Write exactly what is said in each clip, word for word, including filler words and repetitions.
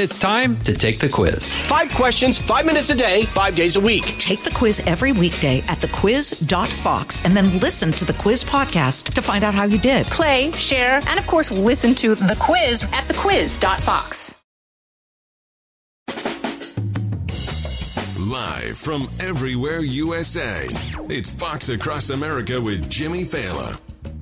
It's time to take the quiz. Five questions, five minutes a day, five days a week. Take the quiz every weekday at the quiz dot fox and then listen to the quiz podcast to find out how you did. Play, share, and of course, listen to the quiz at the quiz dot fox. Live from everywhere U S A, it's Fox Across America with Jimmy Fallon.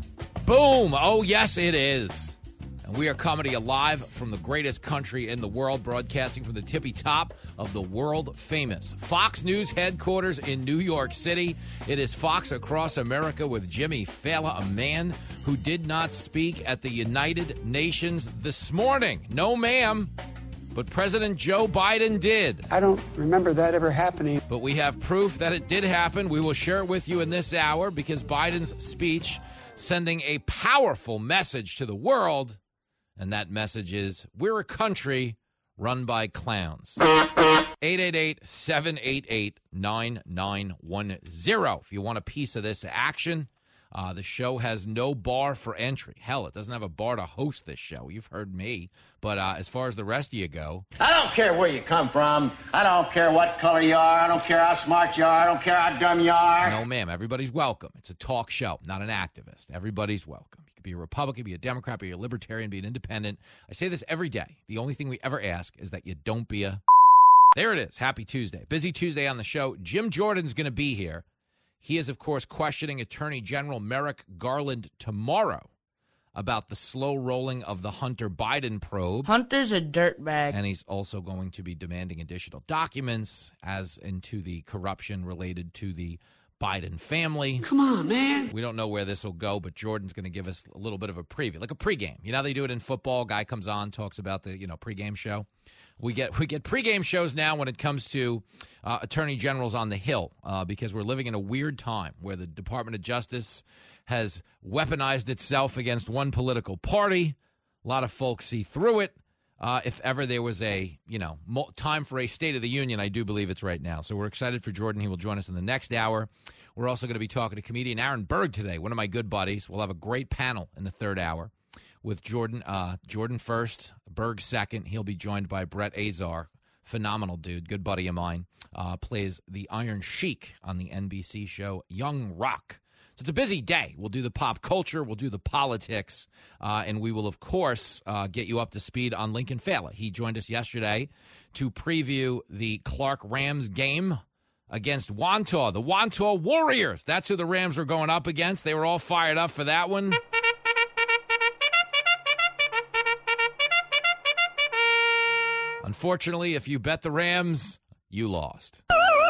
Boom! Oh, yes, it is. And we are coming to you live from the greatest country in the world, broadcasting from the tippy top of the world-famous Fox News headquarters in New York City. It is Fox Across America with Jimmy Fallon, a man who did not speak at the United Nations this morning. No, ma'am. But President Joe Biden did. I don't remember that ever happening. But we have proof that it did happen. We will share it with you in this hour because Biden's speech sending a powerful message to the world. And that message is, we're a country run by clowns. eight eight eight, seven eight eight, nine nine one zero. If you want a piece of this action, uh, the show has no bar for entry. Hell, it doesn't have a bar to host this show. You've heard me. But uh, as far as the rest of you go, I don't care where you come from. I don't care what color you are. I don't care how smart you are. I don't care how dumb you are. No, ma'am. Everybody's welcome. It's a talk show, not an activist. Everybody's welcome. You could be a Republican, be a Democrat, be a Libertarian, be an Independent. I say this every day. The only thing we ever ask is that you don't be a... There it is. Happy Tuesday. Busy Tuesday on the show. Jim Jordan's going to be here. He is, of course, questioning Attorney General Merrick Garland tomorrow about the slow rolling of the Hunter Biden probe. Hunter's a dirtbag. And he's also going to be demanding additional documents as into the corruption related to the Biden family. Come on, man. We don't know where this will go, but Jordan's going to give us a little bit of a preview, like a pregame. You know how they do it in football? Guy comes on, talks about the, you know, pregame show. We get we get pregame shows now when it comes to uh, attorney generals on the Hill uh, because we're living in a weird time where the Department of Justice has weaponized itself against one political party. A lot of folks see through it. Uh, if ever there was a, you know, mo- time for a State of the Union, I do believe it's right now. So we're excited for Jordan. He will join us in the next hour. We're also going to be talking to comedian Aaron Berg today, one of my good buddies. We'll have a great panel in the third hour with Jordan. Uh, Jordan first, Berg second. He'll be joined by Brett Azar, phenomenal dude, good buddy of mine. Uh, plays the Iron Sheik on the N B C show Young Rock. So it's a busy day. We'll do the pop culture. We'll do the politics. Uh, and we will, of course, uh, get you up to speed on Lincoln Fallon. He joined us yesterday to preview the Clark Rams game against Wantagh, the Wantagh Warriors. That's who the Rams were going up against. They were all fired up for that one. Unfortunately, if you bet the Rams, you lost.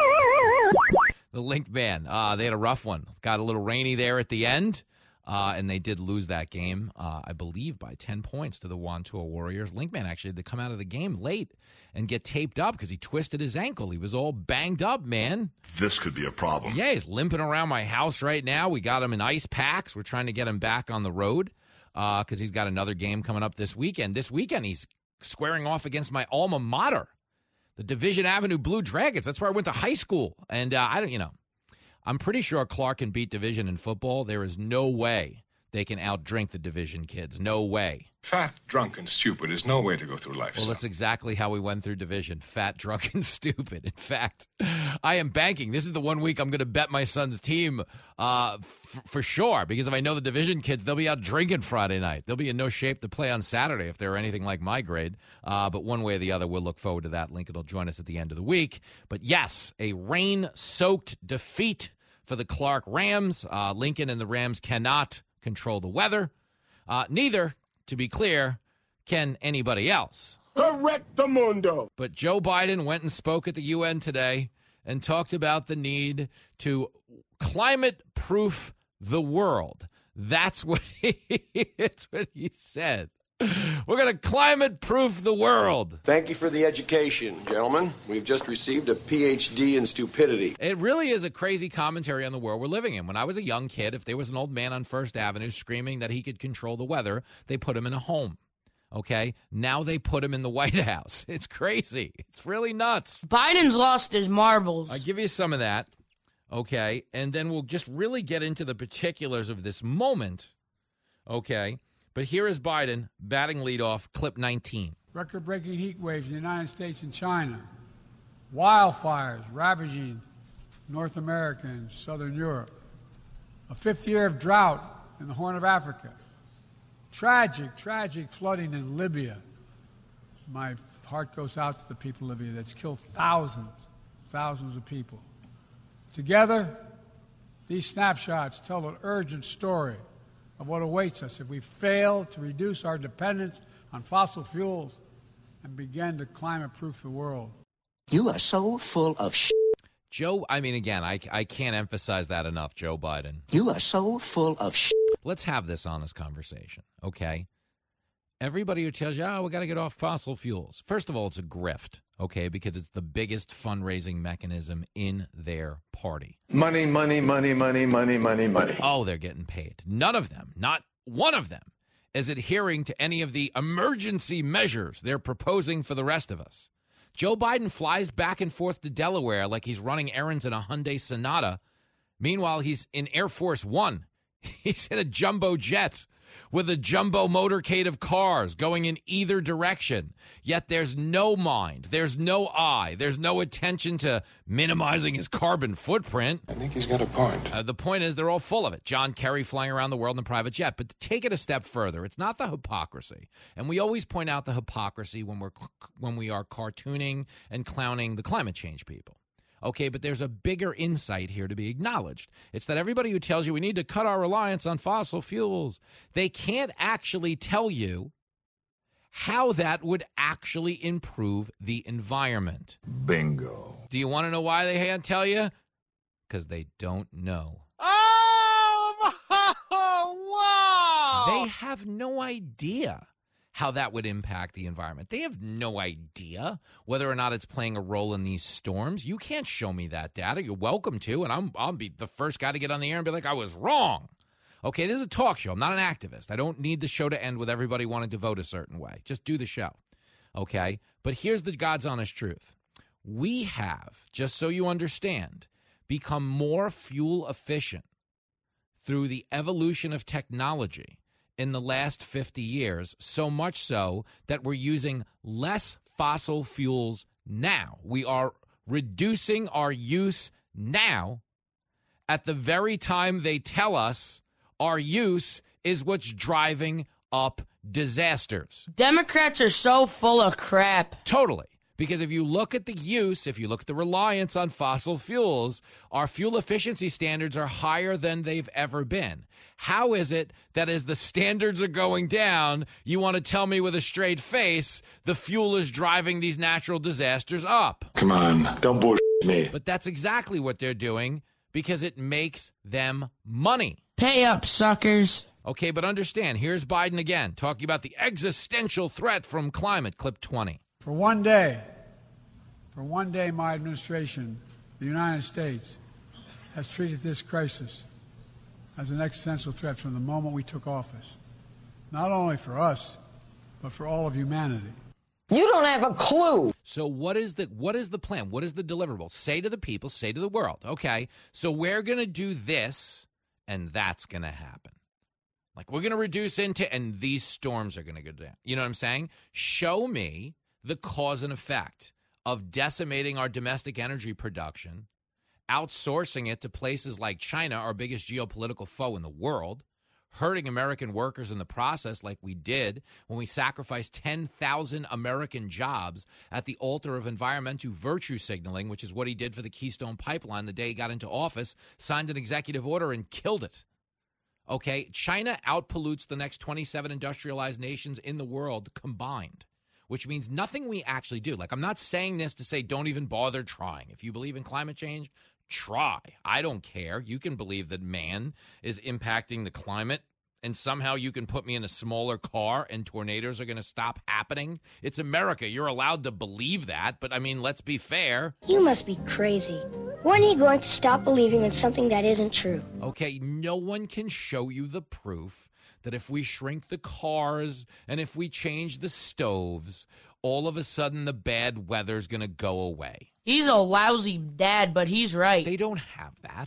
The Link Man, uh, they had a rough one. Got a little rainy there at the end, uh, and they did lose that game, uh, I believe, by ten points to the Wantagh Warriors. Link Man actually had to come out of the game late and get taped up because he twisted his ankle. He was all banged up, man. This could be a problem. Yeah, he's limping around my house right now. We got him in ice packs. We're trying to get him back on the road because uh, he's got another game coming up this weekend. This weekend, he's squaring off against my alma mater, the Division Avenue Blue Dragons. That's where I went to high school. And uh, I don't, you know, I'm pretty sure Clark can beat Division in football. There is no way they can outdrink the Division kids. No way. Fat, drunk, and stupid is no way to go through life. Well, son. That's exactly how we went through Division. Fat, drunk, and stupid. In fact, I am banking. This is the one week I'm going to bet my son's team uh, f- for sure, because if I know the Division kids, they'll be out drinking Friday night. They'll be in no shape to play on Saturday if they're anything like my grade. Uh, but one way or the other, we'll look forward to that. Lincoln will join us at the end of the week. But yes, a rain-soaked defeat for the Clark Rams. Uh, Lincoln and the Rams cannot control the weather. Uh, neither, to be clear, can anybody else. Correctamundo. But Joe Biden went and spoke at the U N today and talked about the need to climate-proof the world. That's what he, that's what he said. We're going to climate-proof the world. Thank you for the education, gentlemen. We've just received a P H D in stupidity. It really is a crazy commentary on the world we're living in. When I was a young kid, if there was an old man on First Avenue screaming that he could control the weather, they put him in a home. Okay? Now they put him in the White House. It's crazy. It's really nuts. Biden's lost his marbles. I'll give you some of that. Okay? And then we'll just really get into the particulars of this moment. Okay? But here is Biden batting leadoff, clip nineteen. record-breaking heat waves in the United States and China, wildfires ravaging North America and Southern Europe, a fifth year of drought in the Horn of Africa, tragic, tragic flooding in Libya. My heart goes out to the people of Libya that's killed thousands, thousands of people. Together, these snapshots tell an urgent story of what awaits us if we fail to reduce our dependence on fossil fuels and begin to climate-proof the world. You are so full of shit. Joe, I mean, again, I, I can't emphasize that enough, Joe Biden. You are so full of shit. Let's have this honest conversation, okay? Everybody who tells you, oh, we got to get off fossil fuels. First of all, it's a grift, okay, because it's the biggest fundraising mechanism in their party. Money, money, money, money, money, money, money. Oh, they're getting paid. None of them, not one of them, is adhering to any of the emergency measures they're proposing for the rest of us. Joe Biden flies back and forth to Delaware like he's running errands in a Hyundai Sonata. Meanwhile, he's in Air Force One. He's in a jumbo jet with a jumbo motorcade of cars going in either direction. Yet there's no mind, there's no eye, there's no attention to minimizing his carbon footprint. I think he's got a point. Uh, the point is they're all full of it. John Kerry flying around the world in a private jet. But to take it a step further, it's not the hypocrisy. And we always point out the hypocrisy when we're when we are cartooning and clowning the climate change people. Okay, but there's a bigger insight here to be acknowledged. It's that everybody who tells you we need to cut our reliance on fossil fuels, they can't actually tell you how that would actually improve the environment. Bingo. Do you want to know why they can't tell you? Because they don't know. Oh, wow! They have no idea how that would impact the environment. They have no idea whether or not it's playing a role in these storms. You can't show me that data. You're welcome to, and I'm, I'll be the first guy to get on the air and be like, I was wrong. Okay, this is a talk show. I'm not an activist. I don't need the show to end with everybody wanting to vote a certain way. Just do the show, okay? But here's the God's honest truth. We have, just so you understand, become more fuel efficient through the evolution of technology in the last fifty years, so much so that we're using less fossil fuels now. We are reducing our use now at the very time they tell us our use is what's driving up disasters. Democrats are so full of crap. Totally. Because if you look at the use, if you look at the reliance on fossil fuels, our fuel efficiency standards are higher than they've ever been. How is it that as the standards are going down, you want to tell me with a straight face the fuel is driving these natural disasters up? Come on, don't bullshit me. But that's exactly what they're doing because it makes them money. Pay up, suckers. Okay, but understand, here's Biden again, talking about the existential threat from climate, clip twenty. For one day, for one day, my administration, the United States, has treated this crisis as an existential threat from the moment we took office. Not only for us, but for all of humanity. You don't have a clue. So what is the what is the plan? What is the deliverable? Say to the people, say to the world, okay, so we're going to do this, and that's going to happen. Like, we're going to reduce into, and these storms are going to go down. You know what I'm saying? Show me the cause and effect of decimating our domestic energy production, outsourcing it to places like China, our biggest geopolitical foe in the world, hurting American workers in the process like we did when we sacrificed ten thousand American jobs at the altar of environmental virtue signaling, which is what he did for the Keystone Pipeline the day he got into office, signed an executive order and killed it. Okay, China outpollutes the next twenty-seven industrialized nations in the world combined, which means nothing we actually do. Like, I'm not saying this to say don't even bother trying. If you believe in climate change, try. I don't care. You can believe that man is impacting the climate, and somehow you can put me in a smaller car and tornadoes are going to stop happening. It's America. You're allowed to believe that, but I mean, let's be fair. You must be crazy. When are you going to stop believing in something that isn't true? Okay, no one can show you the proof that if we shrink the cars and if we change the stoves, all of a sudden the bad weather's going to go away. He's a lousy dad, but he's right. They don't have that.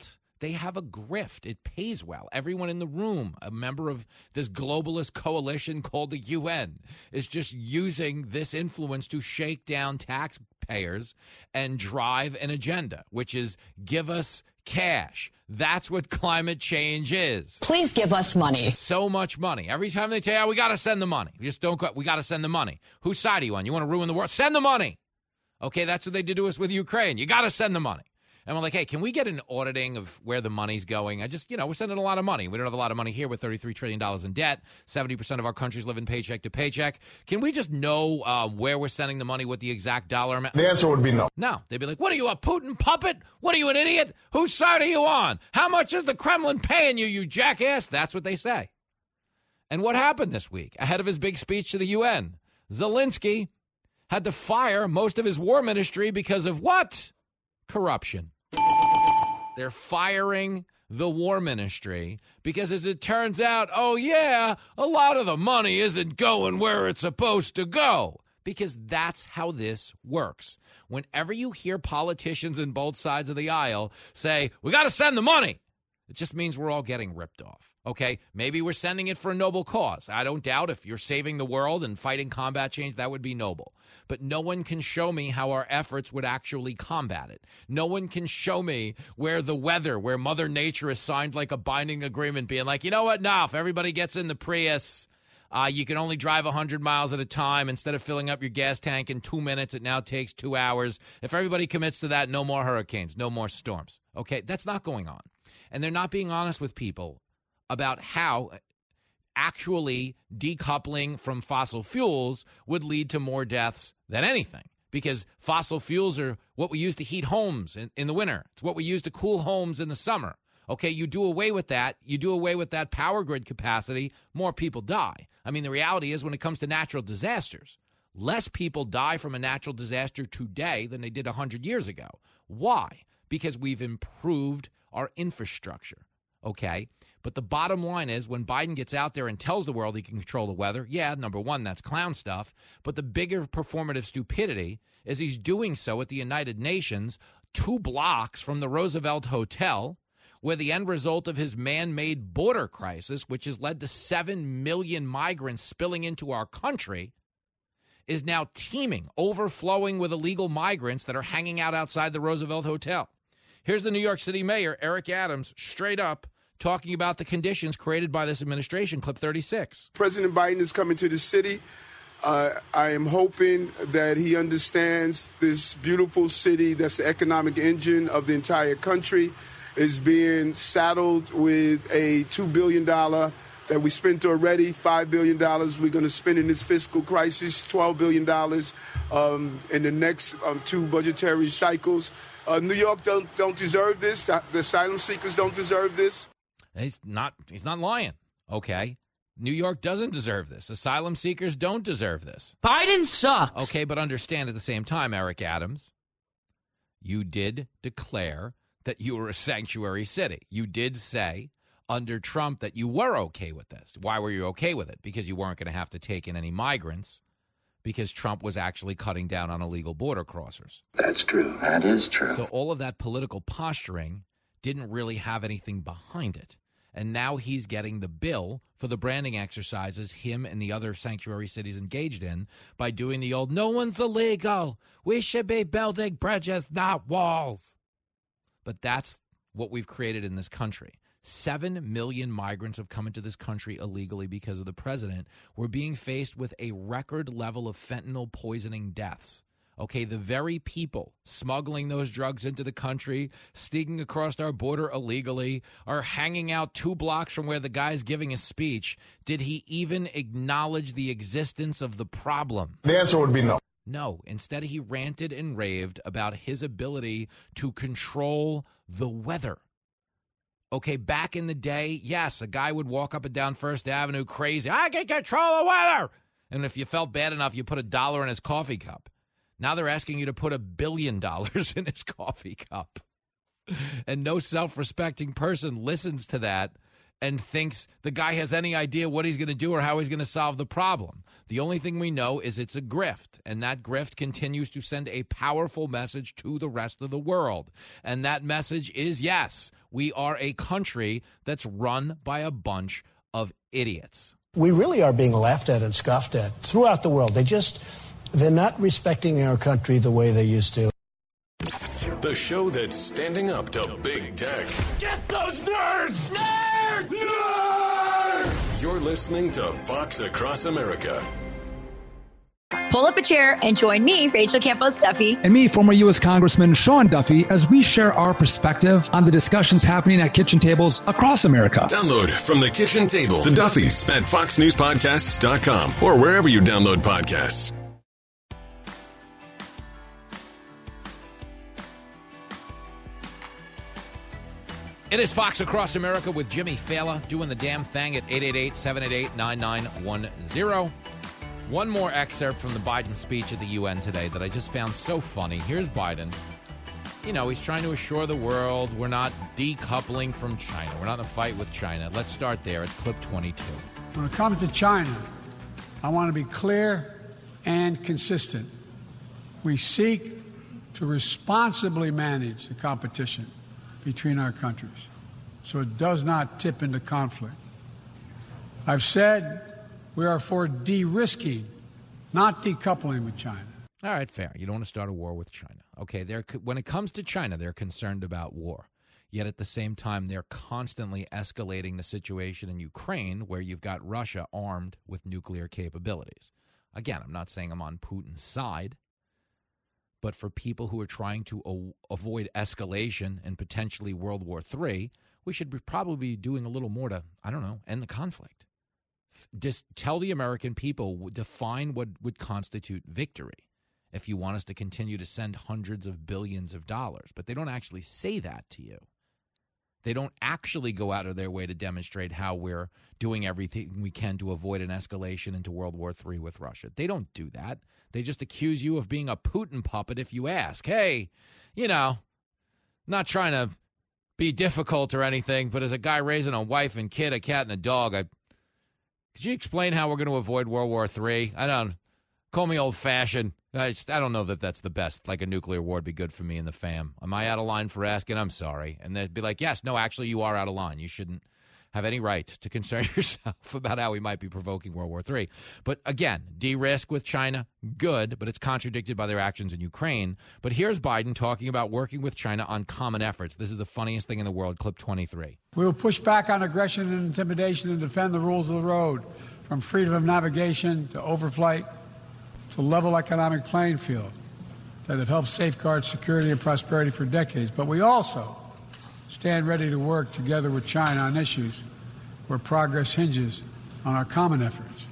They have a grift. It pays well. Everyone in the room, a member of this globalist coalition called the U N, is just using this influence to shake down taxpayers and drive an agenda, which is give us cash. That's what climate change is. Please give us money. So much money. Every time they tell you, oh, we got to send the money. You just don't, we got to send the money. Whose side are you on? You want to ruin the world? Send the money. Okay, that's what they did to us with Ukraine. You got to send the money. And we're like, hey, can we get an auditing of where the money's going? I just, you know, we're sending a lot of money. We don't have a lot of money here with thirty-three trillion dollars in debt. seventy percent of our countries live in paycheck to paycheck. Can we just know uh, where we're sending the money, what the exact dollar amount? The answer would be no. No. They'd be like, what are you, a Putin puppet? What are you, an idiot? Whose side are you on? How much is the Kremlin paying you, you jackass? That's what they say. And what happened this week? Ahead of his big speech to the U N, Zelensky had to fire most of his war ministry because of what? Corruption. They're firing the war ministry because, as it turns out, oh, yeah, a lot of the money isn't going where it's supposed to go. Because that's how this works. Whenever you hear politicians on both sides of the aisle say, we got to send the money, it just means we're all getting ripped off. Okay, maybe we're sending it for a noble cause. I don't doubt if you're saving the world and fighting combat change, that would be noble. But no one can show me how our efforts would actually combat it. No one can show me where the weather, where Mother Nature has signed like a binding agreement being like, you know what, now if everybody gets in the Prius, uh, you can only drive one hundred miles at a time. Instead of filling up your gas tank in two minutes, it now takes two hours. If everybody commits to that, no more hurricanes, no more storms. Okay, that's not going on. And they're not being honest with people about how actually decoupling from fossil fuels would lead to more deaths than anything. Because fossil fuels are what we use to heat homes in, in the winter. It's what we use to cool homes in the summer. Okay, you do away with that. You do away with that power grid capacity, more people die. I mean, the reality is when it comes to natural disasters, less people die from a natural disaster today than they did one hundred years ago. Why? Because we've improved our infrastructure. Okay, but the bottom line is when Biden gets out there and tells the world he can control the weather, yeah, number one, that's clown stuff. But the bigger performative stupidity is he's doing so at the United Nations, two blocks from the Roosevelt Hotel, where the end result of his man-made border crisis, which has led to seven million migrants spilling into our country, is now teeming, overflowing with illegal migrants that are hanging out outside the Roosevelt Hotel. Here's the New York City mayor, Eric Adams, straight up, talking about the conditions created by this administration, clip thirty-six. President Biden is coming to the city. Uh, I am hoping that he understands this beautiful city that's the economic engine of the entire country is being saddled with a two billion dollars that we spent already, five billion dollars we're going to spend in this fiscal crisis, twelve billion dollars um, in the next um, two budgetary cycles. Uh, New York don't, don't deserve this. The asylum seekers don't deserve this. He's not he's not lying, okay? New York doesn't deserve this. Asylum seekers don't deserve this. Biden sucks. Okay, but understand at the same time, Eric Adams, you did declare that you were a sanctuary city. You did say under Trump that you were okay with this. Why were you okay with it? Because you weren't going to have to take in any migrants because Trump was actually cutting down on illegal border crossers. That's true. That is true. So all of that political posturing didn't really have anything behind it. And now he's getting the bill for the branding exercises him and the other sanctuary cities engaged in by doing the old, no one's illegal. We should be building bridges, not walls. But that's what we've created in this country. Seven million migrants have come into this country illegally because of the president. We're being faced with a record level of fentanyl poisoning deaths. Okay, the very people smuggling those drugs into the country, sneaking across our border illegally, are hanging out two blocks from where the guy's giving a speech. Did he even acknowledge the existence of the problem? The answer would be no. No. Instead, he ranted and raved about his ability to control the weather. Okay, back in the day, yes, a guy would walk up and down First Avenue crazy. I can control the weather. And if you felt bad enough, you put a dollar in his coffee cup. Now they're asking you to put a billion dollars in his coffee cup. And no self-respecting person listens to that and thinks the guy has any idea what he's going to do or how he's going to solve the problem. The only thing we know is it's a grift, and that grift continues to send a powerful message to the rest of the world. And that message is, yes, we are a country that's run by a bunch of idiots. We really are being laughed at and scoffed at throughout the world. They just, they're not respecting our country the way they used to. The show that's standing up to big tech. Get those nerds! Nerds! Nerds! You're listening to Fox Across America. Pull up a chair and join me, Rachel Campos Duffy. And me, former U S Congressman Sean Duffy, as we share our perspective on the discussions happening at kitchen tables across America. Download From the Kitchen Table, The Duffys, at fox news podcasts dot com or wherever you download podcasts. It is Fox Across America with Jimmy Fallon doing the damn thing at eight eight eight, seven eight eight, nine nine one zero. One more excerpt from the Biden speech at the U N today that I just found so funny. Here's Biden. You know, he's trying to assure the world we're not decoupling from China. We're not in a fight with China. Let's start there. It's clip twenty-two. When it comes to China, I want to be clear and consistent. We seek to responsibly manage the competition between our countries so it does not tip into conflict. I've said we are for de-risking, not decoupling with China. All right, fair. You don't want to start a war with China. Okay, they're, when it comes to China, they're concerned about war. Yet at the same time, they're constantly escalating the situation in Ukraine where you've got Russia armed with nuclear capabilities. Again, I'm not saying I'm on Putin's side, but for people who are trying to o- avoid escalation and potentially World War Three, we should be probably be doing a little more to, I don't know, end the conflict. Just tell the American people, define what would constitute victory if you want us to continue to send hundreds of billions of dollars. But they don't actually say that to you. They don't actually go out of their way to demonstrate how we're doing everything we can to avoid an escalation into World War Three with Russia. They don't do that. They just accuse you of being a Putin puppet if you ask. Hey, you know, not trying to be difficult or anything, but as a guy raising a wife and kid, a cat and a dog, I could you explain how we're going to avoid World War Three? I don't, call me old-fashioned. I, just, I don't know that that's the best. Like a nuclear war would be good for me and the fam. Am I out of line for asking? I'm sorry. And they'd be like, yes, no, actually you are out of line. You shouldn't have any right to concern yourself about how we might be provoking World War Three. But again, de-risk with China, good, but it's contradicted by their actions in Ukraine. But here's Biden talking about working with China on common efforts. This is the funniest thing in the world, clip twenty-three. We will push back on aggression and intimidation and defend the rules of the road, from freedom of navigation to overflight to level economic playing field that have helped safeguard security and prosperity for decades. But we also stand ready to work together with China on issues where progress hinges on our common efforts.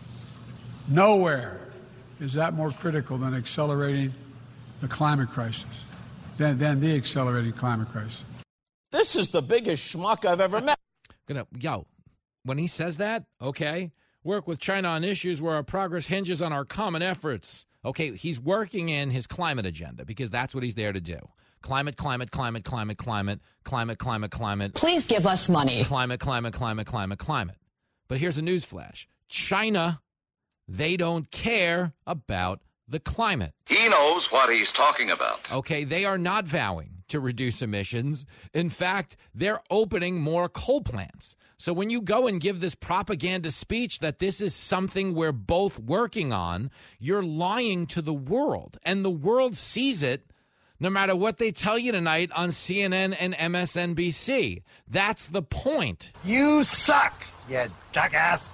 Nowhere is that more critical than accelerating the climate crisis, than, than the accelerating climate crisis. This is the biggest schmuck I've ever met. Gonna, yo, when he says that, okay, work with China on issues where our progress hinges on our common efforts. Okay, he's working in his climate agenda because that's what he's there to do. Climate, climate, climate, climate, climate, climate, climate, climate. Please give us money. Climate, climate, climate, climate, climate. But here's a newsflash. China, they don't care about the climate. He knows what he's talking about. Okay, they are not vowing to reduce emissions. In fact, they're opening more coal plants. So when you go and give this propaganda speech that this is something we're both working on, you're lying to the world. And the world sees it no matter what they tell you tonight on C N N and M S N B C. That's the point. You suck, you jackass.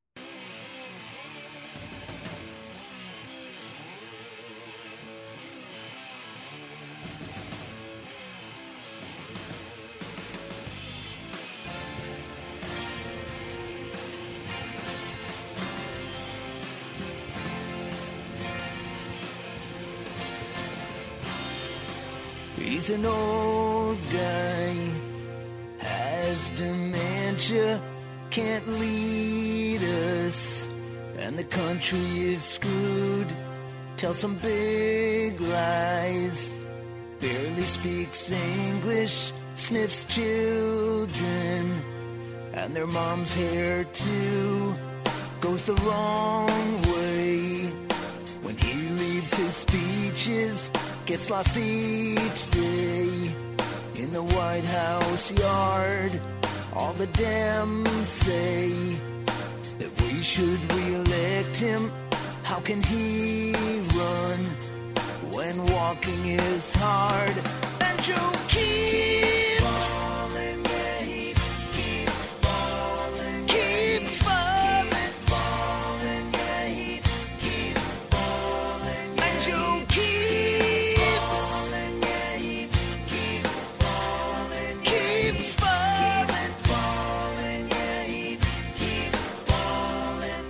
He's an old guy, has dementia, can't lead us, and the country is screwed. Tells some big lies, barely speaks English, sniffs children, and their mom's hair too goes the wrong way. When he leaves his speeches, gets lost each day. In the White House yard, all the Dems say that we should re-elect him. How can he run when walking is hard? And Joe keeps falling, yeah, he keeps falling, keeps falling, falling, yeah, he keeps falling, and Joe keeps falling, yeah, he keeps falling, keeps falling, falling, yeah, he keeps falling.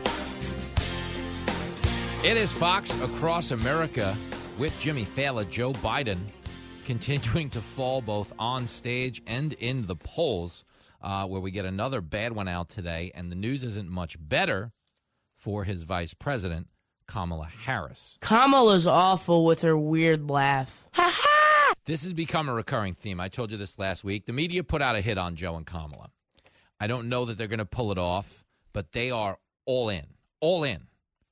It is Fox Across America with Jimmy Fallon. Joe Biden continuing to fall both on stage and in the polls, uh, where we get another bad one out today, and the news isn't much better for his vice president, Kamala Harris. Kamala's awful with her weird laugh. Ha ha! This has become a recurring theme. I told you this last week. The media put out a hit on Joe and Kamala. I don't know that they're going to pull it off, but they are all in, all in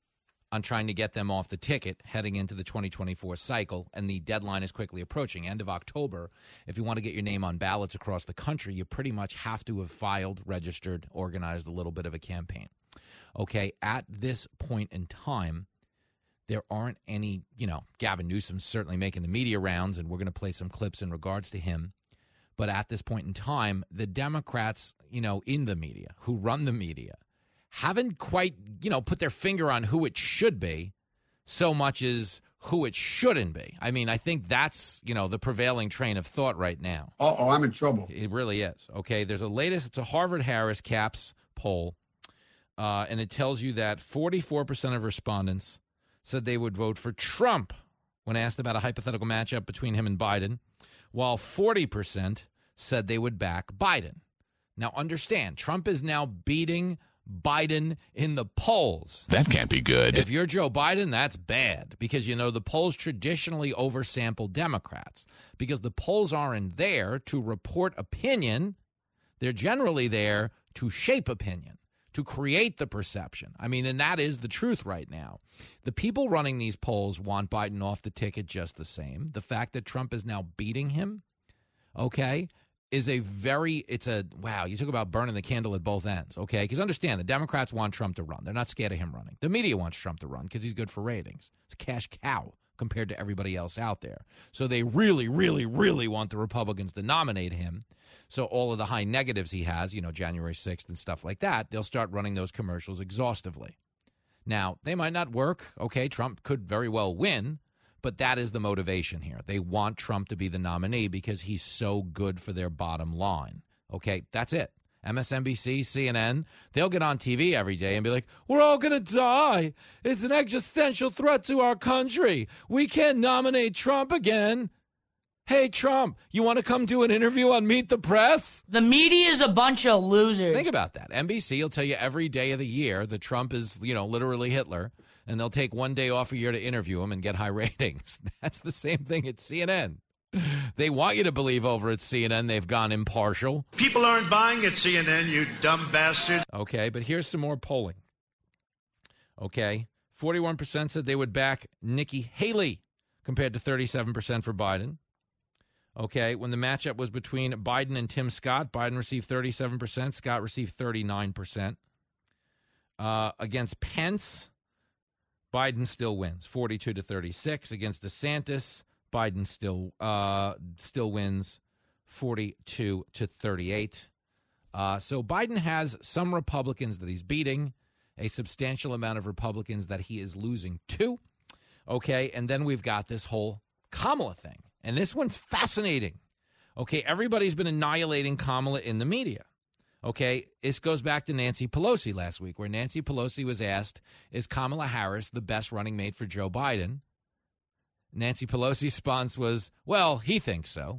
on trying to get them off the ticket heading into the twenty twenty-four cycle, and the deadline is quickly approaching. End of October. If you want to get your name on ballots across the country, you pretty much have to have filed, registered, organized a little bit of a campaign. Okay, at this point in time, there aren't any, you know, Gavin Newsom's certainly making the media rounds, and we're going to play some clips in regards to him. But at this point in time, the Democrats, you know, in the media, who run the media, haven't quite, you know, put their finger on who it should be so much as who it shouldn't be. I mean, I think that's, you know, the prevailing train of thought right now. Uh-oh, I'm in trouble. It really is. Okay, there's a latest, it's a Harvard-Harris CAPS poll, uh, and it tells you that forty-four percent of respondents said they would vote for Trump when asked about a hypothetical matchup between him and Biden, while forty percent said they would back Biden. Now, understand, Trump is now beating Biden in the polls. That can't be good. If you're Joe Biden, that's bad, because, you know, the polls traditionally oversample Democrats because the polls aren't there to report opinion. They're generally there to shape opinion, to create the perception. I mean, and that is the truth right now. The people running these polls want Biden off the ticket just the same. The fact that Trump is now beating him, okay, is a very, it's a, wow, you talk about burning the candle at both ends, okay? Because understand, the Democrats want Trump to run. They're not scared of him running. The media wants Trump to run because he's good for ratings. It's a cash cow compared to everybody else out there. So they really, really, really want the Republicans to nominate him. So all of the high negatives he has, you know, January sixth and stuff like that, they'll start running those commercials exhaustively. Now, they might not work. Okay, Trump could very well win, but that is the motivation here. They want Trump to be the nominee because he's so good for their bottom line. Okay, that's it. M S N B C, C N N, they'll get on T V every day and be like, we're all going to die. It's an existential threat to our country. We can't nominate Trump again. Hey, Trump, you want to come do an interview on Meet the Press? The media is a bunch of losers. Think about that. N B C will tell you every day of the year that Trump is, you know, literally Hitler, and they'll take one day off a year to interview him and get high ratings. That's the same thing at C N N. They want you to believe over at C N N they've gone impartial. People aren't buying at C N N, you dumb bastards. Okay, but here's some more polling. Okay, forty-one percent said they would back Nikki Haley compared to thirty-seven percent for Biden. Okay, when the matchup was between Biden and Tim Scott, Biden received thirty-seven percent, Scott received thirty-nine percent. Uh, against Pence, Biden still wins, forty-two to thirty-six. Against DeSantis, Biden still uh, still wins, forty-two to thirty-eight. Uh, so Biden has some Republicans that he's beating, a substantial amount of Republicans that he is losing to. Okay, and then we've got this whole Kamala thing. And this one's fascinating. Okay, everybody's been annihilating Kamala in the media. Okay, this goes back to Nancy Pelosi last week, where Nancy Pelosi was asked, is Kamala Harris the best running mate for Joe Biden? Nancy Pelosi's response was, well, he thinks so.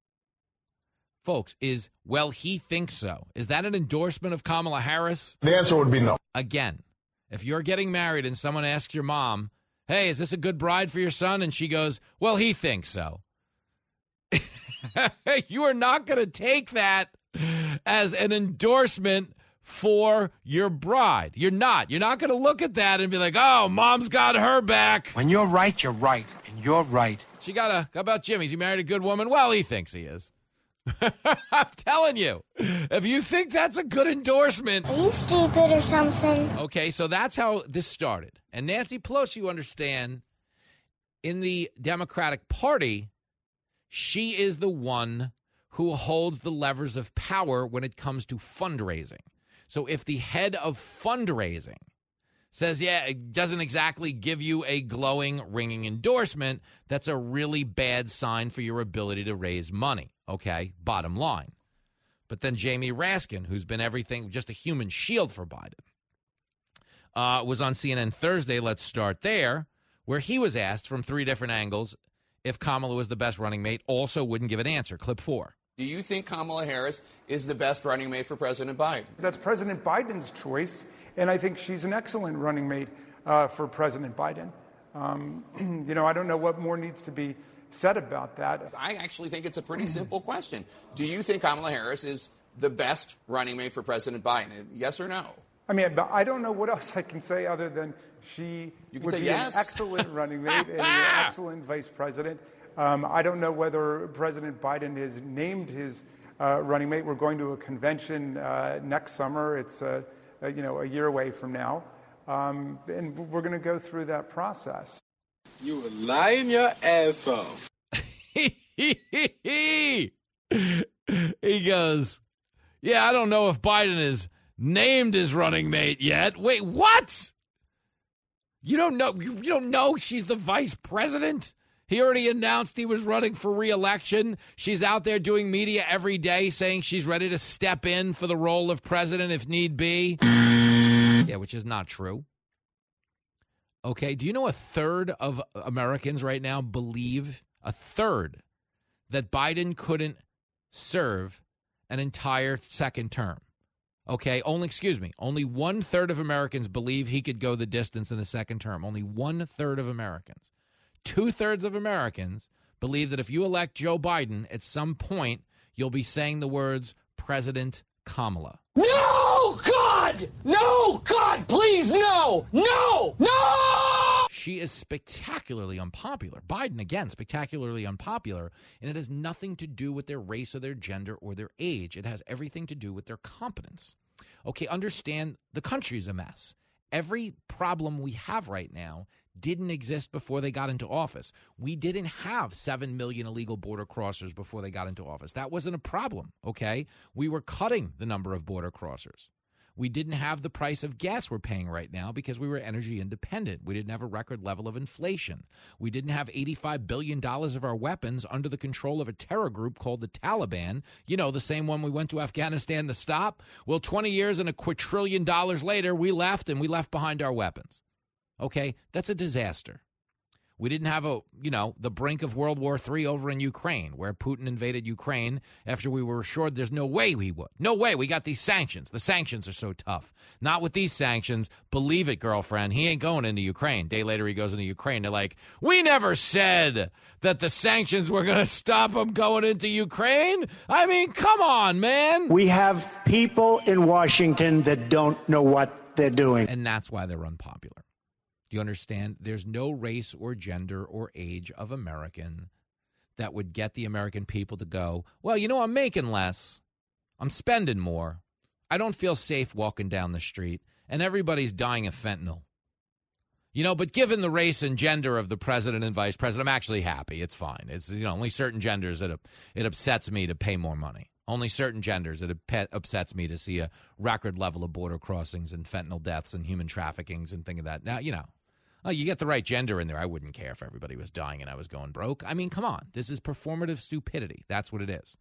Folks, is, well, he thinks so. Is that an endorsement of Kamala Harris? The answer would be no. Again, if you're getting married and someone asks your mom, hey, is this a good bride for your son? And she goes, well, he thinks so. You are not going to take that as an endorsement for your bride. You're not. You're not going to look at that and be like, oh, mom's got her back. When you're right, you're right, and you're right. She got a, how about Jimmy? Is he married a good woman? Well, he thinks he is. I'm telling you, if you think that's a good endorsement. Are you stupid or something? Okay, so that's how this started. And Nancy Pelosi, you understand, in the Democratic Party, she is the one who holds the levers of power when it comes to fundraising. So if the head of fundraising says, yeah, it doesn't exactly give you a glowing, ringing endorsement, that's a really bad sign for your ability to raise money, okay? Bottom line. But then Jamie Raskin, who's been everything, just a human shield for Biden, uh, was on C N N Thursday, let's start there, where he was asked from three different angles if Kamala was the best running mate, also wouldn't give an answer. Clip four. Do you think Kamala Harris is the best running mate for President Biden? That's President Biden's choice, and I think she's an excellent running mate uh, for President Biden. Um, you know, I don't know what more needs to be said about that. I actually think it's a pretty simple question. Do you think Kamala Harris is the best running mate for President Biden? Yes or no? I mean, I don't know what else I can say other than she you can would say be yes. an excellent running mate and an excellent vice president. Um, I don't know whether President Biden has named his uh, running mate. We're going to a convention uh, next summer. It's uh, uh, you know a year away from now, um, and we're going to go through that process. You were lying your ass off. He goes, yeah, I don't know if Biden has named his running mate yet. Wait, what? You don't know? You don't know she's the vice president? He already announced he was running for re-election. She's out there doing media every day saying she's ready to step in for the role of president if need be. Yeah, which is not true. Okay, do you know a third of Americans right now believe, a third, that Biden couldn't serve an entire second term? Okay, only, excuse me, only one third of Americans believe he could go the distance in the second term. Only one third of Americans. Two-thirds of Americans believe that if you elect Joe Biden, at some point, you'll be saying the words, President Kamala. No, God! No, God, please, no! No! No! She is spectacularly unpopular. Biden, again, spectacularly unpopular, and it has nothing to do with their race or their gender or their age. It has everything to do with their competence. Okay, understand the country is a mess. Every problem we have right now didn't exist before they got into office. We didn't have seven million illegal border crossers before they got into office. That wasn't a problem, okay? We were cutting the number of border crossers. We didn't have the price of gas we're paying right now because we were energy independent. We didn't have a record level of inflation. We didn't have eighty-five billion dollars of our weapons under the control of a terror group called the Taliban. You know, the same one we went to Afghanistan to stop. Well, twenty years and a quadrillion dollars later, we left, and we left behind our weapons. Okay, that's a disaster. We didn't have a, you know, the brink of World War Three over in Ukraine, where Putin invaded Ukraine after we were assured there's no way we would. No way. We got these sanctions. The sanctions are so tough. Not with these sanctions. Believe it, girlfriend. He ain't going into Ukraine. Day later, he goes into Ukraine. They're like, we never said that the sanctions were going to stop him going into Ukraine. I mean, come on, man. We have people in Washington that don't know what they're doing. And that's why they're unpopular. Do you understand? There's no race or gender or age of American that would get the American people to go, well, you know, I'm making less. I'm spending more. I don't feel safe walking down the street, and everybody's dying of fentanyl. You know, but given the race and gender of the president and vice president, I'm actually happy. It's fine. It's, you know, only certain genders that it upsets me to pay more money. Only certain genders that it upsets me to see a record level of border crossings and fentanyl deaths and human traffickings and things of that. Now, you know. Oh, you get the right gender in there. I wouldn't care if everybody was dying and I was going broke. I mean, come on. This is performative stupidity. That's what it is.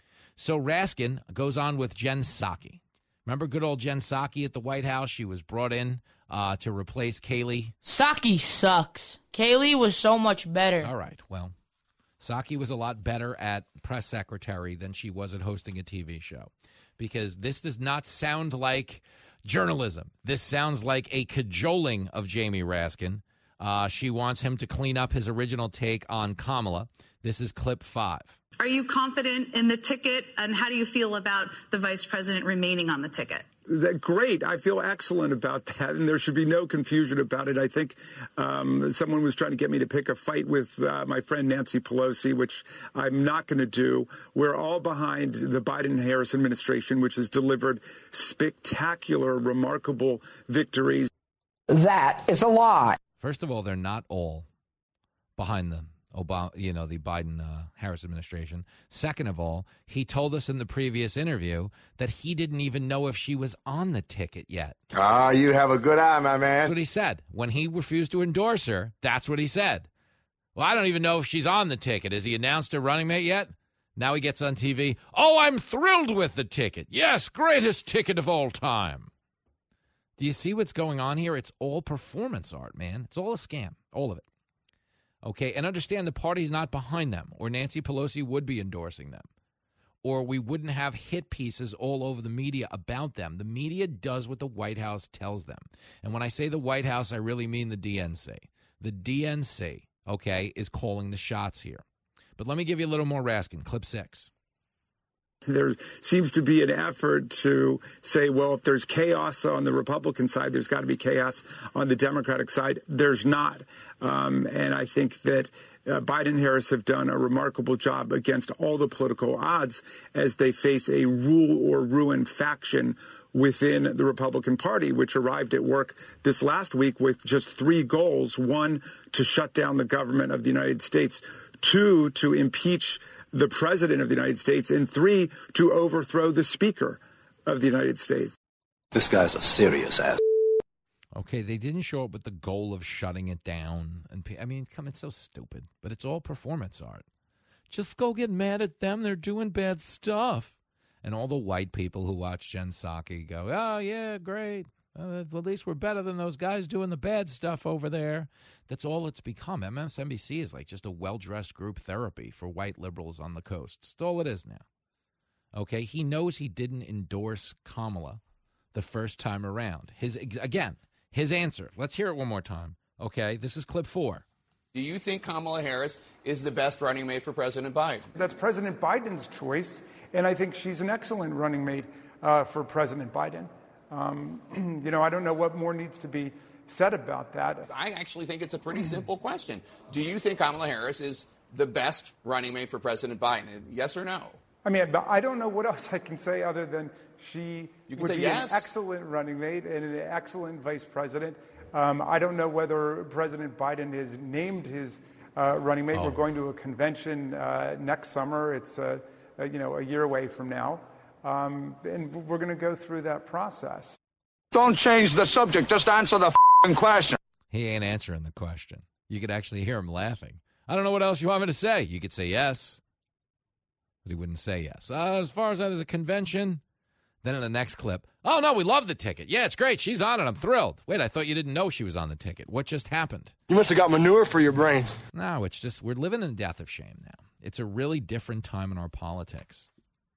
So Raskin goes on with Jen Psaki. Remember good old Jen Psaki at the White House? She was brought in uh, to replace Kayleigh. Psaki sucks. Kayleigh was so much better. All right. Well, Psaki was a lot better at press secretary than she was at hosting a T V show, because this does not sound like journalism. This sounds like a cajoling of Jamie Raskin Uh, she wants him to clean up his original take on Kamala. This is clip five. Are you confident in the ticket, and how do you feel about the vice president remaining on the ticket? That, great. I feel excellent about that, and there should be no confusion about it. I think um, someone was trying to get me to pick a fight with uh, my friend Nancy Pelosi, which I'm not going to do. We're all behind the Biden-Harris administration, which has delivered spectacular, remarkable victories. That is a lie. First of all, they're not all behind them. Obama, you know, the Biden-Harris uh, administration. Second of all, he told us in the previous interview that he didn't even know if she was on the ticket yet. Ah, you have a good eye, my man. That's what he said. When he refused to endorse her, that's what he said. Well, I don't even know if she's on the ticket. Has he announced her running mate yet? Now he gets on T V. Oh, I'm thrilled with the ticket. Yes, greatest ticket of all time. Do you see what's going on here? It's all performance art, man. It's all a scam, all of it. Okay, and understand the party's not behind them, or Nancy Pelosi would be endorsing them, or we wouldn't have hit pieces all over the media about them. The media does what the White House tells them. And when I say the White House, I really mean the D N C. The D N C, okay, is calling the shots here. But let me give you a little more Raskin. Clip six. There seems to be an effort to say, well, if there's chaos on the Republican side, there's got to be chaos on the Democratic side. There's not. Um, and I think that uh, Biden and Harris have done a remarkable job against all the political odds as they face a rule or ruin faction within the Republican Party, which arrived at work this last week with just three goals. One, to shut down the government of the United States. Two, to impeach the president of the United States, and three, to overthrow the speaker of the United States. This guy's a serious ass. Okay, they didn't show up with the goal of shutting it down. And I mean, come, it's so stupid, but it's all performance art. Just go get mad at them. They're doing bad stuff. And all the white people who watch Jen Psaki go, oh, yeah, great. Uh, at least we're better than those guys doing the bad stuff over there. That's all it's become. M S N B C is like just a well-dressed group therapy for white liberals on the coast. That's all it is now. Okay, he knows he didn't endorse Kamala the first time around. His again, his answer. Let's hear it one more time. Okay, this is clip four. Do you think Kamala Harris is the best running mate for President Biden? That's President Biden's choice, and I think she's an excellent running mate uh, for President Biden. Um, you know, I don't know what more needs to be said about that. I actually think it's a pretty simple question. Do you think Kamala Harris is the best running mate for President Biden? Yes or no? I mean, I don't know what else I can say other than she you can would say be yes. an excellent running mate and an excellent vice president. Um, I don't know whether President Biden has named his uh, running mate. Oh. We're going to a convention uh, next summer. It's uh, uh, you know a year away from now. Um, and we're going to go through that process. Don't change the subject. Just answer the f***ing question. He ain't answering the question. You could actually hear him laughing. I don't know what else you want me to say. You could say yes, but he wouldn't say yes. Uh, as far as that is a convention, then in the next clip, oh, no, we love the ticket. Yeah, it's great. She's on it. I'm thrilled. Wait, I thought you didn't know she was on the ticket. What just happened? You must have got manure for your brains. No, it's just we're living in a death of shame now. It's a really different time in our politics.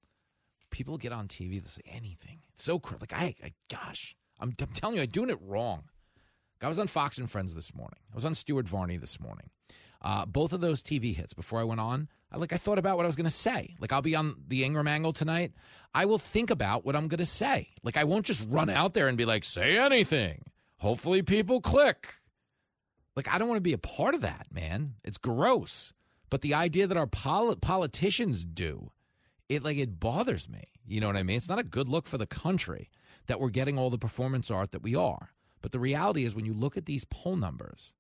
People get on T V to say anything. It's so cr- like I, I gosh, I'm, I'm telling you, I'm doing it wrong. I was on Fox and Friends this morning. I was on Stuart Varney this morning. Uh, both of those T V hits before I went on, I, like I thought about what I was going to say. Like I'll be on the Ingram Angle tonight. I will think about what I'm going to say. Like I won't just run out there and be like, say anything. Hopefully people click. Like I don't want to be a part of that, man. It's gross. But the idea that our pol- politicians do, it like it bothers me. You know what I mean? It's not a good look for the country that we're getting all the performance art that we are. But the reality is when you look at these poll numbers,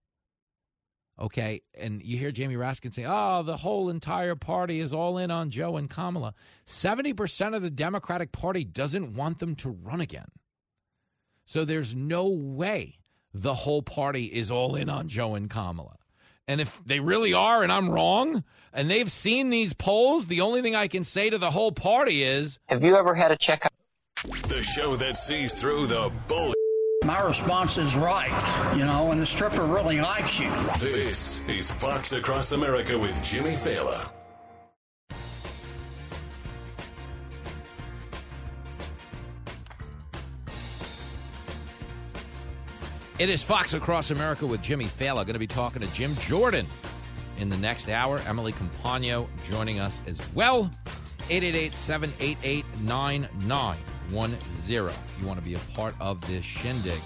okay, and you hear Jamie Raskin say, oh, the whole entire party is all in on Joe and Kamala. seventy percent of the Democratic Party doesn't want them to run again. So there's no way the whole party is all in on Joe and Kamala. And if they really are and I'm wrong and they've seen these polls, the only thing I can say to the whole party is, have you ever had a checkup? The show that sees through the bull. My response is right, you know, and the stripper really likes you. This is Fox Across America with Jimmy Fallon. It is Fox Across America with Jimmy Fallon. Going to be talking to Jim Jordan in the next hour. Emily Compagno joining us as well. eight eight eight, seven eight eight, nine nine one zero. You want to be a part of this shindig.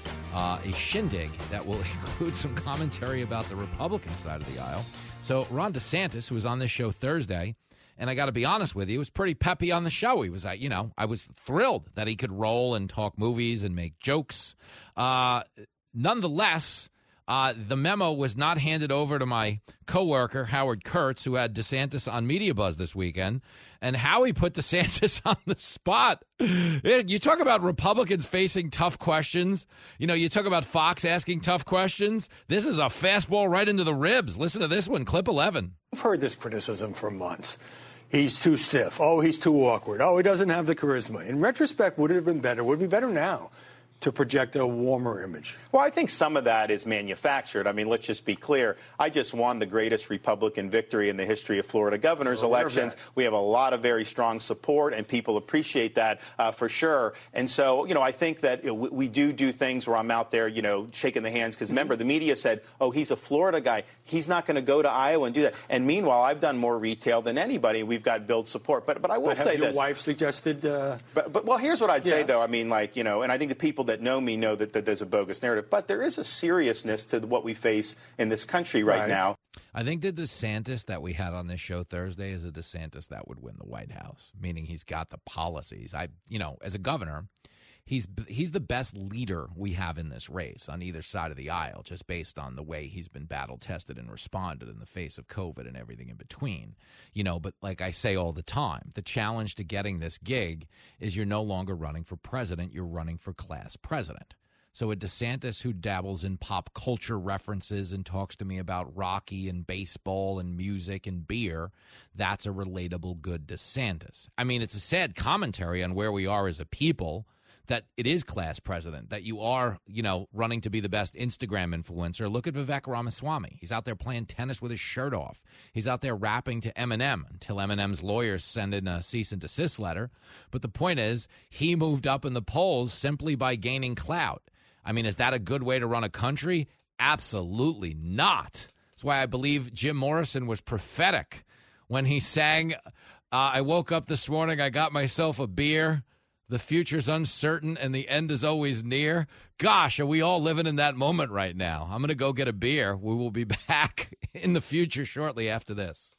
Uh, a shindig that will include some commentary about the Republican side of the aisle. So Ron DeSantis, who was on this show Thursday, and I got to be honest with you, he was pretty peppy on the show. He was, uh, you know, I was thrilled that he could roll and talk movies and make jokes. Uh, nonetheless, uh, the memo was not handed over to my coworker, Howard Kurtz, who had DeSantis on Media Buzz this weekend. And Howie put DeSantis on the spot. You talk about Republicans facing tough questions. You know, you talk about Fox asking tough questions. This is a fastball right into the ribs. Listen to this one, clip eleven. I've heard this criticism for months. He's too stiff. Oh, he's too awkward. Oh, he doesn't have the charisma. In retrospect, would it have been better? Would it be better now to project a warmer image? Well, I think some of that is manufactured. I mean, let's just be clear. I just won the greatest Republican victory in the history of Florida governor's well, elections. We have a lot of very strong support, and people appreciate that uh, for sure. And so, you know, I think that you know, we, we do do things where I'm out there, you know, shaking the hands. Because remember, the media said, oh, he's a Florida guy. He's not going to go to Iowa and do that. And meanwhile, I've done more retail than anybody. We've got build support. But but I will but say have your this. Your wife suggested. Uh... But, but, well, here's what I'd yeah. say, though. I mean, like, you know, and I think the people that know me know that, that there's a bogus narrative. But there is a seriousness to what we face in this country right, right now. I think the DeSantis that we had on this show Thursday is a DeSantis that would win the White House, meaning he's got the policies. I, you know, as a governor, he's he's the best leader we have in this race on either side of the aisle, just based on the way he's been battle-tested and responded in the face of COVID and everything in between. You know, but like I say all the time, the challenge to getting this gig is you're no longer running for president, you're running for class president. So a DeSantis who dabbles in pop culture references and talks to me about Rocky and baseball and music and beer, that's a relatable good DeSantis. I mean, it's a sad commentary on where we are as a people that it is class president, that you are, you know, running to be the best Instagram influencer. Look at Vivek Ramaswamy. He's out there playing tennis with his shirt off. He's out there rapping to Eminem until Eminem's lawyers send in a cease and desist letter. But the point is, he moved up in the polls simply by gaining clout. I mean, is that a good way to run a country? Absolutely not. That's why I believe Jim Morrison was prophetic when he sang, uh, I woke up this morning, I got myself a beer. The future's uncertain and the end is always near. Gosh, are we all living in that moment right now? I'm going to go get a beer. We will be back in the future shortly after this.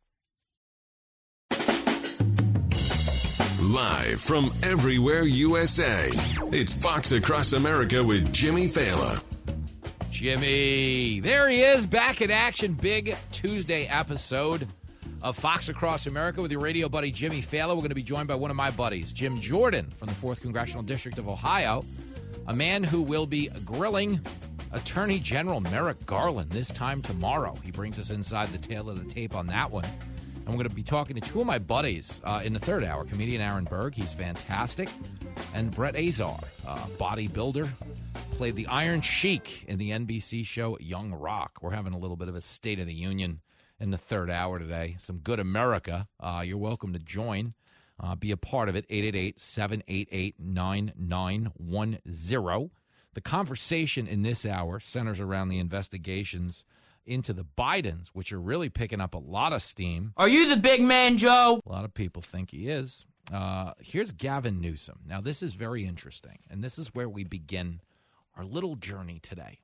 Live from everywhere U S A, it's Fox Across America with Jimmy Fallon. Jimmy, there he is, back in action. Big Tuesday episode of Fox Across America with your radio buddy Jimmy Fallon. We're going to be joined by one of my buddies, Jim Jordan from the fourth Congressional District of Ohio, a man who will be grilling Attorney General Merrick Garland this time tomorrow. He brings us inside the tail of the tape on that one. And we're going to be talking to two of my buddies uh, in the third hour, comedian Aaron Berg, he's fantastic, and Brett Azar, uh, bodybuilder, played the Iron Sheik in the N B C show Young Rock. We're having a little bit of a State of the Union in the third hour today. Some good America. Uh, you're welcome to join. Uh, be a part of it. eight eight eight, seven eight eight, nine nine one zero. The conversation in this hour centers around the investigations into the Bidens, which are really picking up a lot of steam. Are you the big man, Joe? A lot of people think he is. Uh, here's Gavin Newsom. Now, this is very interesting, and this is where we begin our little journey today.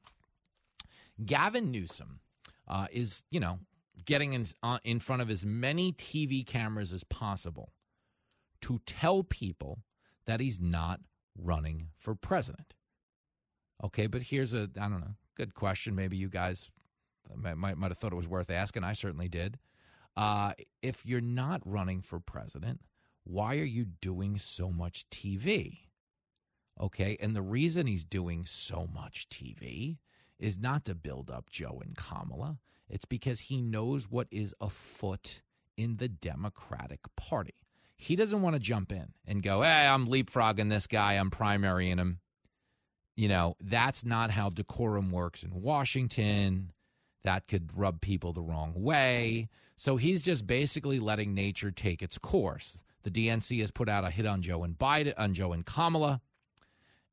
Gavin Newsom uh, is, you know, getting in, uh, in front of as many T V cameras as possible to tell people that he's not running for president. Okay, but here's a, I don't know, good question. Maybe you guys might, might, might have thought it was worth asking. I certainly did. Uh, if you're not running for president, why are you doing so much T V? Okay, and the reason he's doing so much T V is not to build up Joe and Kamala. It's because he knows what is afoot in the Democratic Party. He doesn't want to jump in and go, hey, I'm leapfrogging this guy, I'm primarying him. You know, that's not how decorum works in Washington. That could rub people the wrong way. So he's just basically letting nature take its course. The D N C has put out a hit on Joe and Biden, on Joe and Kamala,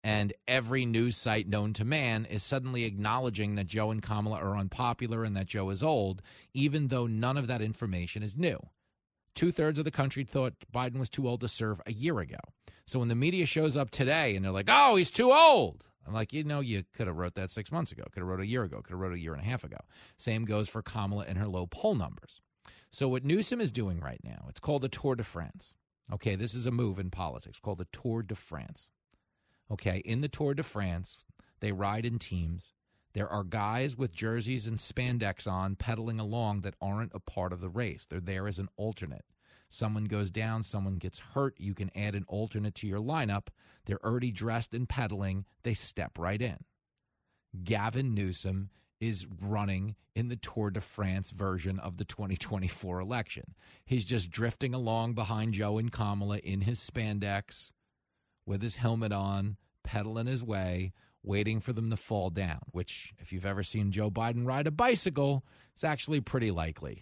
And every news site known to man is suddenly acknowledging that Joe and Kamala are unpopular and that Joe is old, even though none of that information is new. Two-thirds of the country thought Biden was too old to serve a year ago. So when the media shows up today and they're like, oh, he's too old, I'm like, you know, you could have wrote that six months ago, could have wrote a year ago, could have wrote a year and a half ago. Same goes for Kamala and her low poll numbers. So what Newsom is doing right now, it's called a Tour de France. Okay, this is a move in politics called the Tour de France. Okay, in the Tour de France, they ride in teams. There are guys with jerseys and spandex on pedaling along that aren't a part of the race. They're there as an alternate. Someone goes down, someone gets hurt, you can add an alternate to your lineup. They're already dressed and pedaling. They step right in. Gavin Newsom is running in the Tour de France version of the twenty twenty-four election. He's just drifting along behind Joe and Kamala in his spandex, with his helmet on, pedaling his way, waiting for them to fall down, which, if you've ever seen Joe Biden ride a bicycle, it's actually pretty likely.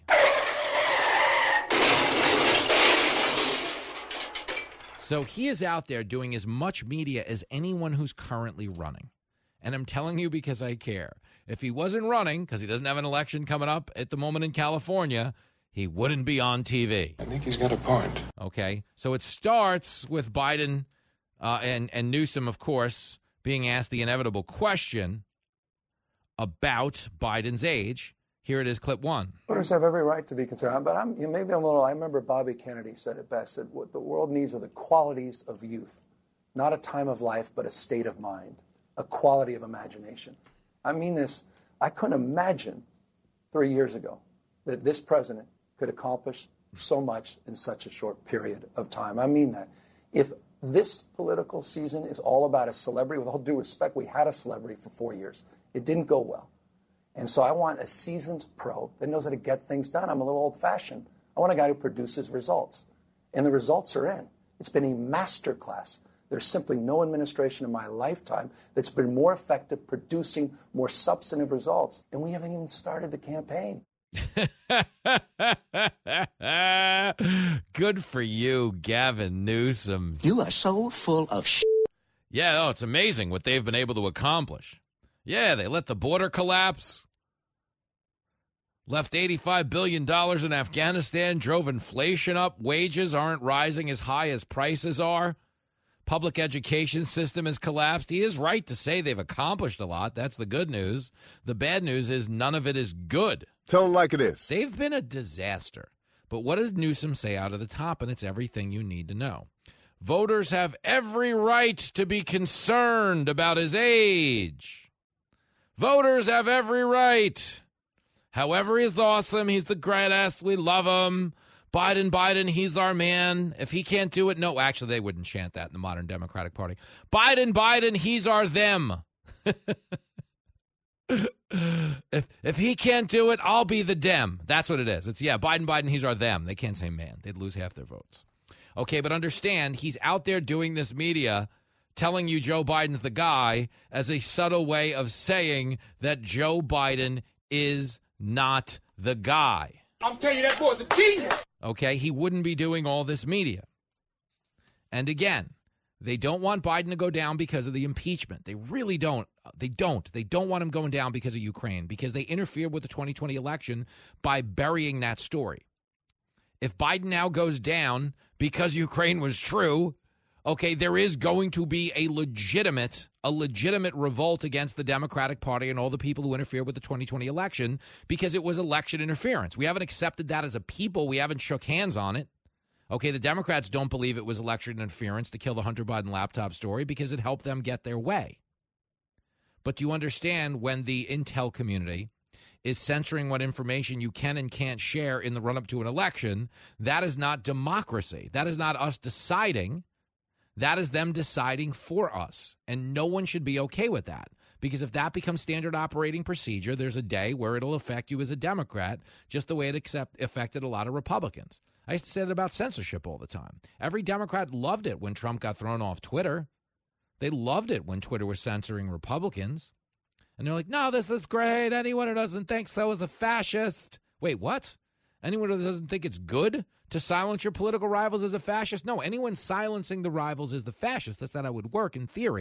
So he is out there doing as much media as anyone who's currently running. And I'm telling you because I care. If he wasn't running, because he doesn't have an election coming up at the moment in California, he wouldn't be on T V. I think he's got a point. Okay, so it starts with Biden uh, and, and Newsom, of course, being asked the inevitable question about Biden's age. Here it is, clip one. Voters have every right to be concerned, but I'm, you know, maybe I'm a little, I remember Bobby Kennedy said it best, said what the world needs are the qualities of youth, not a time of life, but a state of mind, a quality of imagination. I mean this, I couldn't imagine three years ago that this president could accomplish so much in such a short period of time. I mean that. If this political season is all about a celebrity, with all due respect, we had a celebrity for four years. It didn't go well. And so I want a seasoned pro that knows how to get things done. I'm a little old-fashioned. I want a guy who produces results. And the results are in. It's been a masterclass. There's simply no administration in my lifetime that's been more effective producing more substantive results. And we haven't even started the campaign. Good for you, Gavin Newsom. You are so full of shit. Yeah, oh, it's amazing what they've been able to accomplish. Yeah, they let the border collapse, left eighty-five billion dollars in Afghanistan, drove inflation up, wages aren't rising as high as prices are, public education system has collapsed. He is right to say they've accomplished a lot. That's the good news. The bad news is none of it is good. Tell them like it is. They've been a disaster. But what does Newsom say out of the top? And it's everything you need to know. Voters have every right to be concerned about his age. Voters have every right. However, he's awesome. He's the greatest. We love him. Biden, Biden, he's our man. If he can't do it, no. Actually, they wouldn't chant that in the modern Democratic Party. Biden, Biden, he's our them. if if he can't do it, I'll be the dem. That's what it is. It's, yeah, Biden, Biden, he's our them. They can't say man. They'd lose half their votes. Okay, but understand, he's out there doing this media telling you Joe Biden's the guy as a subtle way of saying that Joe Biden is not the guy. I'm telling you, that boy's a genius. Okay, he wouldn't be doing all this media. And again, they don't want Biden to go down because of the impeachment. They really don't. They don't. They don't want him going down because of Ukraine, because they interfered with the twenty twenty election by burying that story. If Biden now goes down because Ukraine was true, okay, there is going to be a legitimate, a legitimate revolt against the Democratic Party and all the people who interfered with the twenty twenty election because it was election interference. We haven't accepted that as a people. We haven't shook hands on it. Okay, the Democrats don't believe it was election interference to kill the Hunter Biden laptop story because it helped them get their way. But do you understand when the intel community is censoring what information you can and can't share in the run-up to an election, that is not democracy. That is not us deciding. That is them deciding for us, and no one should be okay with that, because if that becomes standard operating procedure, there's a day where it'll affect you as a Democrat just the way it accept, affected a lot of Republicans. I used to say that about censorship all the time. Every Democrat loved it when Trump got thrown off Twitter. They loved it when Twitter was censoring Republicans. And they're like, no, this is great. Anyone who doesn't think so is a fascist. Wait, what? Anyone who doesn't think it's good to silence your political rivals is a fascist? No, anyone silencing the rivals is the fascist. That's not how it would work in theory.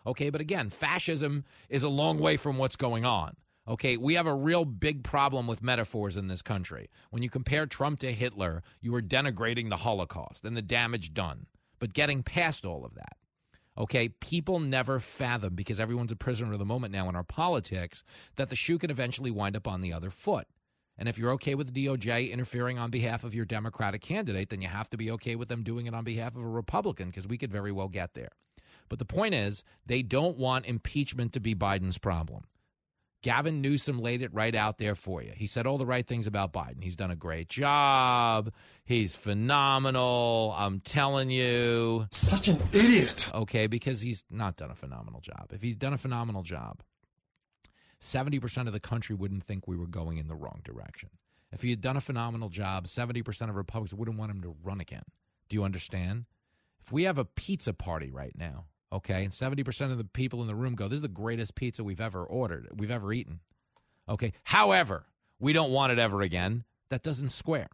Okay, but again, fascism is a long way from what's going on. Okay, we have a real big problem with metaphors in this country. When you compare Trump to Hitler, you are denigrating the Holocaust and the damage done. But getting past all of that, okay, people never fathom, because everyone's a prisoner of the moment now in our politics, that the shoe can eventually wind up on the other foot. And if you're okay with the D O J interfering on behalf of your Democratic candidate, then you have to be okay with them doing it on behalf of a Republican, because we could very well get there. But the point is, they don't want impeachment to be Biden's problem. Gavin Newsom laid it right out there for you. He said all the right things about Biden. He's done a great job. He's phenomenal. I'm telling you. Such an idiot. Okay, because he's not done a phenomenal job. If he'd done a phenomenal job, seventy percent of the country wouldn't think we were going in the wrong direction. If he had done a phenomenal job, seventy percent of Republicans wouldn't want him to run again. Do you understand? If we have a pizza party right now, okay, and seventy percent of the people in the room go, this is the greatest pizza we've ever ordered, we've ever eaten. Okay, however, we don't want it ever again. That doesn't square.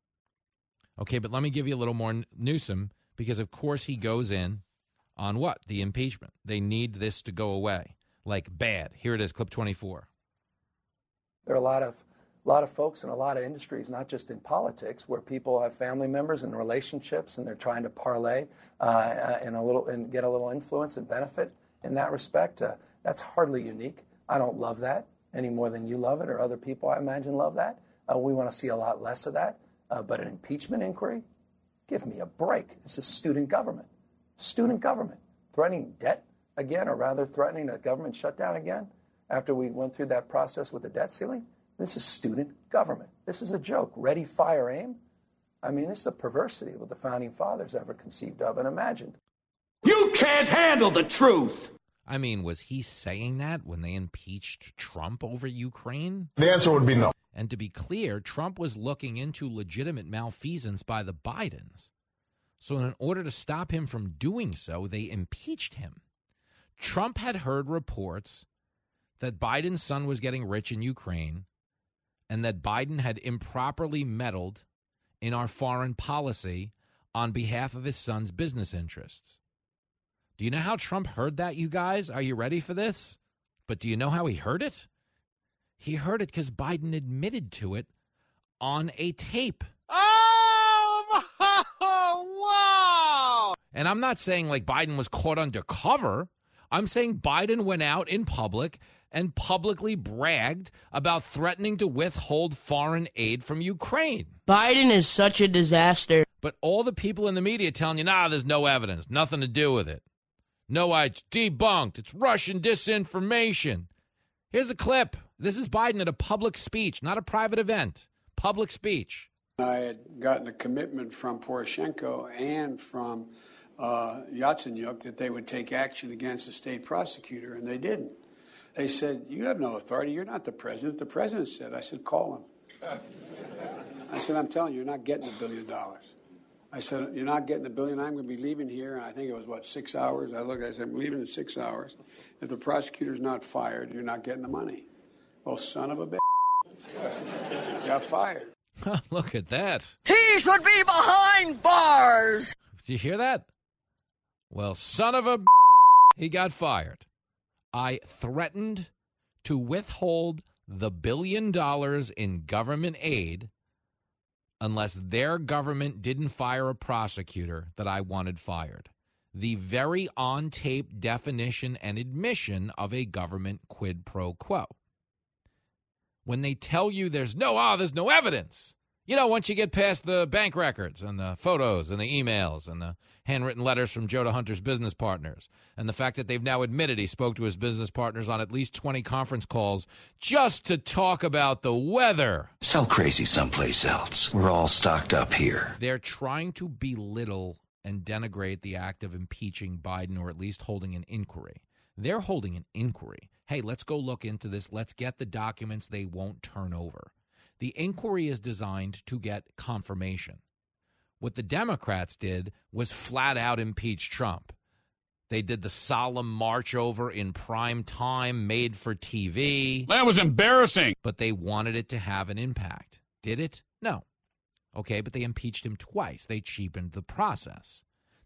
Okay, but let me give you a little more Newsom, because of course he goes in on what? The impeachment. They need this to go away. Like bad. Here it is, clip twenty-four. There are a lot of a lot of folks in a lot of industries, not just in politics, where people have family members and relationships, and they're trying to parlay uh, in a little and get a little influence and benefit in that respect. Uh, that's hardly unique. I don't love that any more than you love it, or other people, I imagine, love that. Uh, we want to see a lot less of that. Uh, but an impeachment inquiry, give me a break. This is student government. Student government. Threatening debt again, or rather threatening a government shutdown again after we went through that process with the debt ceiling. This is student government. This is a joke. Ready, fire, aim. I mean, this is a perversity of what the founding fathers ever conceived of and imagined. You can't handle the truth. I mean, was he saying that when they impeached Trump over Ukraine? The answer would be no. And to be clear, Trump was looking into legitimate malfeasance by the Bidens. So in order to stop him from doing so, they impeached him. Trump had heard reports that Biden's son was getting rich in Ukraine, and that Biden had improperly meddled in our foreign policy on behalf of his son's business interests. Do you know how Trump heard that, you guys? Are you ready for this? But do you know how he heard it? He heard it because Biden admitted to it on a tape. Oh, wow! And I'm not saying like Biden was caught undercover. I'm saying Biden went out in public and publicly bragged about threatening to withhold foreign aid from Ukraine. Biden is such a disaster. But all the people in the media telling you, nah, there's no evidence, nothing to do with it. No, I debunked. It's Russian disinformation. Here's a clip. This is Biden at a public speech, not a private event. Public speech. I had gotten a commitment from Poroshenko and from uh, Yatsenyuk that they would take action against the state prosecutor, and they didn't. They said, you have no authority. You're not the president. The president said. I said, call him. I said, I'm telling you, you're not getting a billion dollars. I said, you're not getting the billion. I'm going to be leaving here. And I think it was, what, six hours? I looked, I said, I'm leaving in six hours. If the prosecutor's not fired, you're not getting the money. Well, son of a bitch. Got fired. Look at that. He should be behind bars. Did you hear that? Well, son of a b- he got fired. I threatened to withhold the billion dollars in government aid unless their government didn't fire a prosecutor that I wanted fired. The very on-tape definition and admission of a government quid pro quo. When they tell you there's no, ah, oh, there's no evidence. You know, once you get past the bank records and the photos and the emails and the handwritten letters from Joe to Hunter's business partners and the fact that they've now admitted he spoke to his business partners on at least twenty conference calls just to talk about the weather. Sell crazy someplace else. We're all stocked up here. They're trying to belittle and denigrate the act of impeaching Biden, or at least holding an inquiry. They're holding an inquiry. Hey, let's go look into this. Let's get the documents they won't turn over. The inquiry is designed to get confirmation. What the Democrats did was flat out impeach Trump. They did the solemn march over in prime time, made for T V. That was embarrassing. But they wanted it to have an impact. Did it? No. Okay, but they impeached him twice. They cheapened the process.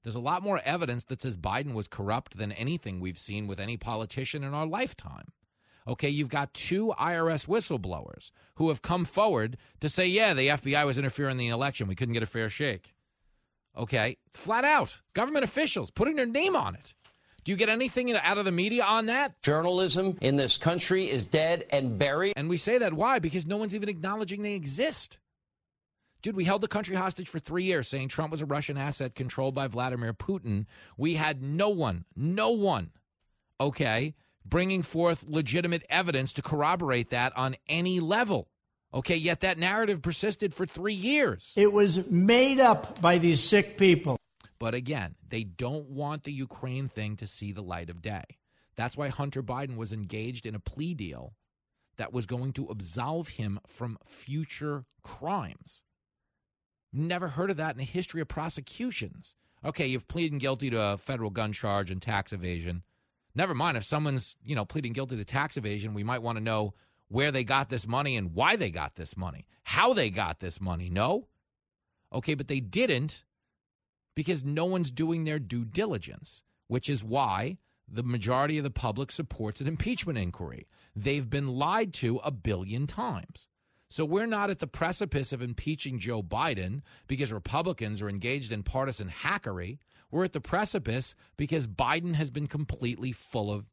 There's a lot more evidence that says Biden was corrupt than anything we've seen with any politician in our lifetime. Okay, you've got two I R S whistleblowers who have come forward to say, yeah, the F B I was interfering in the election. We couldn't get a fair shake. Okay, flat out. Government officials putting their name on it. Do you get anything out of the media on that? Journalism in this country is dead and buried. And we say that, why? Because no one's even acknowledging they exist. Dude, we held the country hostage for three years saying Trump was a Russian asset controlled by Vladimir Putin. We had no one, no one, okay, bringing forth legitimate evidence to corroborate that on any level. Okay, yet that narrative persisted for three years. It was made up by these sick people. But again, they don't want the Ukraine thing to see the light of day. That's why Hunter Biden was engaged in a plea deal that was going to absolve him from future crimes. Never heard of that in the history of prosecutions. Okay, you've pleaded guilty to a federal gun charge and tax evasion. Never mind, if someone's, you know, pleading guilty to tax evasion, we might want to know where they got this money and why they got this money, how they got this money. No? Okay, but they didn't because no one's doing their due diligence, which is why the majority of the public supports an impeachment inquiry. They've been lied to a billion times. So we're not at the precipice of impeaching Joe Biden because Republicans are engaged in partisan hackery. We're at the precipice because Biden has been completely full of.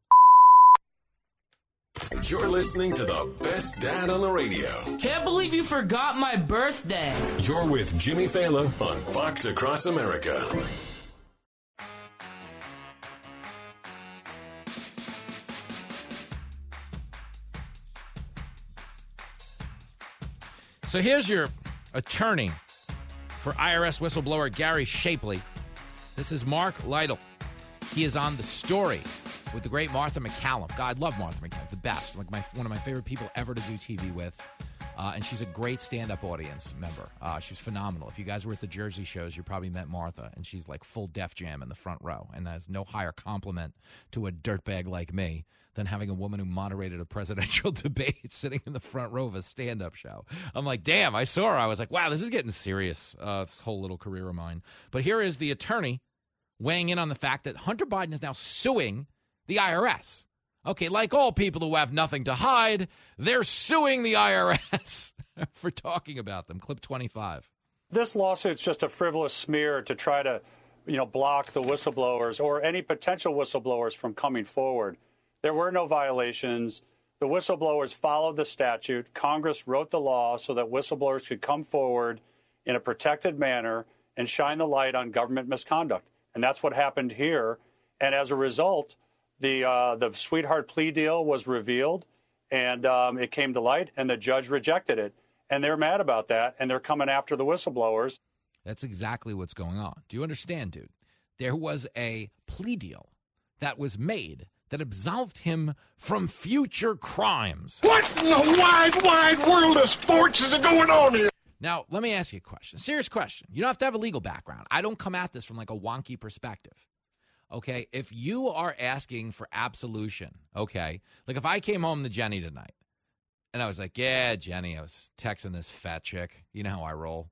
You're listening to the best dad on the radio. Can't believe you forgot my birthday. You're with Jimmy Fallon on Fox Across America. So here's your attorney for I R S whistleblower Gary Shapley. This is Mark Lytle. He is on The Story with the great Martha McCallum. God, I love Martha McCallum, the best. Like my one of my favorite people ever to do T V with. Uh, and she's a great stand-up audience member. Uh, she's phenomenal. If you guys were at the Jersey shows, you probably met Martha, and she's like full Def Jam in the front row. And there's no higher compliment to a dirtbag like me than having a woman who moderated a presidential debate sitting in the front row of a stand-up show. I'm like, damn, I saw her. I was like, wow, this is getting serious, uh, this whole little career of mine. But here is the attorney weighing in on the fact that Hunter Biden is now suing the I R S. Okay, like all people who have nothing to hide, they're suing the I R S for talking about them. Clip twenty-five. This lawsuit's just a frivolous smear to try to, you know, block the whistleblowers or any potential whistleblowers from coming forward. There were no violations. The whistleblowers followed the statute. Congress wrote the law so that whistleblowers could come forward in a protected manner and shine the light on government misconduct. And that's what happened here. And as a result, the uh, the sweetheart plea deal was revealed, and um, it came to light, and the judge rejected it. And they're mad about that, and they're coming after the whistleblowers. That's exactly what's going on. Do you understand, dude? There was a plea deal that was made that absolved him from future crimes. What in the wide, wide world of sports is going on here? Now, let me ask you a question. Serious question. You don't have to have a legal background. I don't come at this from like a wonky perspective. Okay, if you are asking for absolution, okay, like if I came home to Jenny tonight and I was like, yeah, Jenny, I was texting this fat chick. You know how I roll.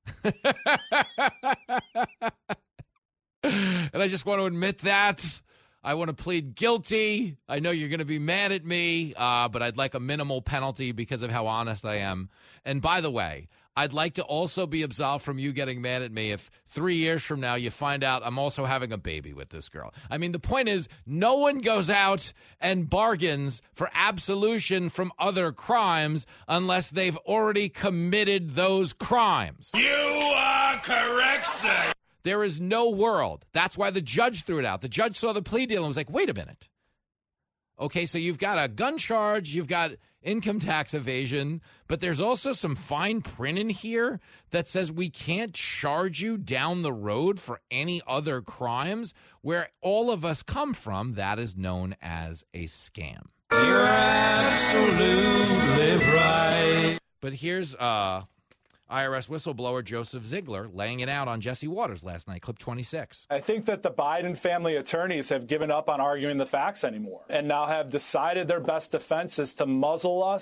And I just want to admit that. I want to plead guilty. I know you're going to be mad at me, uh, but I'd like a minimal penalty because of how honest I am. And by the way, I'd like to also be absolved from you getting mad at me if three years from now you find out I'm also having a baby with this girl. I mean, the point is no one goes out and bargains for absolution from other crimes unless they've already committed those crimes. You are correct, sir. There is no world. That's why the judge threw it out. The judge saw the plea deal and was like, wait a minute. Okay, so you've got a gun charge, you've got income tax evasion, but there's also some fine print in here that says we can't charge you down the road for any other crimes. Where all of us come from, that is known as a scam. You're absolutely right. But here's uh, I R S whistleblower Joseph Ziegler laying it out on Jesse Waters last night, clip twenty-six. I think that the Biden family attorneys have given up on arguing the facts anymore and now have decided their best defense is to muzzle us,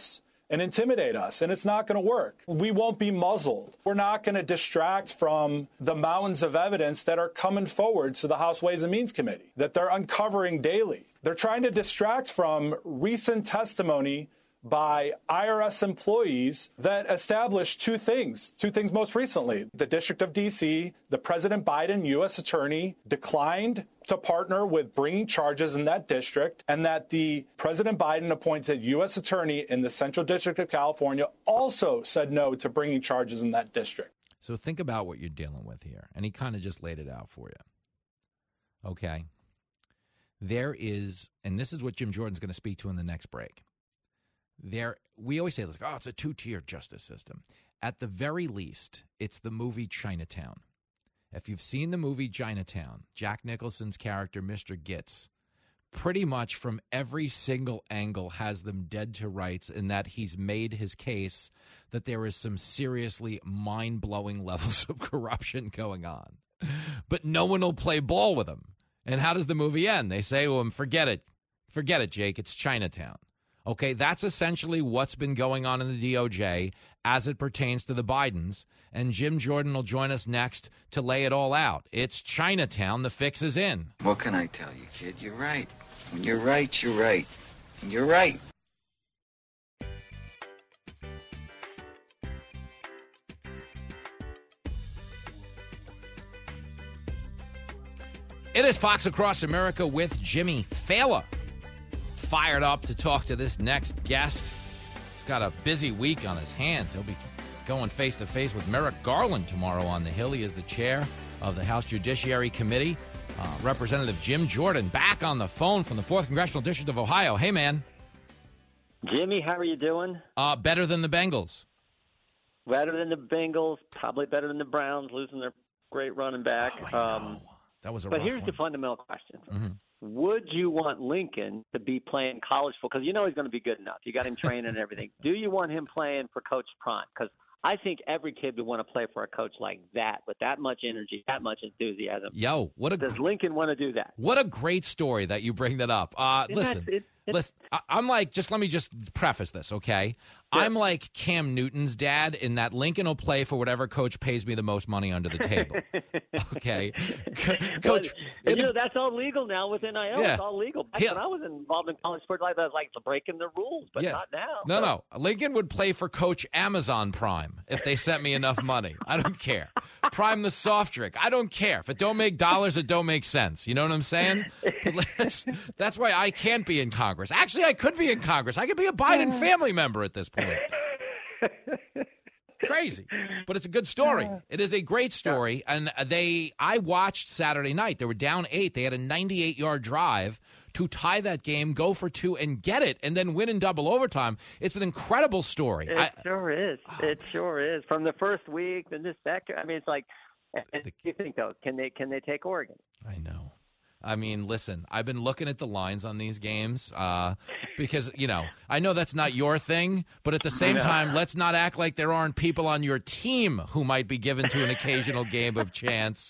and intimidate us, and it's not going to work. We won't be muzzled. We're not going to distract from the mountains of evidence that are coming forward to the House Ways and Means Committee, that they're uncovering daily. They're trying to distract from recent testimony by I R S employees that established two things, two things most recently. The District of D C, the President Biden U S attorney declined to partner with bringing charges in that district, and that the President Biden appointed U S attorney in the Central District of California also said no to bringing charges in that district. So think about what you're dealing with here, and he kind of just laid it out for you. Okay. There is, and this is what Jim Jordan's going to speak to in the next break. There, we always say, like, oh, it's a two-tier justice system. At the very least, it's the movie Chinatown. If you've seen the movie Chinatown, Jack Nicholson's character, Mister Gitz, pretty much from every single angle has them dead to rights in that he's made his case that there is some seriously mind-blowing levels of corruption going on. But no one will play ball with him. And how does the movie end? They say to him, forget it. Forget it, Jake. It's Chinatown. Okay, that's essentially what's been going on in the D O J as it pertains to the Bidens. And Jim Jordan will join us next to lay it all out. It's Chinatown. The fix is in. What can I tell you, kid? You're right. When you're right, you're right. And you're right. It is Fox Across America with Jimmy Failla. Fired up to talk to this next guest. He's got a busy week on his hands. He'll be going face-to-face with Merrick Garland tomorrow on the Hill. He is the chair of the House Judiciary Committee. Uh, Representative Jim Jordan back on the phone from the fourth Congressional District of Ohio. Hey, man. Jimmy, how are you doing? Uh, better than the Bengals. Better than the Bengals. Probably better than the Browns losing their great running back. Oh, I um, know. That was a But rough here's one. the fundamental question. Mm-hmm. Would you want Lincoln to be playing college football? Because you know he's going to be good enough. You got him training and everything. Do you want him playing for Coach Prime? Because I think every kid would want to play for a coach like that, with that much energy, that much enthusiasm. Yo, what a Does Lincoln want to do that? What a great story that you bring that up. Uh, And listen, that's- it- it- listen. I, I'm like, just let me just preface this, okay? I'm like Cam Newton's dad in that Lincoln will play for whatever coach pays me the most money under the table. Okay, Co- coach. But, you know, that's all legal now with N I L. Yeah. It's all legal. Back Yeah. when I was involved in college sports, I was like breaking the rules, but Yeah. not now. No, So- no. Lincoln would play for Coach Amazon Prime if they sent me enough money. I don't care. Prime the soft drink. I don't care. If it don't make dollars, it don't make sense. You know what I'm saying? But let's, that's why I can't be in Congress. Actually, I could be in Congress. I could be a Biden family member at this point. Crazy, but it's a good story. It is a great story, and they. I watched Saturday night. They were down eight. They had a ninety-eight yard drive to tie that game, go for two, and get it, and then win in double overtime. It's an incredible story. It I, sure is. It sure is. From the first week, then this back. I mean, it's like. And you think though? Can they? Can they take Oregon? I know. I mean, listen, I've been looking at the lines on these games uh, because, you know, I know that's not your thing, but at the same time, let's not act like there aren't people on your team who might be given to an occasional game of chance.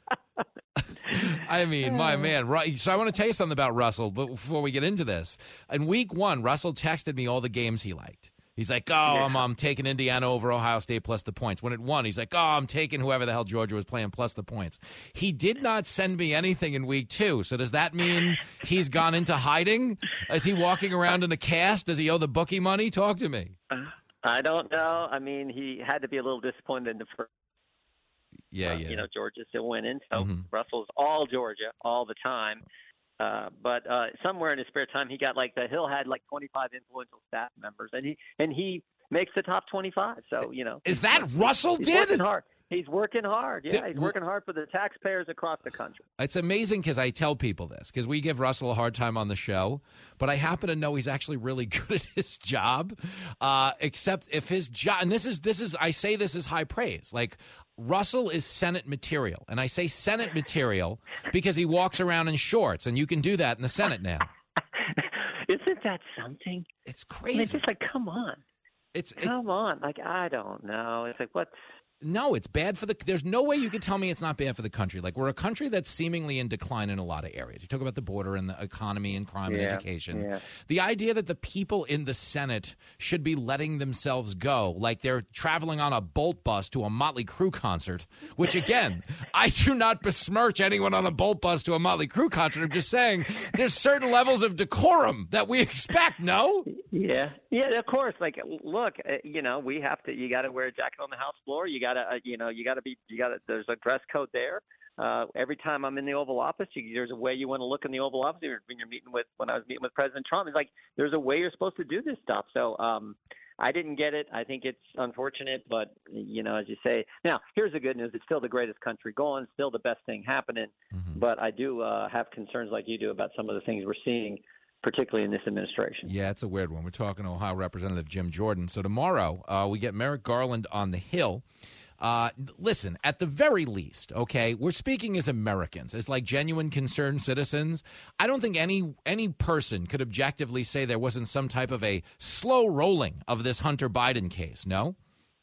I mean, my man. Right. So I want to tell you something about Russell but before we get into this. In week one, Russell texted me all the games he liked. He's like, oh, I'm, I'm taking Indiana over Ohio State plus the points. When it won, he's like, oh, I'm taking whoever the hell Georgia was playing plus the points. He did not send me anything in week two. So does that mean he's gone into hiding? Is he walking around in a cast? Does he owe the bookie money? Talk to me. I don't know. I mean, he had to be a little disappointed in the first. Yeah, uh, yeah. You know, Georgia still winning. So Mhm. Russell's all Georgia all the time. Uh, but uh, somewhere in his spare time, he got like the Hill had like twenty-five influential staff members, and he and he makes the top twenty-five. So you know, is that Russell he's did? Working hard. He's working hard. Yeah, Did- he's working hard for the taxpayers across the country. It's amazing because I tell people this because we give Russell a hard time on the show, but I happen to know he's actually really good at his job. Uh, except if his job, and this is this is I say this is high praise. Like Russell is Senate material, and I say Senate material because he walks around in shorts, and you can do that in the Senate now. Isn't that something? It's I mean, crazy. it's just like, come on. It's come on. Like I don't know. It's like what's No, it's bad for the – there's no way you could tell me it's not bad for the country. Like, we're a country that's seemingly in decline in a lot of areas. You talk about the border and the economy and crime yeah, and education. Yeah. The idea that the people in the Senate should be letting themselves go like they're traveling on a Bolt bus to a Motley Crue concert, which, again, I do not besmirch anyone on a Bolt bus to a Motley Crue concert. I'm just saying there's certain levels of decorum that we expect, no? Yeah. Yeah, of course. Like, look, uh, you know, we have to – you got to wear a jacket on the House floor. You got to, uh, you know, you got to be, you got to, there's a dress code there. Uh, every time I'm in the Oval Office, you, there's a way you want to look in the Oval Office. When you're meeting with, when I was meeting with President Trump, it's like, there's a way you're supposed to do this stuff. So um, I didn't get it. I think it's unfortunate, but, you know, as you say, now here's the good news. It's still the greatest country going, still the best thing happening. Mm-hmm. But I do uh, have concerns like you do about some of the things we're seeing, particularly in this administration. Yeah, it's a weird one. We're talking to Ohio Representative Jim Jordan. So tomorrow uh, we get Merrick Garland on the Hill. Uh, listen, at the very least, okay, we're speaking as Americans, as like genuine concerned citizens. I don't think any any person could objectively say there wasn't some type of a slow rolling of this Hunter Biden case, no?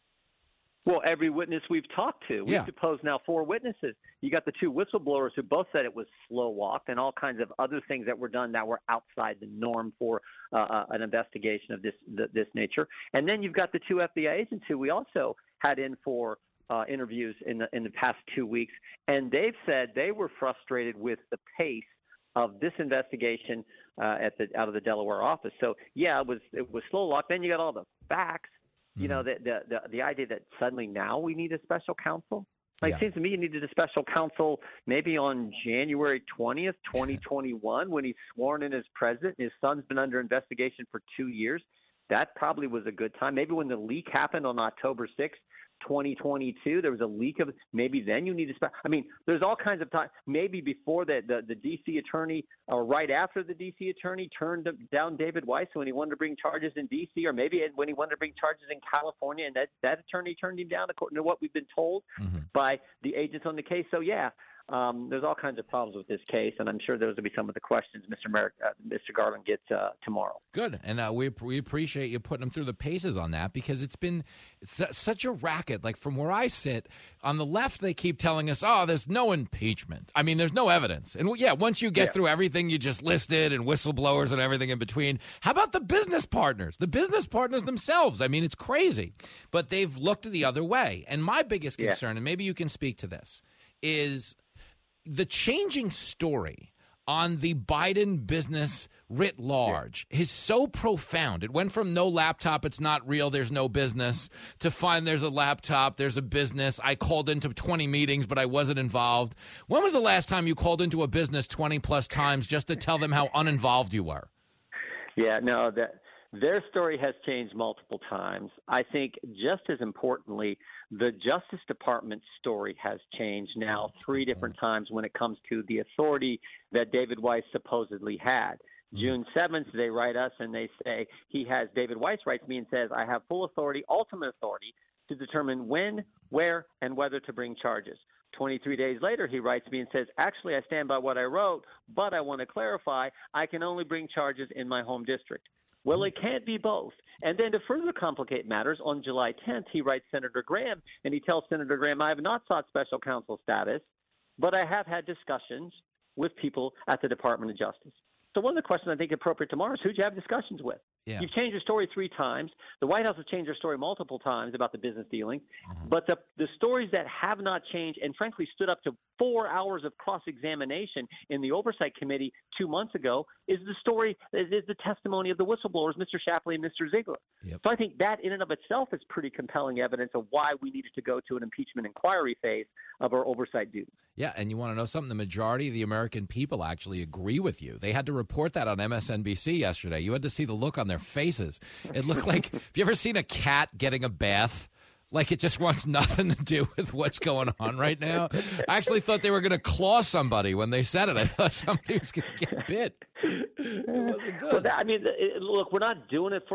Well, every witness we've talked to, we've yeah. deposed now four witnesses. You got the two whistleblowers who both said it was slow walked, and all kinds of other things that were done that were outside the norm for uh, an investigation of this th- this nature. And then you've got the two F B I agents who we also had in for uh, interviews in the in the past two weeks, and they've said they were frustrated with the pace of this investigation uh, at the out of the Delaware office. So yeah, it was it was slow walk. Then you got all the facts. You know, the, the the the idea that suddenly now we need a special counsel. Like, yeah. It seems to me you needed a special counsel maybe on January twentieth, twenty twenty-one, when he's sworn in as president. His son's been under investigation for two years. That probably was a good time. Maybe when the leak happened on October sixth, twenty twenty-two, there was a leak of maybe then you need to – I mean, there's all kinds of time. Maybe before the, the, the D C attorney or right after the D C attorney turned down David Weiss when he wanted to bring charges in D C, or maybe when he wanted to bring charges in California, and that, that attorney turned him down according to what we've been told mm-hmm. by the agents on the case. So, yeah. Um, there's all kinds of problems with this case, and I'm sure those will be some of the questions Mister Merrick, uh, Mister Garland gets uh, tomorrow. Good, and uh, we we appreciate you putting them through the paces on that, because it's been th- such a racket. Like, from where I sit, on the left, they keep telling us, oh, there's no impeachment. I mean, there's no evidence. And, yeah, once you get yeah. through everything you just listed and whistleblowers and everything in between, how about the business partners? The business partners themselves. I mean, it's crazy. But they've looked the other way. And my biggest concern, yeah. and maybe you can speak to this, is – the changing story on the Biden business writ large yeah. is so profound. It went from no laptop, it's not real, there's no business, to find there's a laptop, there's a business. I called into twenty meetings, but I wasn't involved. When was the last time you called into a business twenty plus times just to tell them how uninvolved you were? Yeah, no, that their story has changed multiple times. I think just as importantly, the Justice Department's story has changed now three different times when it comes to the authority that David Weiss supposedly had. June seventh, they write us and they say he has – David Weiss writes me and says, I have full authority, ultimate authority, to determine when, where, and whether to bring charges. twenty-three days later, he writes me and says, actually, I stand by what I wrote, but I want to clarify, I can only bring charges in my home district. Well, it can't be both. And then to further complicate matters, on July tenth, he writes Senator Graham, and he tells Senator Graham, I have not sought special counsel status, but I have had discussions with people at the Department of Justice. So one of the questions I think appropriate tomorrow is who do you have discussions with? Yeah. You've changed your story three times. The White House has changed their story multiple times about the business dealing. Mm-hmm. But the, the stories that have not changed and, frankly, stood up to four hours of cross-examination in the Oversight Committee two months ago is the story, is, is the testimony of the whistleblowers, Mister Shapley and Mister Ziegler. Yep. So I think that in and of itself is pretty compelling evidence of why we needed to go to an impeachment inquiry phase of our oversight duty. Yeah, and you want to know something? The majority of the American people actually agree with you. They had to report that on M S N B C yesterday. You had to see the look on their faces. It looked like, have you ever seen a cat getting a bath? Like it just wants nothing to do with what's going on right now. I actually thought they were going to claw somebody when they said it. I thought somebody was going to get bit. It wasn't good. Well, that, I mean, it, look, we're not doing it for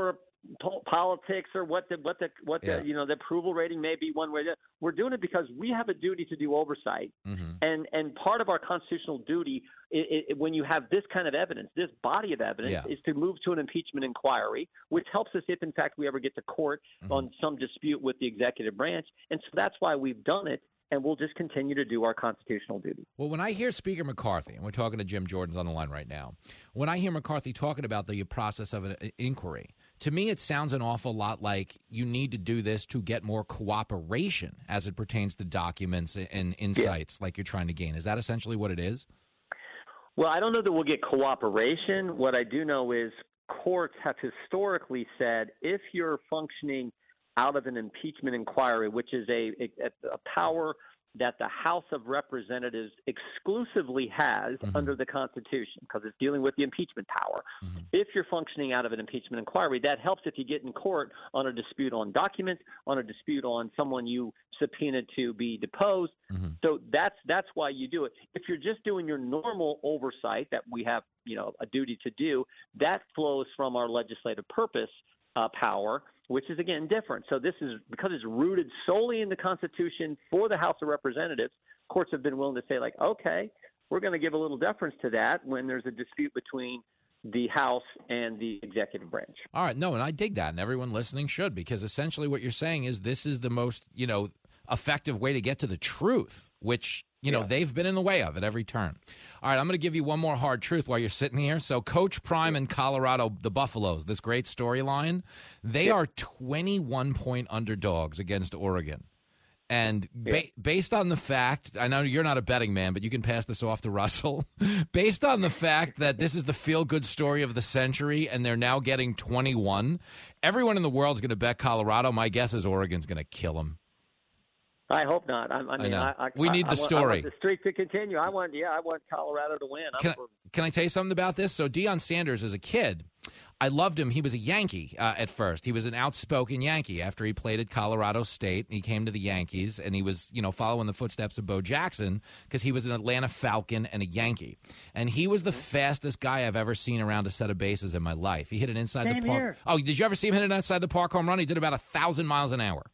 po- politics or what the what the what Yeah. the you know the approval rating may be one way. We're doing it because we have a duty to do oversight, mm-hmm. and and part of our constitutional duty, it, it, when you have this kind of evidence, this body of evidence, Yeah. is to move to an impeachment inquiry, which helps us if in fact we ever get to court Mm-hmm. on some dispute with the executive branch, and so that's why we've done it. And we'll just continue to do our constitutional duty. Well, when I hear Speaker McCarthy, and we're talking to Jim Jordan's on the line right now, when I hear McCarthy talking about the process of an inquiry, to me it sounds an awful lot like you need to do this to get more cooperation as it pertains to documents and insights yeah. like you're trying to gain. Is that essentially what it is? Well, I don't know that we'll get cooperation. What I do know is courts have historically said if you're functioning out of an impeachment inquiry, which is a, a, a power that the House of Representatives exclusively has mm-hmm. under the Constitution, because it's dealing with the impeachment power. Mm-hmm. If you're functioning out of an impeachment inquiry, that helps if you get in court on a dispute on documents, on a dispute on someone you subpoenaed to be deposed. Mm-hmm. So that's that's why you do it. If you're just doing your normal oversight that we have, you know, a duty to do, that flows from our legislative purpose uh, power, which is, again, different. So this is because it's rooted solely in the Constitution for the House of Representatives. Courts have been willing to say, like, okay, we're going to give a little deference to that when there's a dispute between the House and the executive branch. All right. No, and I dig that, and everyone listening should, because essentially what you're saying is this is the most, you know, effective way to get to the truth, which, you know, yeah. they've been in the way of at every turn. All right, I'm going to give you one more hard truth while you're sitting here. So Coach Prime in Colorado, the Buffaloes, this great storyline, they yeah. are twenty-one point underdogs against Oregon. And ba- yeah. based on the fact, I know you're not a betting man, but you can pass this off to Russell. Based on the fact that this is the feel-good story of the century and they're now getting twenty-one, everyone in the world is going to bet Colorado. My guess is Oregon's going to kill them. I hope not. I, I mean, I, I, we need I, the I story. Want, I want the streak to continue. I want, yeah, I want Colorado to win. Can I, can I tell you something about this? So Deion Sanders, as a kid, I loved him. He was a Yankee uh, at first. He was an outspoken Yankee. After he played at Colorado State, he came to the Yankees, and he was, you know, following the footsteps of Bo Jackson because he was an Atlanta Falcon and a Yankee. And he was the fastest guy I've ever seen around a set of bases in my life. He hit an inside Same the park. Here. Oh, did you ever see him hit an inside the park home run? He did about a thousand miles an hour.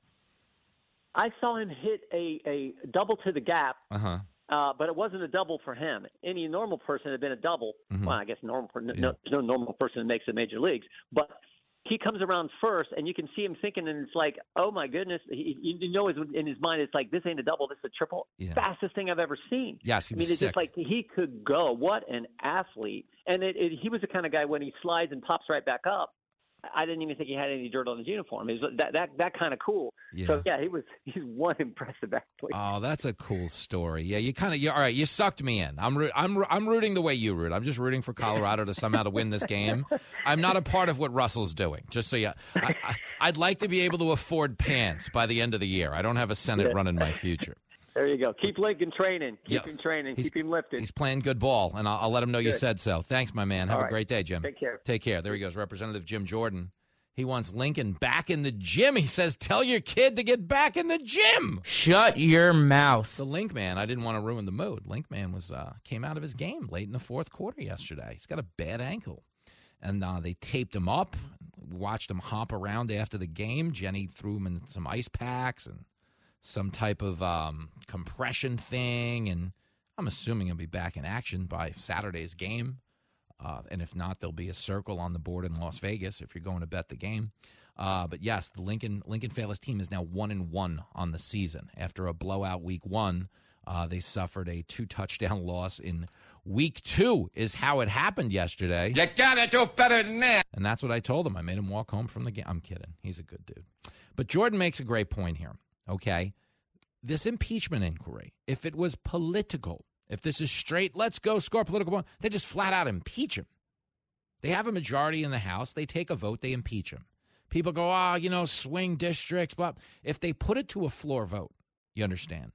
I saw him hit a, a double to the gap, uh-huh. uh, but it wasn't a double for him. Any normal person had been a double. Mm-hmm. Well, I guess normal. No, yeah. no, there's no normal person that makes the major leagues. But he comes around first, and you can see him thinking, and it's like, oh, my goodness. He, you know in his mind, it's like, this ain't a double. This is a triple. Yeah. Fastest thing I've ever seen. Yes, he was I mean, it's sick. just like he could go. What an athlete. And it, it, he was the kind of guy when he slides and pops right back up, I didn't even think he had any dirt on his uniform. It was that that that kind of cool. Yeah. So yeah, he was he's one impressive athlete. Oh, that's a cool story. Yeah, you kind of you all right. You sucked me in. I'm I'm I'm rooting the way you root. I'm just rooting for Colorado to somehow to win this game. I'm not a part of what Russell's doing. Just so you, I, I, I'd like to be able to afford pants by the end of the year. I don't have a Senate Yeah. run in my future. There you go. Keep Lincoln training. Keep Yeah. him training. He's- Keep him lifted. He's playing good ball, and I'll, I'll let him know you Good. said so. Thanks, my man. Have All a right. great day, Jim. Take care. Take care. There he goes, Representative Jim Jordan. He wants Lincoln back in the gym. He says, tell your kid to get back in the gym. Shut your mouth. The Link Man, I didn't want to ruin the mood. Link Man was uh, came out of his game late in the fourth quarter yesterday. He's got a bad ankle. And uh, they taped him up. We watched him hop around after the game. Jenny threw him in some ice packs and some type of um, compression thing. And I'm assuming he'll be back in action by Saturday's game. Uh, and if not, there'll be a circle on the board in Las Vegas if you're going to bet the game. Uh, but yes, the Lincoln Lincoln Fairless team is now one and one on the season. After a blowout week one, uh, they suffered a two touchdown loss in week two. Is how it happened yesterday. You gotta do better than that. And that's what I told him. I made him walk home from the game. I'm kidding. He's a good dude. But Jordan makes a great point here. Okay, this impeachment inquiry, if it was political. If this is straight, let's go score political point, they just flat out impeach him. They have a majority in the House. They take a vote. They impeach him. People go, oh, you know, swing districts. Blah. If they put it to a floor vote, you understand,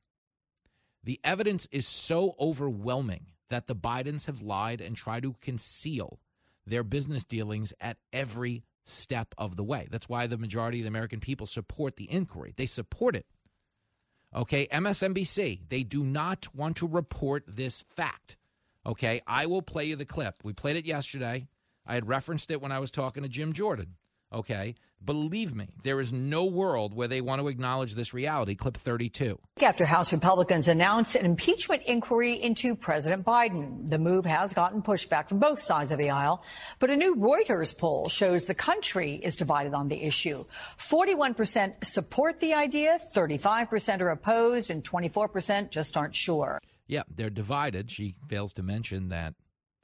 the evidence is so overwhelming that the Bidens have lied and tried to conceal their business dealings at every step of the way. That's why the majority of the American people support the inquiry. They support it. Okay, M S N B C, they do not want to report this fact. Okay, I will play you the clip. We played it yesterday. I had referenced it when I was talking to Jim Jordan. Okay? Believe me, there is no world where they want to acknowledge this reality. Clip thirty-two. After House Republicans announced an impeachment inquiry into President Biden, the move has gotten pushback from both sides of the aisle. But a new Reuters poll shows the country is divided on the issue. forty-one percent support the idea, thirty-five percent are opposed, and twenty-four percent just aren't sure. Yeah, they're divided. She fails to mention that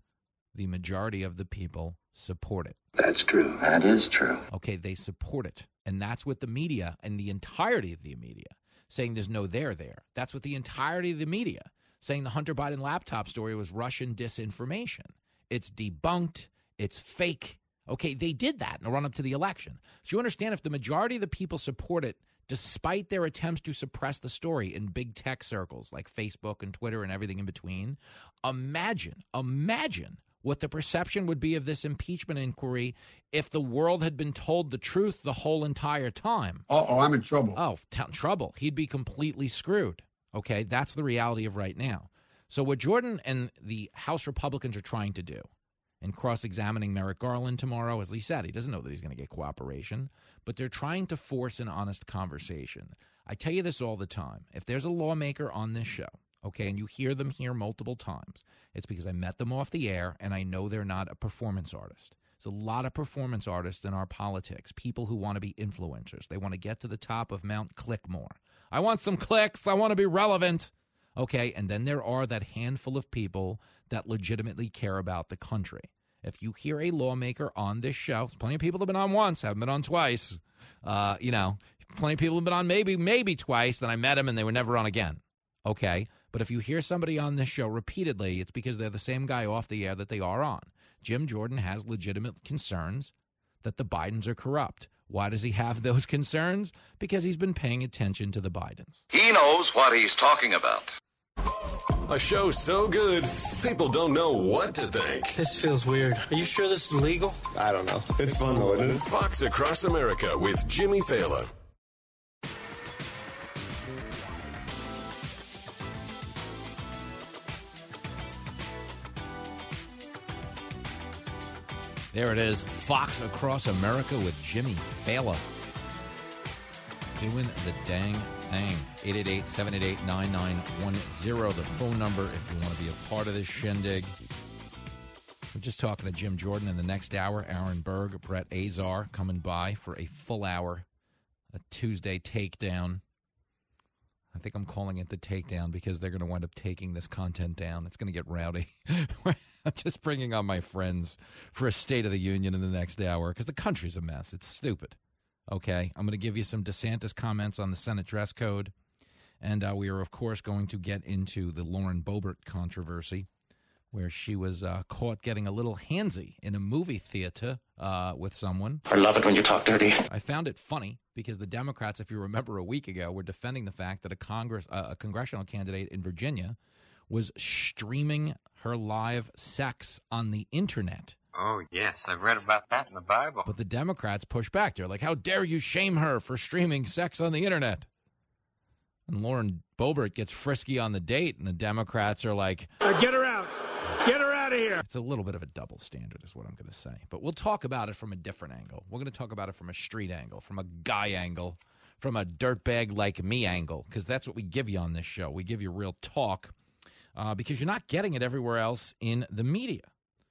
the majority of the people support it. That's true. That is true. Okay, they support it. And that's what the media and the entirety of the media saying there's no there there. That's what the entirety of the media saying the Hunter Biden laptop story was Russian disinformation. It's debunked. It's fake. Okay, they did that in the run-up to the election. So you understand, if the majority of the people support it, despite their attempts to suppress the story in big tech circles like Facebook and Twitter and everything in between, imagine, imagine what the perception would be of this impeachment inquiry if the world had been told the truth the whole entire time. Uh-oh, I'm in trouble. Oh, t- trouble. He'd be completely screwed. Okay, that's the reality of right now. So what Jordan and the House Republicans are trying to do in cross-examining Merrick Garland tomorrow, as Lee said, he doesn't know that he's going to get cooperation, but they're trying to force an honest conversation. I tell you this all the time. If there's a lawmaker on this show, okay, and you hear them here multiple times, it's because I met them off the air and I know they're not a performance artist. There's a lot of performance artists in our politics, people who want to be influencers. They want to get to the top of Mount Clickmore. I want some clicks. I want to be relevant. Okay, and then there are that handful of people that legitimately care about the country. If you hear a lawmaker on this show, plenty of people have been on once, haven't been on twice. Uh, you know, plenty of people have been on maybe, maybe twice. Then I met them and they were never on again. Okay, but if you hear somebody on this show repeatedly, it's because they're the same guy off the air that they are on. Jim Jordan has legitimate concerns that the Bidens are corrupt. Why does he have those concerns? Because he's been paying attention to the Bidens. He knows what he's talking about. A show so good, people don't know what to think. This feels weird. Are you sure this is legal? I don't know. It's fun though, isn't it? Fox Across America with Jimmy Fallon. There it is, Fox Across America with Jimmy Fallon. Doing the dang thing. eight eight eight, seven eight eight, nine nine one zero, the phone number if you want to be a part of this shindig. We're just talking to Jim Jordan in the next hour. Aaron Berg, Brett Azar coming by for a full hour, a Tuesday takedown. I think I'm calling it the takedown because they're going to wind up taking this content down. It's going to get rowdy. I'm just bringing on my friends for a State of the Union in the next hour because the country's a mess. It's stupid. Okay, I'm going to give you some DeSantis comments on the Senate dress code. And uh, we are, of course, going to get into the Lauren Boebert controversy, where she was uh, caught getting a little handsy in a movie theater uh, with someone. I love it when you talk dirty. I found it funny because the Democrats, if you remember a week ago, were defending the fact that a Congress, uh, a congressional candidate in Virginia was streaming her live sex on the internet. Oh, yes, I've read about that in the Bible. But the Democrats push back. They're like, how dare you shame her for streaming sex on the internet? And Lauren Boebert gets frisky on the date, and the Democrats are like, uh, get her out. Get her out of here. It's a little bit of a double standard is what I'm going to say. But we'll talk about it from a different angle. We're going to talk about it from a street angle, from a guy angle, from a dirtbag like me angle, because that's what we give you on this show. We give you real talk uh, because you're not getting it everywhere else in the media.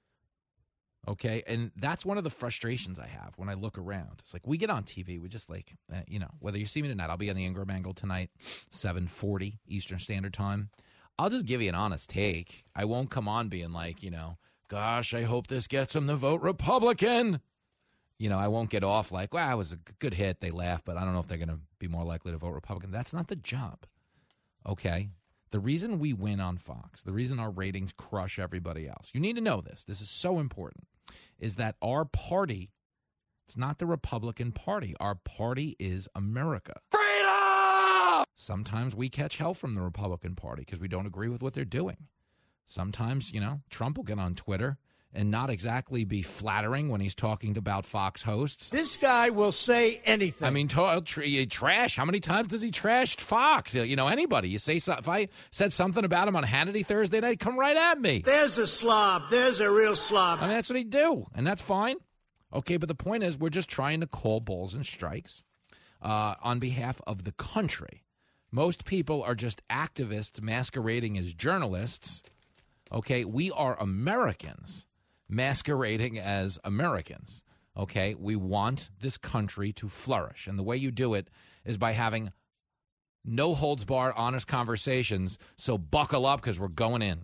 Okay, and that's one of the frustrations I have when I look around. It's like we get on T V, we just like, uh, you know, whether you see me or not, I'll be on the Ingram Angle tonight, seven forty Eastern Standard Time. I'll just give you an honest take. I won't come on being like, you know, gosh, I hope this gets them to vote Republican. You know, I won't get off like, well, it was a good hit. They laughed, but I don't know if they're going to be more likely to vote Republican. That's not the job, okay? The reason we win on Fox, the reason our ratings crush everybody else, you need to know this, this is so important, is that our party, it's not the Republican Party. Our party is America. Freedom! Sometimes we catch hell from the Republican Party because we don't agree with what they're doing. Sometimes, you know, Trump will get on Twitter and not exactly be flattering when he's talking about Fox hosts. This guy will say anything. I mean, to, tra- trash. How many times does he trash Fox? You know, anybody. You say so, if I said something about him on Hannity Thursday night, come right at me. There's a slob. There's a real slob. I mean, that's what he'd do, and that's fine. Okay, but the point is we're just trying to call balls and strikes uh, on behalf of the country. Most people are just activists masquerading as journalists. Okay, we are Americans masquerading as Americans. Okay, we want this country to flourish. And the way you do it is by having no holds barred, honest conversations. So buckle up because we're going in.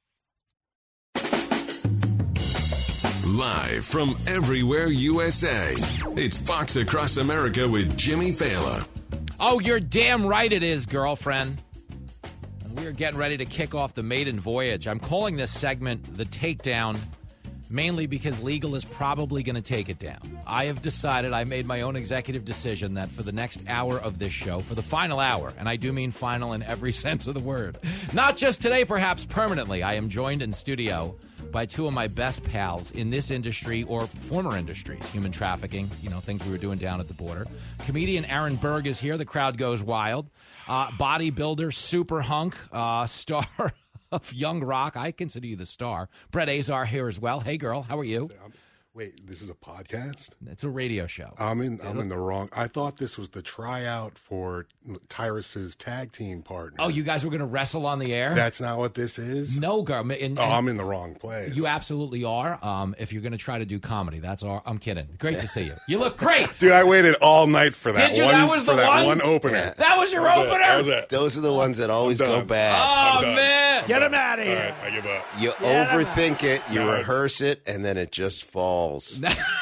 Live from everywhere U S A, it's Fox Across America with Jimmy Fallon. Oh, you're damn right it is, girlfriend. And we are getting ready to kick off the maiden voyage. I'm calling this segment The Takedown, mainly because legal is probably going to take it down. I have decided, I made my own executive decision that for the next hour of this show, for the final hour, and I do mean final in every sense of the word, not just today, perhaps permanently, I am joined in studio by two of my best pals in this industry or former industries, human trafficking, you know, things we were doing down at the border. Comedian Aaron Berg is here. The crowd goes wild. Uh, bodybuilder, super hunk, uh, star of Young Rock. I consider you the star. Brett Azar here as well. Hey, girl. How are you? Wait, this is a podcast? It's a radio show. I'm in I'm in the wrong. I thought this was the tryout for Tyrus's tag team partner. Oh, you guys were going to wrestle on the air? That's not what this is? No, girl. And, and, oh, I'm in the wrong place. You absolutely are. Um, if you're going to try to do comedy, that's all. I'm kidding. Great to see you. You look great. Dude, I waited all night for that Did you? one. That was for the that one? one opener. Yeah. That was your that was opener? That was it. Those are the ones that always go bad. Oh, man. Get him out of here. All right, I give up. You Get overthink it, you No, rehearse it, and then it just falls.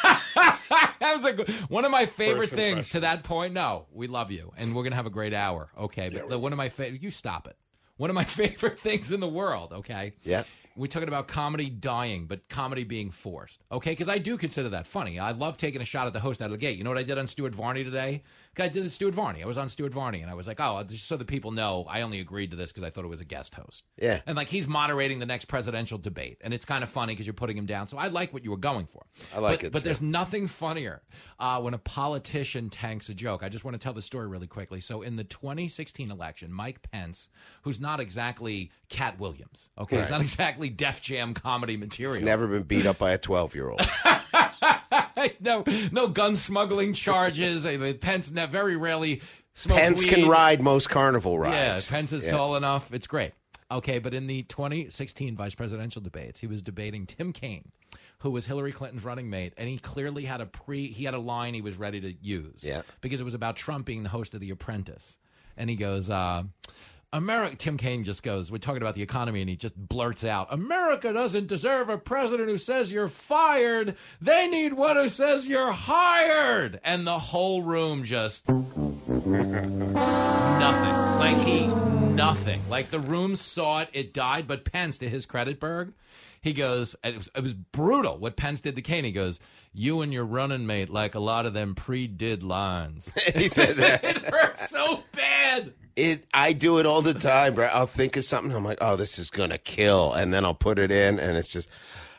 That was like one of my favorite First things to that point. No, we love you, and we're gonna have a great hour. Okay, but Yeah, the, one of my favorite. You stop it. One of my favorite things in the world. Okay. Yeah. We're talking about comedy dying, but comedy being forced. Okay, because I do consider that funny. I love taking a shot at the host out of the gate. You know what I did on Stuart Varney today? I did Stuart Varney. I was on Stuart Varney, and I was like, oh, just so that people know, I only agreed to this because I thought it was a guest host. Yeah. And like he's moderating the next presidential debate, and it's kind of funny because you're putting him down. So I like what you were going for. I like but, it, But too. there's nothing funnier uh, when a politician tanks a joke. I just want to tell the story really quickly. So in the twenty sixteen election, Mike Pence, who's not exactly Cat Williams, okay, he's Right. not exactly Def Jam comedy material. He's never been beat up by a twelve-year-old. no, no gun smuggling charges. Pence ne- very rarely smokes Pence weed. can ride most carnival rides. Yeah, Pence is Yeah. tall enough. It's great. Okay, but in the twenty sixteen vice presidential debates, he was debating Tim Kaine, who was Hillary Clinton's running mate, and he clearly had a pre he had a line he was ready to use. Yeah. Because it was about Trump being the host of The Apprentice. And he goes, uh, America, Tim Kaine just goes, we're talking about the economy, and he just blurts out, America doesn't deserve a president who says you're fired. They need one who says you're hired. And the whole room just nothing. Like he, nothing. Like the room saw it, it died. But Pence, to his credit, Berg, he goes, and it was, it was brutal what Pence did to Kaine. He goes, you and your running mate, like a lot of them pre-did lines. He said that. It hurts so bad. It, I do it all the time, bro. I'll think of something. I'm like, oh, this is going to kill. And then I'll put it in, and it's just,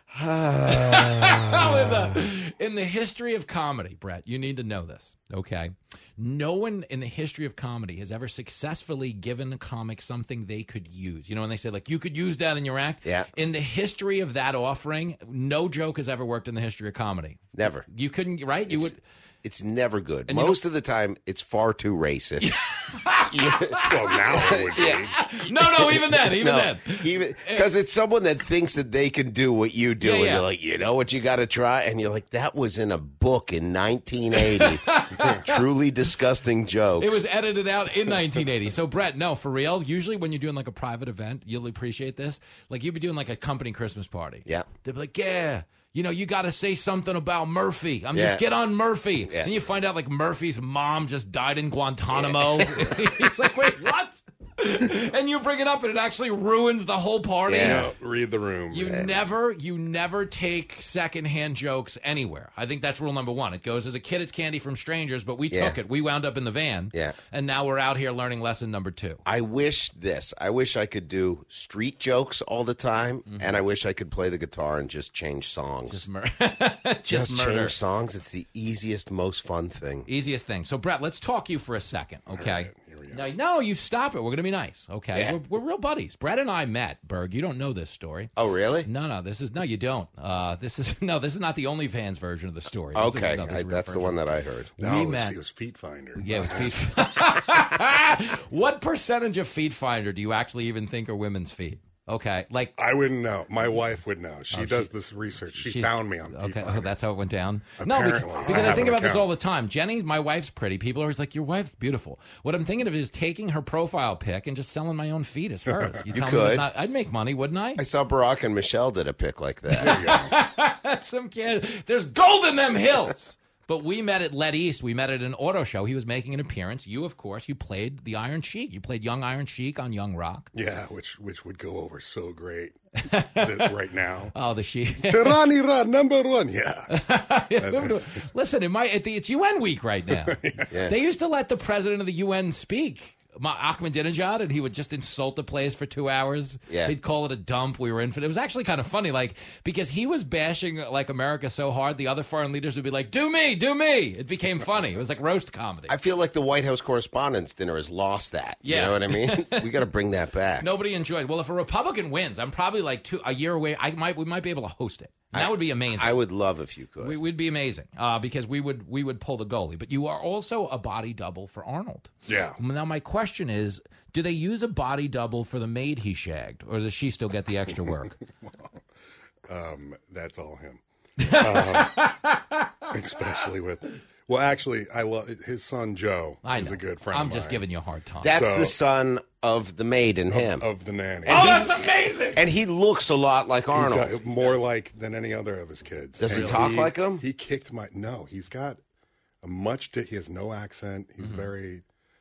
ah. in, the, in the history of comedy, Brett, you need to know this, okay? No one in the history of comedy has ever successfully given a comic something they could use. You know, when they say, like, you could use that in your act? Yeah. In the history of that offering, no joke has ever worked in the history of comedy. Never. You couldn't, right? You It's- would. It's never good. And you Most of the time, it's far too racist. Well, now it would be. Yeah. No, no, even then, even No, then. even because it's someone that thinks that they can do what you do, Yeah, and yeah. you're like, you know what, you got to try, and you're like, that was in a book in nineteen eighty. Truly disgusting jokes. It was edited out in nineteen eighty. So, Brett, no, for real, usually when you're doing like a private event, you'll appreciate this. Like, you'd be doing like a company Christmas party. Yeah. They'd be like, yeah, you know, you got to say something about Murphy. I'm Yeah. just get on Murphy. Yeah. And you find out like Murphy's mom just died in Guantanamo. He's like, wait, what? And you bring it up and it actually ruins the whole party. Yeah. No, read the room. You man. never, you never take secondhand jokes anywhere. I think that's rule number one. It goes, as a kid, it's candy from strangers, but we Yeah. took it. We wound up in the van. Yeah. And now we're out here learning lesson number two. I wish this. I wish I could do street jokes all the time, and I wish I could play the guitar and just change songs. Just, mur- just, Just murder. change songs. It's the easiest, most fun thing. Easiest thing. So, Brett, let's talk you for a second, okay? All right, here we go. No, no, you stop it. We're going to be nice, okay? Yeah. We're, we're real buddies. Brad and I met, Berg. You don't know this story. Oh, really? No, no, this is, no, you don't. Uh, this is, no, this is not the OnlyFans version of the story. This Okay, is, no, this I, is that's the version. one that I heard. No, We it was, met- it was Feet Finder. Yeah, it was Feet What percentage of Feet Finder do you actually even think are women's feet? Okay, like I wouldn't know. My wife would know. She Oh, does she- this research. She she's- found me on Feet Okay, Finder. oh, that's how it went down. No, Apparently. because, I because I, have think an about this account. all the time. Jenny, my wife's pretty. People are always like, "Your wife's beautiful." What I'm thinking of is taking her profile pic and just selling my own feet as hers. You tell me could. it's not, I'd make money, wouldn't I? I saw Barack and Michelle did a pic like that. Some kid. There's gold in them hills. But we met at Let East. We met at an auto show. He was making an appearance. You, of course, you played the Iron Sheik. You played young Iron Sheik on Young Rock. Yeah, which which would go over so great th- right now. Oh, the Sheik. Tirani Ra, number one. Yeah. Listen, it might, it, it's U N week right now. Yeah. They used to let the president of the U N speak, Ma- Ahmadinejad, and he would just insult the place for two hours. Yeah. He'd call it a dump. We were in for it. It was actually kind of funny, like, because he was bashing like America so hard, the other foreign leaders would be like, "Do me, do me." It became funny. It was like roast comedy. I feel like the White House Correspondents' Dinner has lost that. Yeah. You know what I mean? We got to bring that back. Nobody enjoyed. Well, if a Republican wins, I'm probably like two a year away. I might we might be able to host it. And that I- would be amazing. I would love if you could. We, we'd be amazing uh, because we would we would pull the goalie. But you are also a body double for Arnold. Yeah. Now my question is, do they use a body double for the maid he shagged, or does she still get the extra work? Um, that's all him. Um, especially with, well, actually, I love his son Joe. I is know. a good friend. I'm of just mine. giving you a hard time. That's So- the son of the maid and him. of, of the nanny. Oh, that's amazing! And he looks a lot like He Arnold. does- more like than any other of his kids. Does he And talk like him? He kicked my no. He's got a much. Di- he has no accent. He's Mm-hmm. very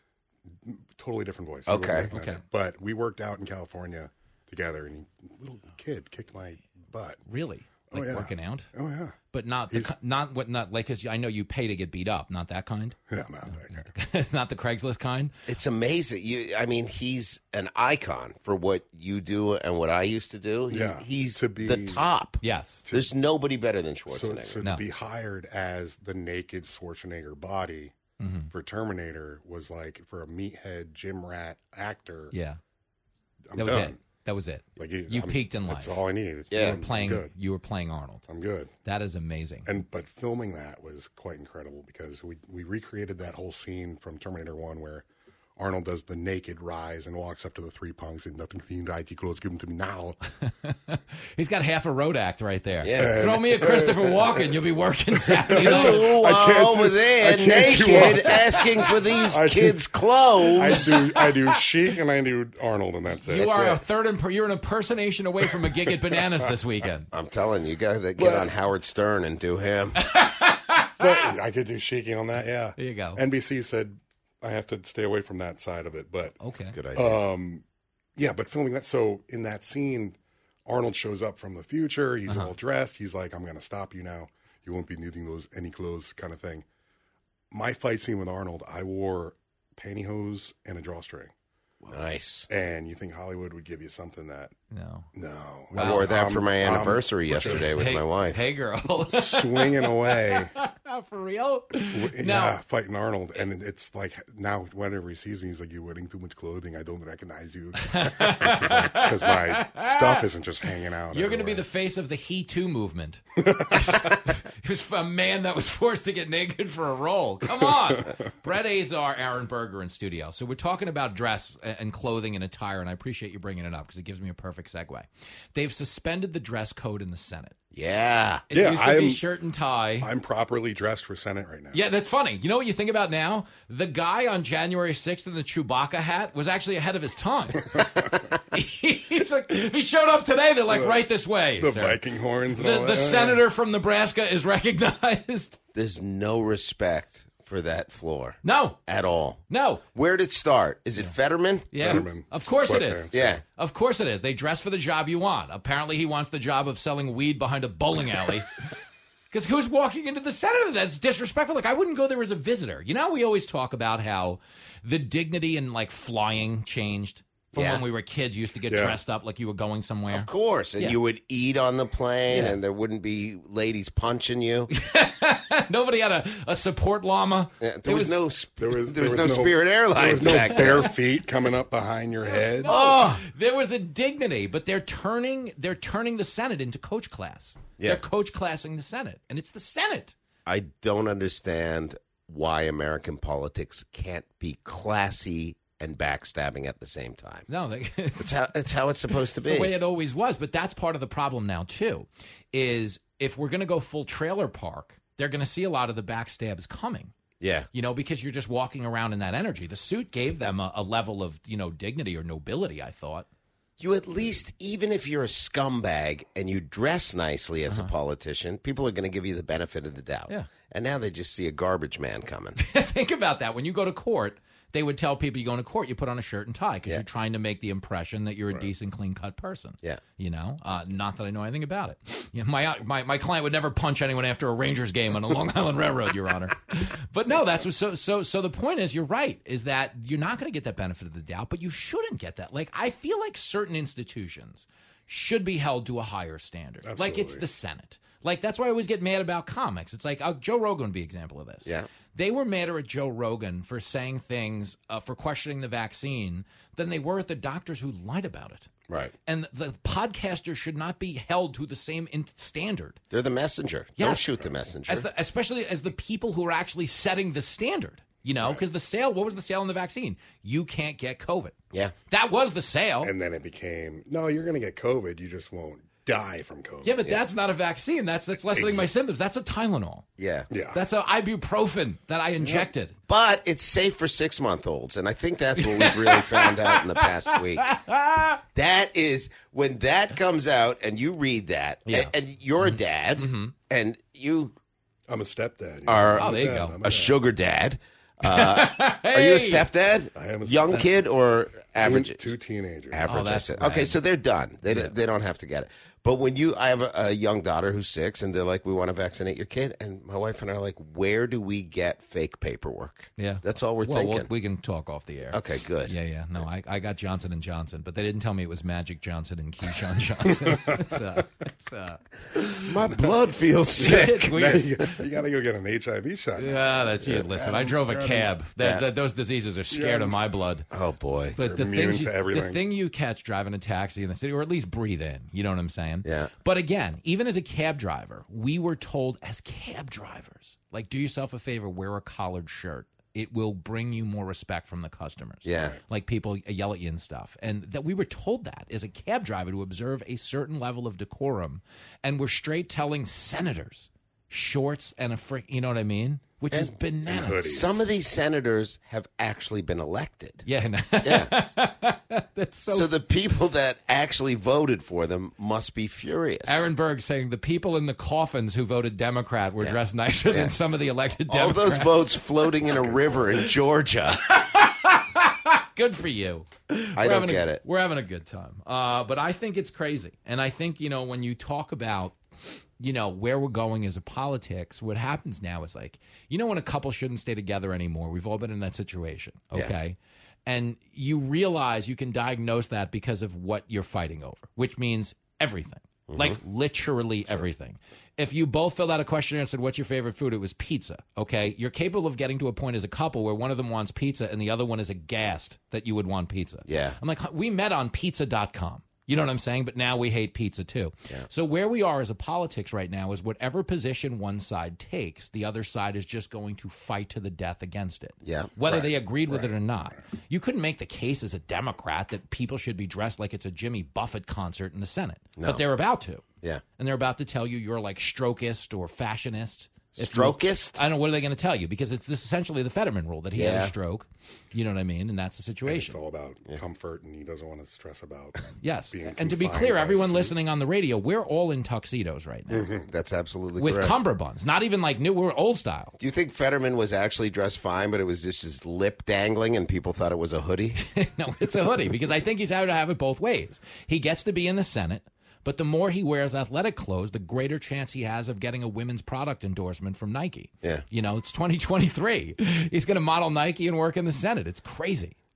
totally different voice. You wouldn't Okay. recognize Okay. it. But we worked out in California together, and he, little kid kicked my butt. Really? Oh, Like yeah. working out? Oh yeah. But not the He's- ki- not what not like because I know you pay to get beat up. Not that kind. Yeah, not that kind. It's not the Craigslist kind. It's amazing. You, I mean, he's an icon for what you do and what I used to do. He- Yeah, he's to be- the top. Yes. There's nobody better than So, Schwarzenegger. so No. to be hired as the naked Schwarzenegger body Mm-hmm. for Terminator was like for a meathead gym rat actor. Yeah. I'm That was done. it. That was it. Like you, You I'm- peaked in That's life. all I needed. Yeah. You I'm were playing. good. You were playing Arnold. I'm good. That is amazing. And but filming that was quite incredible because we we recreated that whole scene from Terminator One where Arnold does the naked rise and walks up to the three punks and nothing clean right clothes give them to me now. He's got half a road act right there. Yeah. Throw me a Christopher Walken, you'll be working Saturday night. You I can't are over do- there I can't do naked all- asking for these I do- kids' I clothes. do I do Sheik and I do Arnold and that's it. You That's are it. a third. Imp- you're an impersonation away from a gig at Bananas this weekend. I'm telling you, you got to get But- on Howard Stern and do him. But I could do Sheiky on that, yeah. There you go. N B C said I have to stay away from that side of it, but Okay. Good idea. um, yeah. But filming that, so in that scene, Arnold shows up from the future. He's Uh-huh. all dressed. He's like, "I'm going to stop you now. You won't be needing those any clothes," kind of thing. My fight scene with Arnold, I wore pantyhose and a drawstring. Nice. And you think Hollywood would give you something that? No. No. I wore that I'm- for my I'm anniversary yesterday with Hey, my wife. Hey, girl. swinging away. For real? W- No. Yeah, fighting Arnold, and it's like now whenever he sees me, he's like, "You're wearing too much clothing. I don't recognize you," because my, my stuff isn't just hanging out. You're going to be the face of the He Too movement. He was a man that was forced to get naked for a role. Come on. Brett Azar, Aaron Berger in studio. So we're talking about dress and clothing and attire, and I appreciate you bringing it up because it gives me a perfect segue. They've suspended the dress code in the Senate. Yeah. It Yeah, used to I'm- be shirt and tie. I'm properly dressed for Senate right now. Yeah, that's funny. You know what you think about now? The guy on January sixth in the Chewbacca hat was actually ahead of his time. He's like, he showed up today. They're like, The- right this way. the sir. Viking horns and The, all the that. senator from Nebraska is recognized. There's no respect for that floor. No. At all. No. Where'd it start? Is it Fetterman? Yeah, Fetterman. of course it is. Sweatpants. Yeah. Of course it is. They dress for the job you want. Apparently he wants the job of selling weed behind a bowling alley. Because who's walking into the Senate? That's disrespectful. Like, I wouldn't go there as a visitor. You know, we always talk about how the dignity in, like, flying changed. From Yeah. when we were kids, you used to get Yeah. dressed up like you were going somewhere. Of course. And Yeah. you would eat on the plane, Yeah. and there wouldn't be ladies punching you. Nobody had a, a support llama. Yeah, there It was, no sp- There was, there was, no, no Spirit Airlines. There was back no then. bare feet coming up behind your head. Oh, there was a dignity, but they're turning they're turning the Senate into coach class. Yeah. They're coach classing the Senate, and it's the Senate. I don't understand why American politics can't be classy and backstabbing at the same time. No, they, It's how it's how it's supposed to it's be. the way it always was. But that's part of the problem now too. Is if we're going to go full trailer park, they're going to see a lot of the backstabs coming. Yeah. You know, because you're just walking around in that energy. The suit gave them a, a level of, you know, dignity or nobility, I thought. You at least, even if you're a scumbag and you dress nicely as Uh-huh. a politician, people are going to give you the benefit of the doubt. Yeah. And now they just see a garbage man coming. Think about that. When you go to court, they would tell people you go into court, you put on a shirt and tie because Yeah. you're trying to make the impression that you're a decent, clean-cut person. Yeah. You know, uh, not that I know anything about it. Yeah, my, my my client would never punch anyone after a Rangers game on the Long Island Railroad, Your Honor. But no, that's what. So so so the point is, you're right. Is that you're not going to get that benefit of the doubt, but you shouldn't get that. Like I feel like certain institutions should be held to a higher standard. Like it's Absolutely. the Senate. Like that's why I always get mad about comics. It's like uh, Joe Rogan would be an example of this. Yeah. They were madder at Joe Rogan for saying things, uh, for questioning the vaccine, than they were at the doctors who lied about it. Right. And the podcaster should not be held to the same in- standard. They're the messenger. Don't Yes. shoot the messenger. As the, especially as the people who are actually setting the standard. You know, because the sale, what was the sale on the vaccine? You can't get COVID. Yeah. That was the sale. And then it became, no, you're going to get COVID. You just won't die from COVID. Yeah, but that's not a vaccine. That's that's lessening my symptoms. That's a Tylenol. Yeah. Yeah. That's a ibuprofen that I injected. But it's safe for six-month-olds, and I think that's what we've really found out in the past week. That is, when that comes out and you read that, Yeah. and, and you're a dad, and you I'm a stepdad. you are know. I'm Oh, there a you dad. go. I'm a dad. sugar dad. Uh, Are you a Hey! stepdad? I am a Young stepdad. kid or average? Two, two teenagers. Average. Oh, I that's said. bad. Okay, so they're done. They Yeah. they don't have to get it. But when you, I have a, a young daughter who's six, and they're like, "We want to vaccinate your kid," and my wife and I are like, "Where do we get fake paperwork?" Yeah. That's all we're well, thinking. We'll, we can talk off the air. Okay, good. Yeah, yeah. No, I, I got Johnson and Johnson, but they didn't tell me it was Magic Johnson and Keyshawn Johnson. it's, uh, it's, uh, My blood feels sick. it's Now weird. you, you got to go get an H I V shot. Yeah, that's it. Listen, I drove a cab. That, that, those diseases are scared Yeah. of my blood. Oh boy. But the They're immune things you, to the everything. thing you catch driving a taxi in the city, or at least breathe in, you know what I'm saying? Yeah. But again, even as a cab driver, we were told as cab drivers, like, do yourself a favor, wear a collared shirt. It will bring you more respect from the customers. Yeah. Like people yell at you and stuff. And that we were told that as a cab driver to observe a certain level of decorum. And we're straight telling senators shorts and a frick, you know what I mean? Which is bananas. Some of these senators have actually been elected. Yeah. no. Yeah. That's so, So the people that actually voted for them must be furious. Aaron Berg saying the people in the coffins who voted Democrat were Yeah. dressed nicer Yeah. than some of the elected All Democrats. those votes floating in a river in Georgia. Good for you. I We're don't having a- get it. We're having a good time. Uh, but I think it's crazy. And I think, you know, when you talk about, you know, where we're going as a politics, what happens now is like, you know, when a couple shouldn't stay together anymore, we've all been in that situation, Yeah. okay? And you realize you can diagnose that because of what you're fighting over, which means everything. Like literally everything. If you both filled out a questionnaire and said, what's your favorite food? It was pizza. Okay. You're capable of getting to a point as a couple where one of them wants pizza and the other one is aghast that you would want pizza. Yeah. I'm like, we met on pizza dot com. You know what I'm saying? But now we hate pizza too. So where we are as a politics right now is whatever position one side takes, the other side is just going to fight to the death against it. Yeah. Whether Right. they agreed with it or not. You couldn't make the case as a Democrat that people should be dressed like it's a Jimmy Buffett concert in the Senate. No. But they're about to. Yeah. And they're about to tell you you're like strokist or fashionist. If you- Strokist? I don't know. What are they going to tell you? Because it's this essentially the Fetterman rule that he had Yeah. a stroke. You know what I mean? And that's the And situation. it's all about comfort, and he doesn't want to stress about. Yes. being And to be confined clear, by a everyone suit. listening on the radio, we're all in tuxedos right now. Mhm. That's absolutely With correct. cummerbunds. Not even like new, we're old style. Do you think Fetterman was actually dressed fine, but it was just his lip dangling and people thought it was a hoodie? No, it's a hoodie because I think he's out to have it both ways. He gets to be in the Senate, but the more he wears athletic clothes, the greater chance he has of getting a women's product endorsement from Nike. Yeah. You know, it's twenty twenty-three. He's going to model Nike and work in the Senate. It's crazy.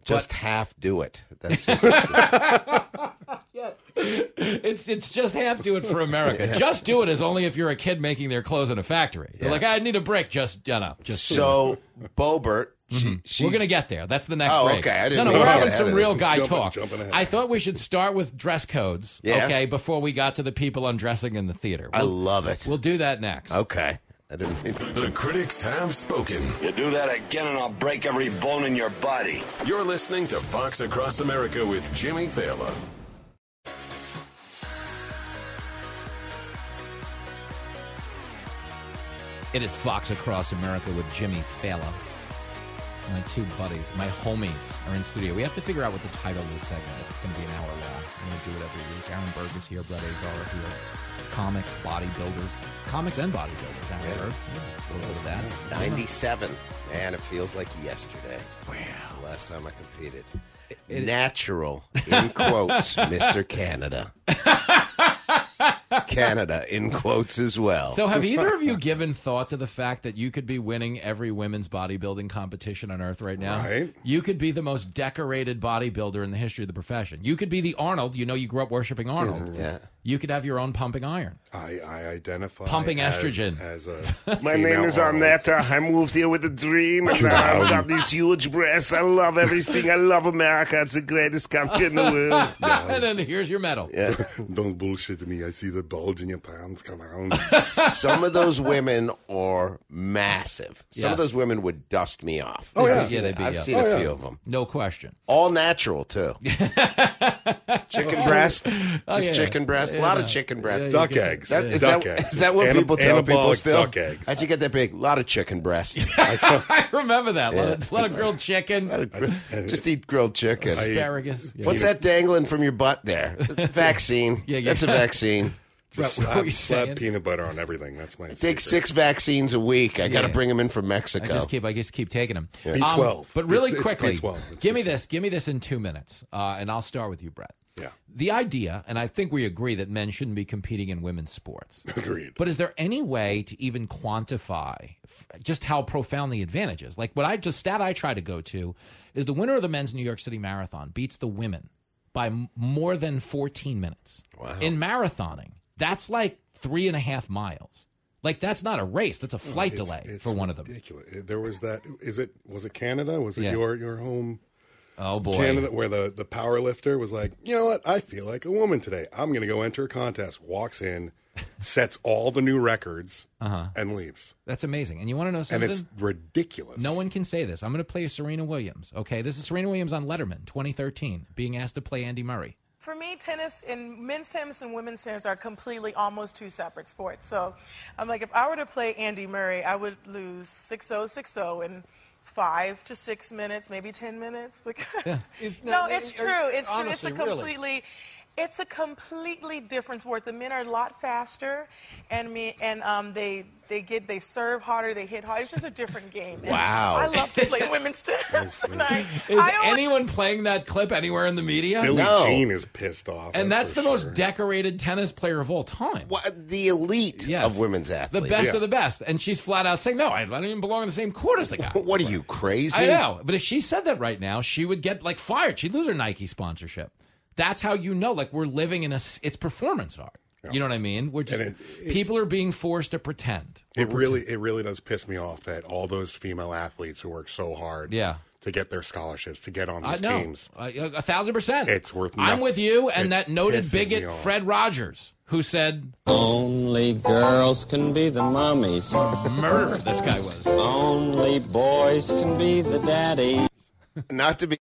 Just but, half do it. That's just, yeah. It's it's just half do it for America. Yeah. Just do it is only if you're a kid making their clothes in a factory. They're yeah. like, I need a break. Just, you know, just. So, Bobert. She, mm-hmm. We're going to get there. That's the next oh, break. Okay. I didn't no, no, we're having ahead some real this. guy jumping, talk. Jumping I thought we should start with dress codes, yeah. okay, before we got to the people undressing in the theater. We'll, I love it. We'll do that next. Okay. I didn't mean the critics have spoken. You do that again and I'll break every bone in your body. You're listening to Fox Across America with Jimmy Fallon. It is Fox Across America with Jimmy Fallon. My two buddies, my homies, are in studio. We have to figure out what the title of this segment is. It's going to be an hour long. I'm going to do it every week. Aaron Berg is here. Brett Azar is here. Comics, bodybuilders. Comics and bodybuilders. Aaron yeah. Berg. Yeah, a little bit of that. ninety-seven. Man, it feels like yesterday. Wow. The last time I competed. It, it, Natural, in quotes, Mister Canada. Canada, in quotes as well. So have either of you given thought to the fact that you could be winning every women's bodybuilding competition on Earth right now? Right. You could be the most decorated bodybuilder in the history of the profession. You could be the Arnold. You know, you grew up worshiping Arnold. Yeah. You could have your own pumping iron. I, I identify pumping as, estrogen. As a My name is Arnetta. I moved here with a dream, and I've got these huge breasts. I love everything. I love America. It's the greatest country in the world. Yeah. And then here's your medal. Yeah. Don't bullshit me. I see the bulge in your pants. Come on. Some of those women are massive. Some yes. of those women would dust me off. Oh, yeah. yeah they'd be, I've yeah. seen oh, a yeah. few of them. No question. All natural, too. Chicken breast. Just oh, yeah. chicken breast. Yeah, a lot no. of chicken breast. Yeah, duck eggs. That, is, duck that, eggs. is that what Ana- people tell people anabolic still? Duck eggs. How'd you get that big? A lot of chicken breast. I remember that. Yeah. A, lot of, a lot of grilled chicken. Of gr- just eat grilled chicken. Asparagus. Yeah. What's that dangling from your butt there? Vaccine. Yeah, yeah. That's a vaccine. Just What slap, were you slap saying? peanut butter on everything. That's my I take secret. six vaccines a week. I got to Yeah. bring them in from Mexico. I just keep, I just keep taking them. B twelve. Um, but really It's- it's quickly, B twelve. It's give me B twelve. this. Give me this in two minutes, uh, and I'll start with you, Brett. Yeah. The idea, and I think we agree that men shouldn't be competing in women's sports. Agreed. But is there any way to even quantify f- just how profound the advantage is? Like what I just stat I try to go to is the winner of the men's New York City Marathon beats the women by m- more than fourteen minutes. Wow. In marathoning, that's like three and a half miles. Like that's not a race; that's a flight It's- delay it's for one of them. ridiculous. There was that. Is it? Was it Canada? Was it Yeah. your your home? Oh boy, Canada, where the the power lifter was like, you know what? I feel like a woman today. I'm going to go enter a contest. Walks in, sets all the new records, Uh-huh. and leaves. That's amazing. And you want to know something? And it's ridiculous. No one can say this. I'm going to play Serena Williams. Okay, this is Serena Williams on Letterman, twenty thirteen, being asked to play Andy Murray. For me, tennis and men's tennis and women's tennis are completely almost two separate sports. So I'm like, if I were to play Andy Murray, I would lose six oh, six oh in five to six minutes, maybe ten minutes. Because Yeah. no, it's true. It's true. It's honestly, a really. completely. It's a completely different sport. The men are a lot faster, and me and um, they they get they serve harder, they hit harder. It's just a different game. And Wow. I love to play women's tennis. And I, Is I always, anyone playing that clip anywhere in the media? Billie No. Jean is pissed off. And that's for the most sure. decorated tennis player of all time. What, the elite Yes. of women's The athletes. best Yeah. of the best. And she's flat out saying, no, I don't even belong in the same court as the guy. What are you, crazy? I know. But if she said that right now, she would get like fired. She'd lose her Nike sponsorship. That's how you know, like we're living in a, s- it's performance art. You know what I mean? We're just, And it- it- people are being forced to pretend. It really, it really does piss me off that all those female athletes who work so hard, Yeah. to get their scholarships, to get on I these know. teams. A, a thousand percent. It's worth I'm nothing. with you. And It that noted pisses bigot, me off. Fred Rogers, who said, Only girls can be the mummies. murderer, this guy was. Only boys can be the daddies. Not to be.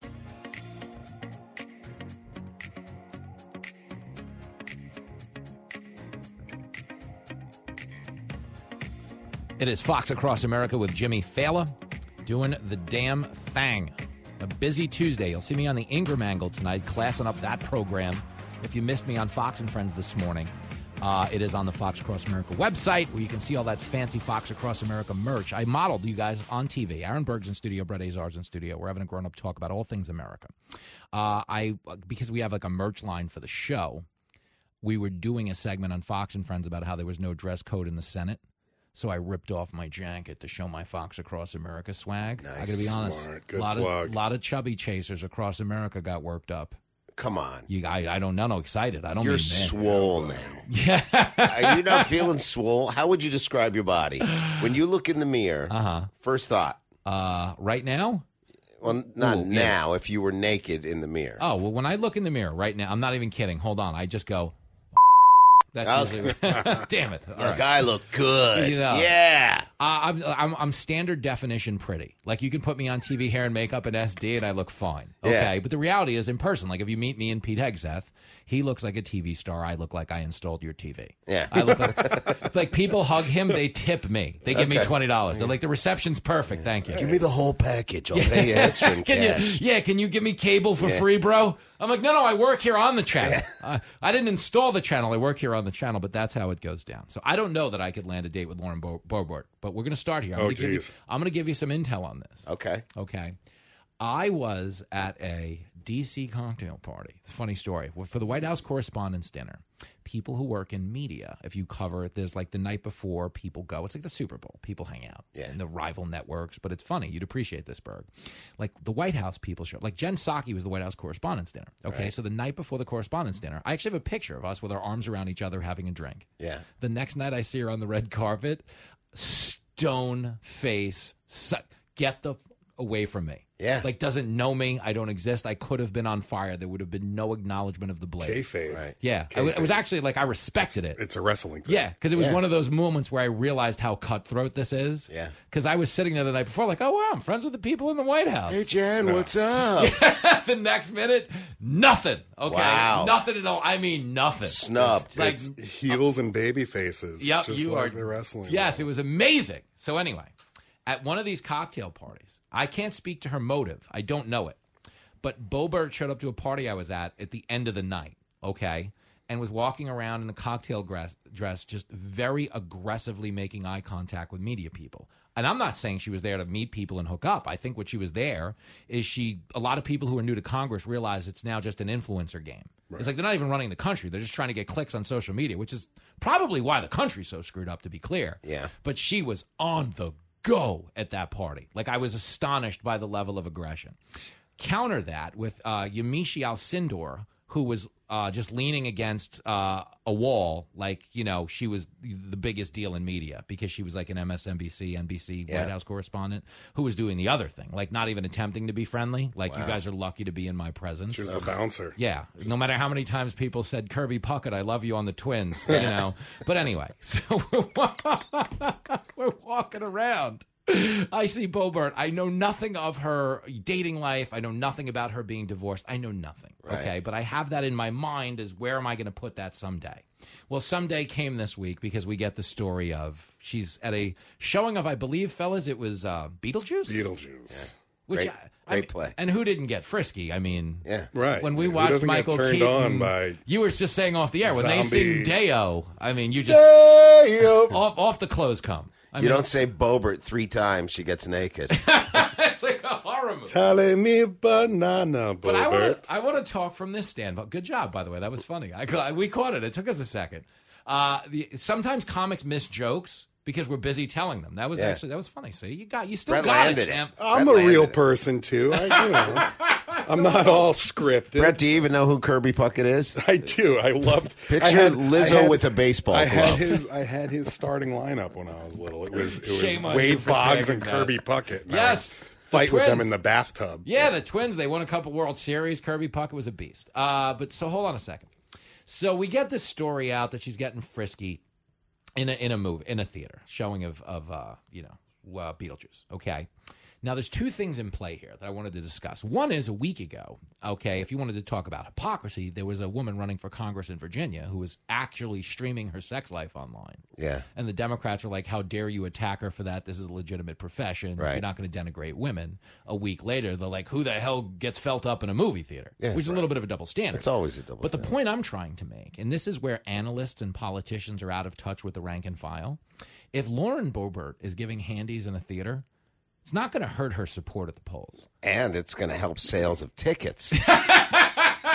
It is Fox Across America with Jimmy Fallon doing the damn thing. A busy Tuesday. You'll see me on the Ingram Angle tonight, classing up that program. If you missed me on Fox and Friends this morning, uh, it is on the Fox Across America website where you can see all that fancy Fox Across America merch. I modeled you guys on T V. Aaron Berg's in studio, Brett Azar's in studio. We're having a grown-up talk about all things America. Uh, I because we have like a merch line for the show, we were doing a segment on Fox and Friends about how there was no dress code in the Senate. So I ripped off my jacket to show my Fox Across America swag. Nice. I got to be honest. Smart. Good a lot plug. of lot of chubby chasers across America got worked up. Come on. You, I, I don't know. No, excited. I don't You're mean swole now. Yeah. Are you not feeling swole? How would you describe your body? When you look in the mirror, uh-huh. first thought. Uh, right now? Well, not Ooh, yeah. now, if you were naked in the mirror. Oh, well, when I look in the mirror right now, I'm not even kidding. Hold on. I just go, that's Okay. usually, damn it. All Like, right. I look good. You know. Yeah. Uh, I'm, I'm I'm standard definition pretty. Like, you can put me on T V, hair, and makeup and S D, and I look fine. Okay, Yeah. but the reality is, in person, like, if you meet me and Pete Hegseth, he looks like a T V star. I look like I installed your T V. Yeah. I look like, it's like people hug him, they tip me. They give me Okay. twenty dollars. They're like, the reception's perfect, thank you. Give me the whole package. I'll pay you extra in Can cash. you, yeah, can you give me cable for Yeah. free, bro? I'm like, no, no, I work here on the channel. Uh, I didn't install the channel. I work here on the channel, but that's how it goes down. So I don't know that I could land a date with Lauren Bo- Boebert, but we're going to start here. I'm Oh, going to give you, geez. I'm going to give you some intel on this. Okay. Okay. I was at a D C cocktail party. It's a funny story. For the White House Correspondents' Dinner, people who work in media, if you cover it, there's like the night before, people go. It's like the Super Bowl. People hang out Yeah. in the rival networks, but it's funny. You'd appreciate this, Berg. Like the White House people show. Like Jen Psaki was the White House Correspondents' Dinner. Okay, Right. so the night before the Correspondents' Dinner, I actually have a picture of us with our arms around each other having a drink. Yeah. The next night I see her on the red carpet, stone face, su- get the f- away from me. Yeah. Like, doesn't know me. I don't exist. I could have been on fire. There would have been no acknowledgement of the blaze. Kayfabe. Right. Yeah. I, w- I was actually, like, I respected it. It's a wrestling thing. Yeah, because it was Yeah. one of those moments where I realized how cutthroat this is. Yeah. Because I was sitting there the night before, like, oh, wow, I'm friends with the people in the White House. Hey, Jen, what's up? The next minute, nothing. Okay. Wow. Nothing at all. I mean, nothing. Snubbed. Like, It's heels and baby faces. Yep, just you like are. the wrestling. Yes, it was amazing. So anyway, at one of these cocktail parties, I can't speak to her motive. I don't know it. But Boebert showed up to a party I was at at the end of the night, okay, and was walking around in a cocktail dress, dress just very aggressively making eye contact with media people. And I'm not saying she was there to meet people and hook up. I think what she was there is she, a lot of people who are new to Congress realize it's now just an influencer game. It's like they're not even running the country. They're just trying to get clicks on social media, which is probably why the country's so screwed up, to be clear. Yeah. But she was on the go at that party. Like, I was astonished by the level of aggression. Counter that with uh, Yamiche Alcindor, who was uh, just leaning against uh, a wall like, you know, she was the biggest deal in media because she was like an M S N B C, N B C Yeah. White House correspondent who was doing the other thing, like not even attempting to be friendly. Like, you Wow. guys are lucky to be in my presence. She was the bouncer. Yeah. No matter how many times people said, Kirby Puckett, I love you on the Twins, you know. But anyway, so we're, we're walking around. I see Boebert. I know nothing of her dating life. I know nothing about her being divorced. I know nothing. Right. Okay. But I have that in my mind as where am I going to put that someday? Well, someday came this week because we get the story of she's at a showing of, I believe, fellas, it was uh, Beetlejuice? Beetlejuice. Which Great- I, I great mean, play. And who didn't get frisky? I mean, Yeah. Right. when we Who watched doesn't get Michael turned Keaton, on by you were just saying off the air when they sing zombie- Deo. I mean, you just Deo. off, off the clothes come. I You mean, don't say Boebert three times, she gets naked. it's like a horror movie. Tell me banana, But I want Boebert. to I want to talk from this standpoint. Good job, by the way. That was funny. I ca- we caught it. It took us a second. Uh, the, sometimes comics miss jokes because we're busy telling them. That was Yeah. actually that was funny. See, you got you still Brett got landed it, it. champ. I'm Brett a real landed it. person, too. I, you know, I'm not all scripted. Brett, do you even know who Kirby Puckett is? I do. I loved. Picture I had, Lizzo I had- with a baseball I glove. had his. I had his starting lineup when I was little. It was. It was Shame on you Wade for Boggs tagging and that. Kirby Puckett. And I Yes. would fight The with them twins. in the bathtub. Yeah, the Twins, they won a couple World Series. Kirby Puckett was a beast. Uh, but so hold on a second. So we get this story out that she's getting frisky in a in a movie, in a theater, showing of, of uh, you know, uh, Beetlejuice. Okay. Now, there's two things in play here that I wanted to discuss. One is a week ago, okay, if you wanted to talk about hypocrisy, there was a woman running for Congress in Virginia who was actually streaming her sex life online. Yeah. And the Democrats were like, how dare you attack her for that? This is a legitimate profession. Right. You're not going to denigrate women. A week later, they're like, who the hell gets felt up in a movie theater? Yeah, Which is a little bit of a double standard. It's always a double But the standard. point I'm trying to make, and this is where analysts and politicians are out of touch with the rank and file, if Lauren Boebert is giving handies in a theater, it's not going to hurt her support at the polls. And it's going to help sales of tickets.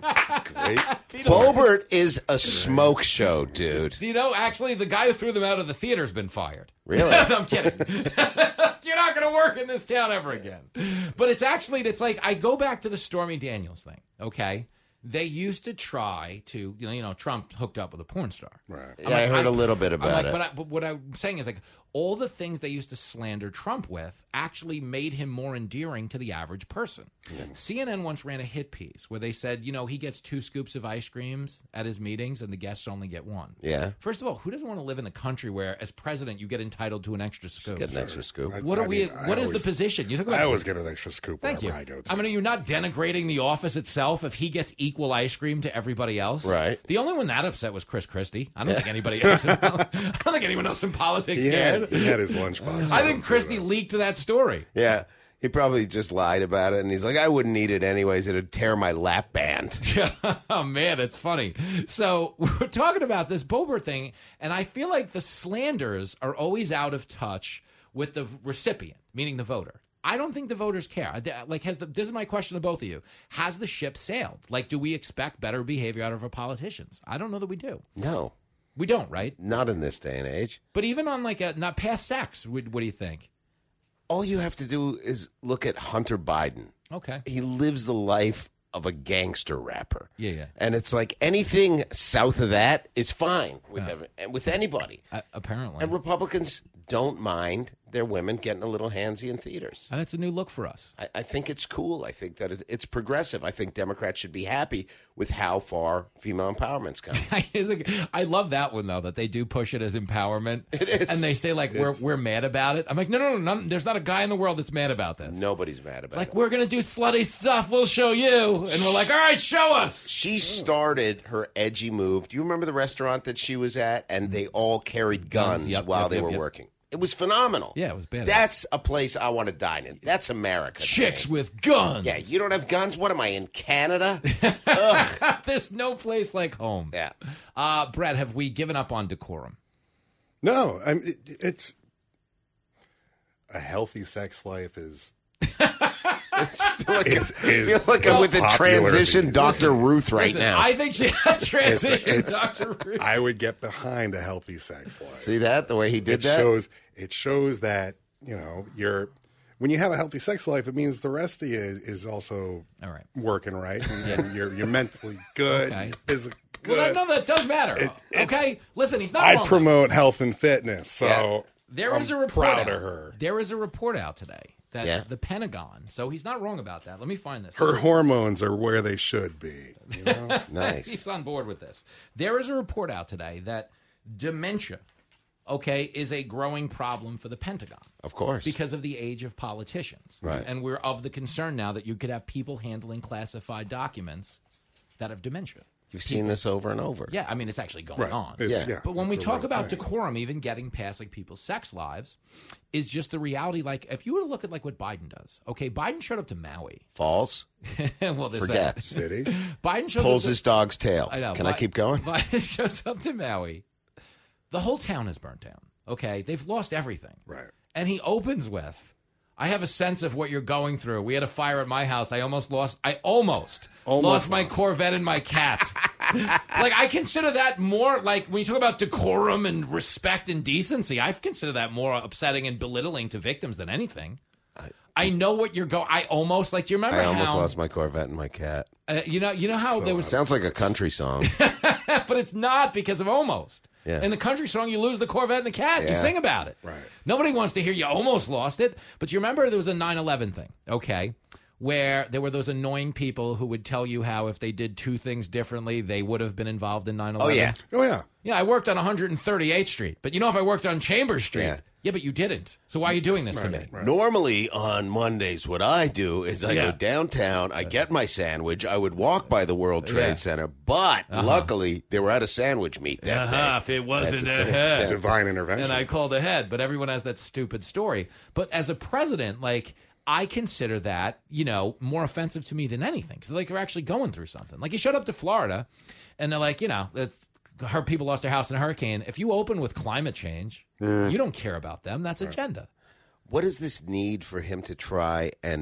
Great. Bobert is a smoke show, dude. Do you know, actually, the guy who threw them out of the theater has been fired. Really? No, I'm kidding. You're not going to work in this town ever again. But it's actually, it's like, I go back to the Stormy Daniels thing, okay? They used to try to, you know, you know, Trump hooked up with a porn star. Right. I'm Yeah, like, I heard I- a little bit about I'm like, it. But, I, but what I'm saying is, like, all the things they used to slander Trump with actually made him more endearing to the average person. C N N once ran a hit piece where they said, you know, he gets two scoops of ice creams at his meetings and the guests only get one. Yeah. First of all, who doesn't want to live in the country where, as president, you get entitled to an extra scoop? Get an extra scoop. What I are we? mean, I What is always- the position? You talk about, I always get an extra scoop Thank you. wherever I go to. I mean, you're not denigrating the office itself if he gets equal ice cream to everybody else. Right. The only one that upset was Chris Christie. I don't Yeah. think anybody else. I don't think anyone else in politics He cared. had, he had his lunchbox. I think Christie leaked that story. Yeah. He probably just lied about it, and he's like, I wouldn't eat it anyways. It'd tear my lap band. Oh, man, it's funny. So we're talking about this Bobert thing, and I feel like the slanders are always out of touch with the recipient, meaning the voter. I don't think the voters care. I- Like, has the this is my question to both of you. Has the ship sailed? Like, do we expect better behavior out of our politicians? I don't know that we do. No. We don't, right? Not in this day and age. But even on, like, a not past sex, what, what do you think? All you have to do is look at Hunter Biden. Okay. He lives the life of a gangster rapper. Yeah, yeah. And it's like anything south of that is fine with, every, with anybody. Uh, apparently. And Republicans don't mind their women getting a little handsy in theaters. And that's a new look for us. I, I think it's cool. I think that it- it's progressive. I think Democrats should be happy with how far female empowerment's come. It's like- I love that one, though, that they do push it as empowerment. It is. And they say, like, we're, It's- we're mad about it. I'm like, no, no, no, no. There's not a guy in the world that's mad about this. Nobody's mad about Like, it. we're going to do slutty stuff. We'll show you. And we're like, all right, show us. She started her edgy move. Do you remember the restaurant that she was at? And they all carried guns, Guns, yep, while yep, they yep, were yep. working. It was phenomenal. Yeah, it was badass. That's a place I want to dine in. That's America. to Chicks me. with guns. Yeah, you don't have guns? What am I, in Canada? There's no place like home. Yeah. Uh, Brett, have we given up on decorum? No, I'm, it, it's a healthy sex life is. I feel like, Is- I is feel like I'm with a popular transition these Doctor days. Ruth right Listen, now. I think she transitioned It's- it's- Doctor Ruth. I would get behind a healthy sex life. See that? The way he did it that? shows it shows that, you know, you're when you have a healthy sex life, it means the rest of you is, is also All right. working right. And, and you're you're mentally good, Okay. you're physically good. Well, that, no, that does matter. It- it's- okay? Listen, he's not I wrong. promote health and fitness, so Yeah. There I'm is a report proud out. of her. There is a report out today that Yeah. the Pentagon, so he's not wrong about that. Let me find this. Her hormones are where they should be. You know? Nice. He's on board with this. There is a report out today that dementia, okay, is a growing problem for the Pentagon. Of course. Because of the age of politicians. Right. And we're of the concern now that you could have people handling classified documents that have dementia. You've seen this over and over. Yeah, I mean, it's actually going Right. on. It's- Yeah. yeah, But when we it's a talk real about thing. decorum, even getting past like people's sex lives, is just the reality. Like, if you were to look at like what Biden does, okay, Biden showed up to Maui. Falls, well, there's forgets, that. Did he? Biden shows pulls up to, his dog's tail. I know. Can I Bi- keep going? Biden shows up to Maui. The whole town is burnt down. Okay, they've lost everything. Right. And he opens with, I have a sense of what you're going through. We had a fire at my house. I almost lost, I almost, Almost lost my lost. Corvette and my cat. Like, I consider that more, like, when you talk about decorum and respect and decency, I consider that more upsetting and belittling to victims than anything. I, I know what you're going, I almost, like, do you remember I almost how, lost my Corvette and my cat. uh, you know, you know how So there was, Sounds like a country song. but it's not because of almost. Yeah. In the country song, you lose the Corvette and the cat. You Yeah. sing about it. Right. Nobody wants to hear you almost lost it. But you remember there was a nine eleven thing, okay, where there were those annoying people who would tell you how if they did two things differently, they would have been involved in nine Oh, eleven. yeah. Oh yeah. Yeah, I worked on one hundred thirty-eighth Street. But you know if I worked on Chambers Street? Yeah. Yeah, but you didn't. So why are you doing this to me? Right. Normally on Mondays, what I do is I Yeah. go downtown, I get my sandwich, I would walk by the World Trade Yeah. Center, but Uh-huh. luckily they were at a sandwich meet that Uh-huh, if day. it wasn't At the ahead. stand- Divine intervention. And I called ahead, but everyone has that stupid story. But as a president, like, I consider that, you know, more offensive to me than anything. So, like, they're actually going through something. Like, you showed up to Florida, and they're like, you know, it's, her people lost their house in a hurricane. If you open with climate change, Mm. you don't care about them. That's agenda. What is this need for him to try and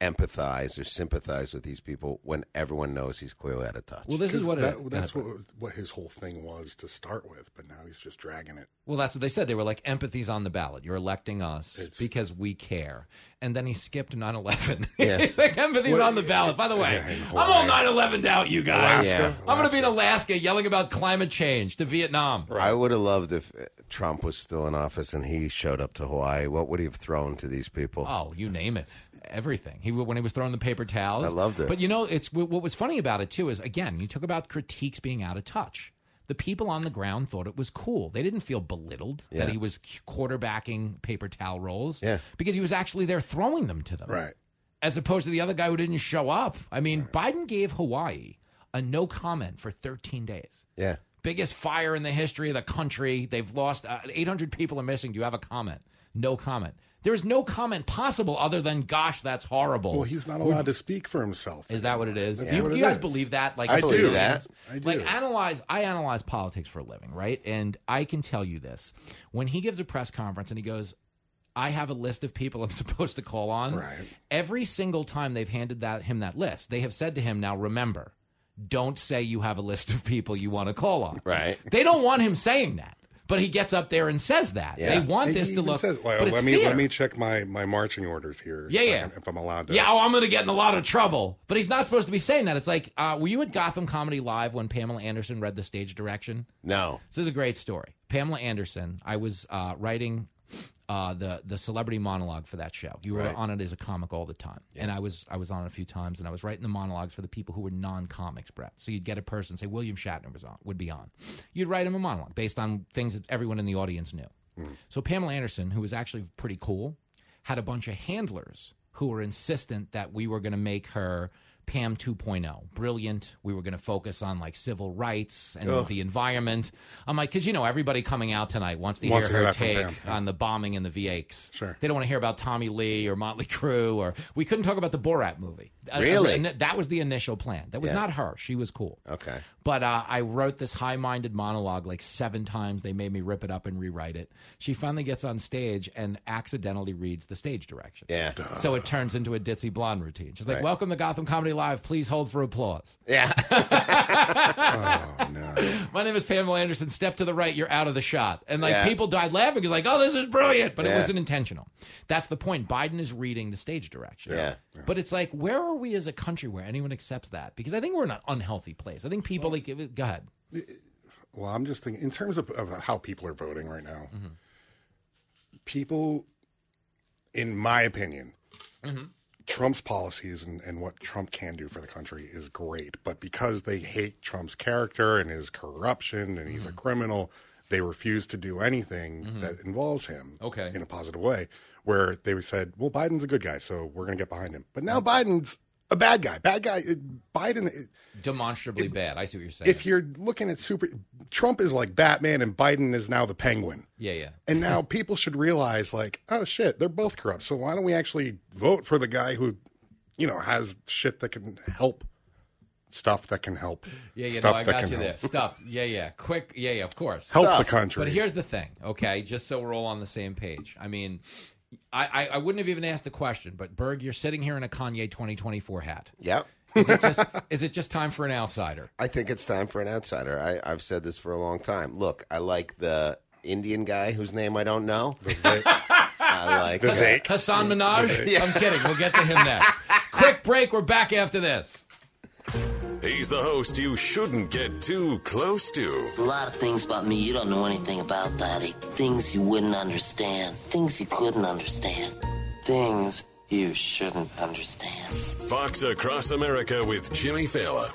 empathize or sympathize with these people when everyone knows he's clearly out of touch. Well, this is what that, it, that's what, what his whole thing was to start with, but now he's just dragging it. Well, that's what they said. They were like, empathy's on the ballot. You're electing us It's- because we care. And then he skipped nine eleven. Yeah. He's like, empathy's What- on the ballot. By the way, Yeah, in I'm all Hawaii. nine eleven out, you guys. Alaska. I'm going to be in Alaska yelling about climate change to Vietnam. I would have loved if uh, Trump was still in office and he showed up to Hawaii. What would he have thrown to these people? Oh, you name it. Everything. He when he was throwing the paper towels. I loved it. But you know, it's what was funny about it too is again, you talk about critiques being out of touch. The people on the ground thought it was cool. They didn't feel belittled Yeah. that he was quarterbacking paper towel rolls. Yeah. Because he was actually there throwing them to them. Right. As opposed to the other guy who didn't show up. I mean, right. Biden gave Hawaii a no comment for thirteen days. Yeah. Biggest fire in the history of the country. They've lost uh, eight hundred people are missing. Do you have a comment? No comment. There's no comment possible other than, gosh, that's horrible. Well, he's not allowed to speak for himself. Is that what it is? That's Do you, what do it you guys is. believe that? Like, I as believe civilians? that. I do. Like, analyze. I analyze politics for a living, right? And I can tell you this: when he gives a press conference and he goes, "I have a list of people I'm supposed to call on," Right. every single time they've handed that him that list, they have said to him, "Now remember, don't say you have a list of people you want to call on." Right. They don't want him saying that, but he gets up there and says that. Yeah. They want He this to even look. says, well, but it's let me theater. let me check my, my marching orders here. Yeah, if I yeah. can- if I'm allowed to. Yeah, oh, I'm going to get in a lot of trouble. But he's not supposed to be saying that. It's like, uh, were you at Gotham Comedy Live when Pamela Anderson read the stage direction? No. This is a great story. Pamela Anderson, I was uh, writing uh, the the celebrity monologue for that show. You were Right. on it as a comic all the time. And I was I was on it a few times, and I was writing the monologues for the people who were non-comics, Brett. So you'd get a person, say William Shatner was on, would be on. You'd write him a monologue based on things that everyone in the audience knew. So Pamela Anderson, who was actually pretty cool, had a bunch of handlers who were insistent that we were going to make her Pam two point oh. Brilliant. We were going to focus on like civil rights and Ugh. the environment. I'm like, because, you know, everybody coming out tonight wants to Wants hear to hear her that from take Pam, yeah. on the bombing in the V eights. Sure. They don't want to hear about Tommy Lee or Motley Crue, or we couldn't talk about the Borat movie. Uh, Really? uh, that was the initial plan. That was Yeah. not her. She was cool. Okay. But uh, I wrote this high-minded monologue like seven times. They made me rip it up and rewrite it. She finally gets on stage and accidentally reads the stage direction. Yeah. So it turns into a ditzy blonde routine. She's like, Right. "Welcome to Gotham Comedy Live. Please hold for applause." Yeah. Oh, no. My name is Pamela Anderson. Step to the right. You're out of the shot. And like Yeah. people died laughing because like, "Oh, this is brilliant," but it Yeah. wasn't intentional. That's the point. Biden is reading the stage direction. Yeah. But it's like, where are we as a country where anyone accepts that? Because I think we're in an unhealthy place. I think people like, go ahead. Well, I'm just thinking in terms of, of how people are voting right now. Mm-hmm. People, in my opinion, Mm-hmm. Trump's policies and, and what Trump can do for the country is great. But because they hate Trump's character and his corruption and he's Mm-hmm. a criminal, they refuse to do anything that involves him Okay. in a positive way. Where they said, well, Biden's a good guy, so we're going to get behind him. But now Mm-hmm. Biden's a bad guy. Bad guy. It- Biden. It, Demonstrably bad. I see what you're saying. if you're looking at super, Trump is like Batman and Biden is now the Penguin. yeah, yeah. And now people should realize, like, oh shit, they're both corrupt. So why don't we actually vote for the guy who, you know, has shit that can help, stuff that can help, Yeah, yeah, stuff no, I that got can you there. help, Stuff. Yeah, yeah. Quick. Yeah, yeah, of course. help Stuff. the country. But here's the thing, okay? Just so we're all on the same page. I mean, I, I, I wouldn't have even asked the question, but Berg, you're sitting here in a Kanye twenty twenty-four hat. Yep. Is it just is it just time for an outsider? I think it's time for an outsider. I, I've said this for a long time. Look, I like the Indian guy whose name I don't know. I like Vivek. Hassan Minaj? Yeah. I'm kidding. We'll get to him next. Quick break. We're back after this. He's the host you shouldn't get too close to. A lot of things about me you don't know anything about, Daddy. Things you wouldn't understand. Things you couldn't understand. Things you shouldn't understand. Fox Across America with Jimmy Fallon.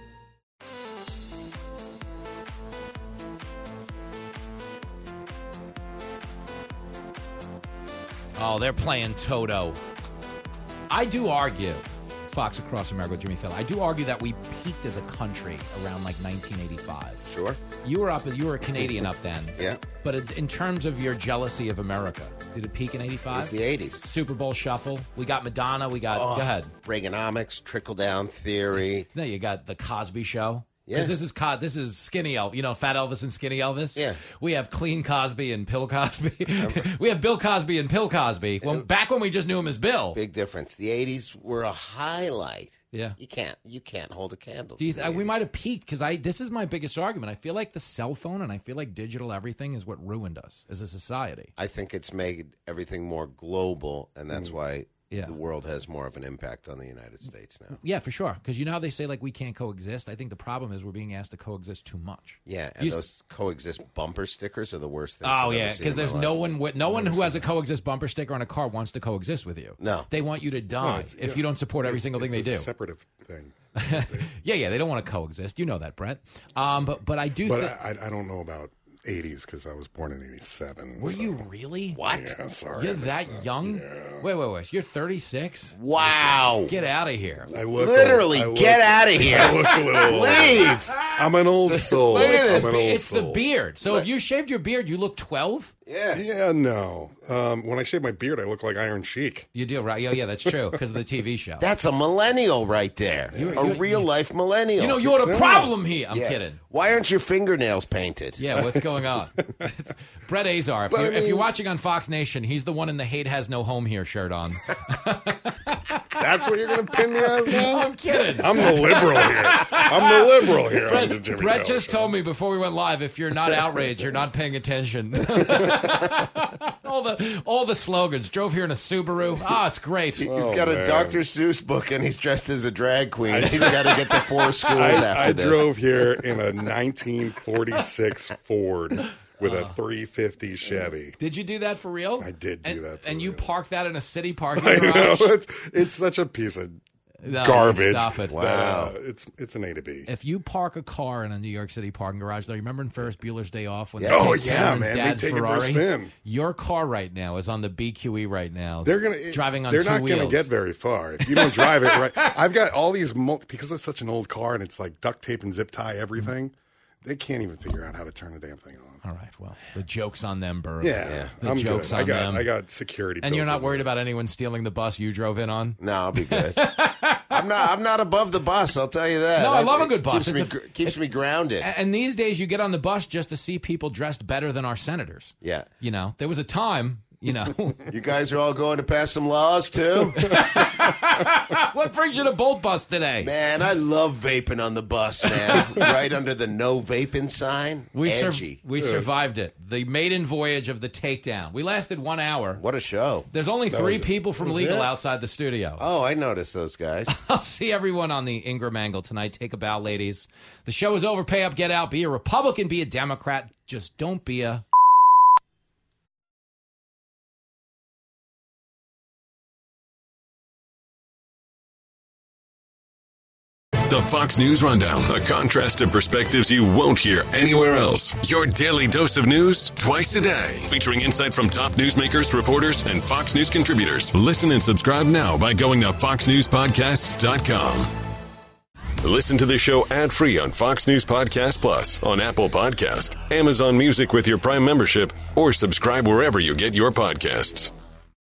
Oh, they're playing Toto. I do argue, Fox Across America with Jimmy Fallon, I do argue that we peaked as a country around like nineteen eighty-five. Sure. You were up, you were a Canadian up then. Yeah. But in- in terms of your jealousy of America, did it peak in eighty-five? It was the eighties. Super Bowl shuffle. We got Madonna. We got, Oh, go ahead. Reaganomics, trickle down theory. No, you got the Cosby Show. Because Yeah. this is Co- this is Skinny Elvis. You know, Fat Elvis and Skinny Elvis? Yeah. We have Clean Cosby and Pill Cosby. We have Bill Cosby and Pill Cosby. Well, back when we just knew him as Bill. Big difference. The eighties were a highlight. Yeah. You can't you can't hold a candle. Do you to th- the we might have peaked because I. This is my biggest argument. I feel like the cell phone and I feel like digital everything is what ruined us as a society. I think it's made everything more global, and that's why Yeah. the world has more of an impact on the United States now. Yeah, for sure. Because you know how they say like we can't coexist. I think the problem is we're being asked to coexist too much. Yeah, and You- those coexist bumper stickers are the worst things. Oh I've yeah, ever seen because in my there's life. no one with, no one who has a coexist bumper sticker on a car wants to coexist with you. No. They want you to die it's- if yeah. you don't support every It's- single thing they it's a do. Separative thing. yeah, yeah, they don't want to coexist. You know that, Brett. Um, but but I do. But thi- I, I don't know about eighties because I was born in eighty-seven. Were so- you really? What? Yeah, sorry. You're I missed that young? Wait, wait, wait. You're thirty-six? Wow. Get out of here. I look Literally, I look- get out of here. I look a little older. Leave. I'm an old soul. Look at I'm this. an old It's the soul. beard. So if you shaved your beard, you look twelve? Yeah. Yeah, no. Um, when I shave my beard, I look like Iron Sheik. You do, right? Yeah, yeah, that's true because of the T V show. That's a millennial right there. You're- a you're- real life millennial. You know, you're the problem here. I'm Yeah. kidding. Why aren't your fingernails painted? Yeah, what's going on? It's Brett Azar. If, But you're, I if you're mean- watching on Fox Nation, he's the one in the "Hate Has No Home Here" shirt on. That's what you're going to pin me as now? I'm kidding. I'm the liberal here. I'm the liberal here. on the Brett, Jimmy Brett Fallon just Show. told me before we went live, if you're not outraged, you're not paying attention. all the all the slogans. Drove here in a Subaru. Ah, it's great. He's Oh, got a man. Doctor Seuss book and he's dressed as a drag queen. He's got to get to four schools I, after I this. drove here in a nineteen forty-six Ford with a three fifty Chevy. Did you do that for real? I did do and, that for And you real. parked that in a city parking I know garage? it's, it's such a piece of No, garbage. Stop it. that, uh, it's it's an A to B. If you park a car in a New York City parking garage, though, you remember in Ferris Bueller's Day Off when Yeah. they Oh, take yeah, Cameron's man, they dad's take it for a Ferrari? spin. Your car right now is on the B Q E right now. They're gonna driving on They're two not wheels. gonna get very far if you don't drive it right. I've got all these mul- because it's such an old car and it's like duct tape and zip tie everything. They can't even figure out how to turn the damn thing on. All right, well, the joke's on them, Burrow. Yeah, the I'm joke's good. on I got them. I got security. and you're built not in worried there. about anyone stealing the bus you drove in on? No, I'll be good. I'm not. I'm not above the bus. I'll tell you that. No, I love a it good bus. Keeps, It's me, a- gr- keeps me grounded. A- And these days, you get on the bus just to see people dressed better than our senators. Yeah. You know, there was a time, you know. You guys are all going to pass some laws too. What brings you to Bolt Bus today? Man, I love vaping on the bus, man. Right under the no vaping sign. We sur- Edgy. we survived it. The maiden voyage of the takedown. We lasted one hour. What a show. There's only That three was it. people from Was legal it? outside the studio. Oh, I noticed those guys. I'll see everyone on the Ingram Angle tonight. Take a bow, ladies. The show is over. Pay up, get out. Be a Republican, be a Democrat. Just don't be a... The Fox News Rundown, a contrast of perspectives you won't hear anywhere else. Your daily dose of news twice a day, featuring insight from top newsmakers, reporters, and Fox News contributors. Listen and subscribe now by going to fox news podcasts dot com. Listen to the show ad-free on Fox News Podcast Plus, on Apple Podcast, Amazon Music with your Prime membership, or subscribe wherever you get your podcasts.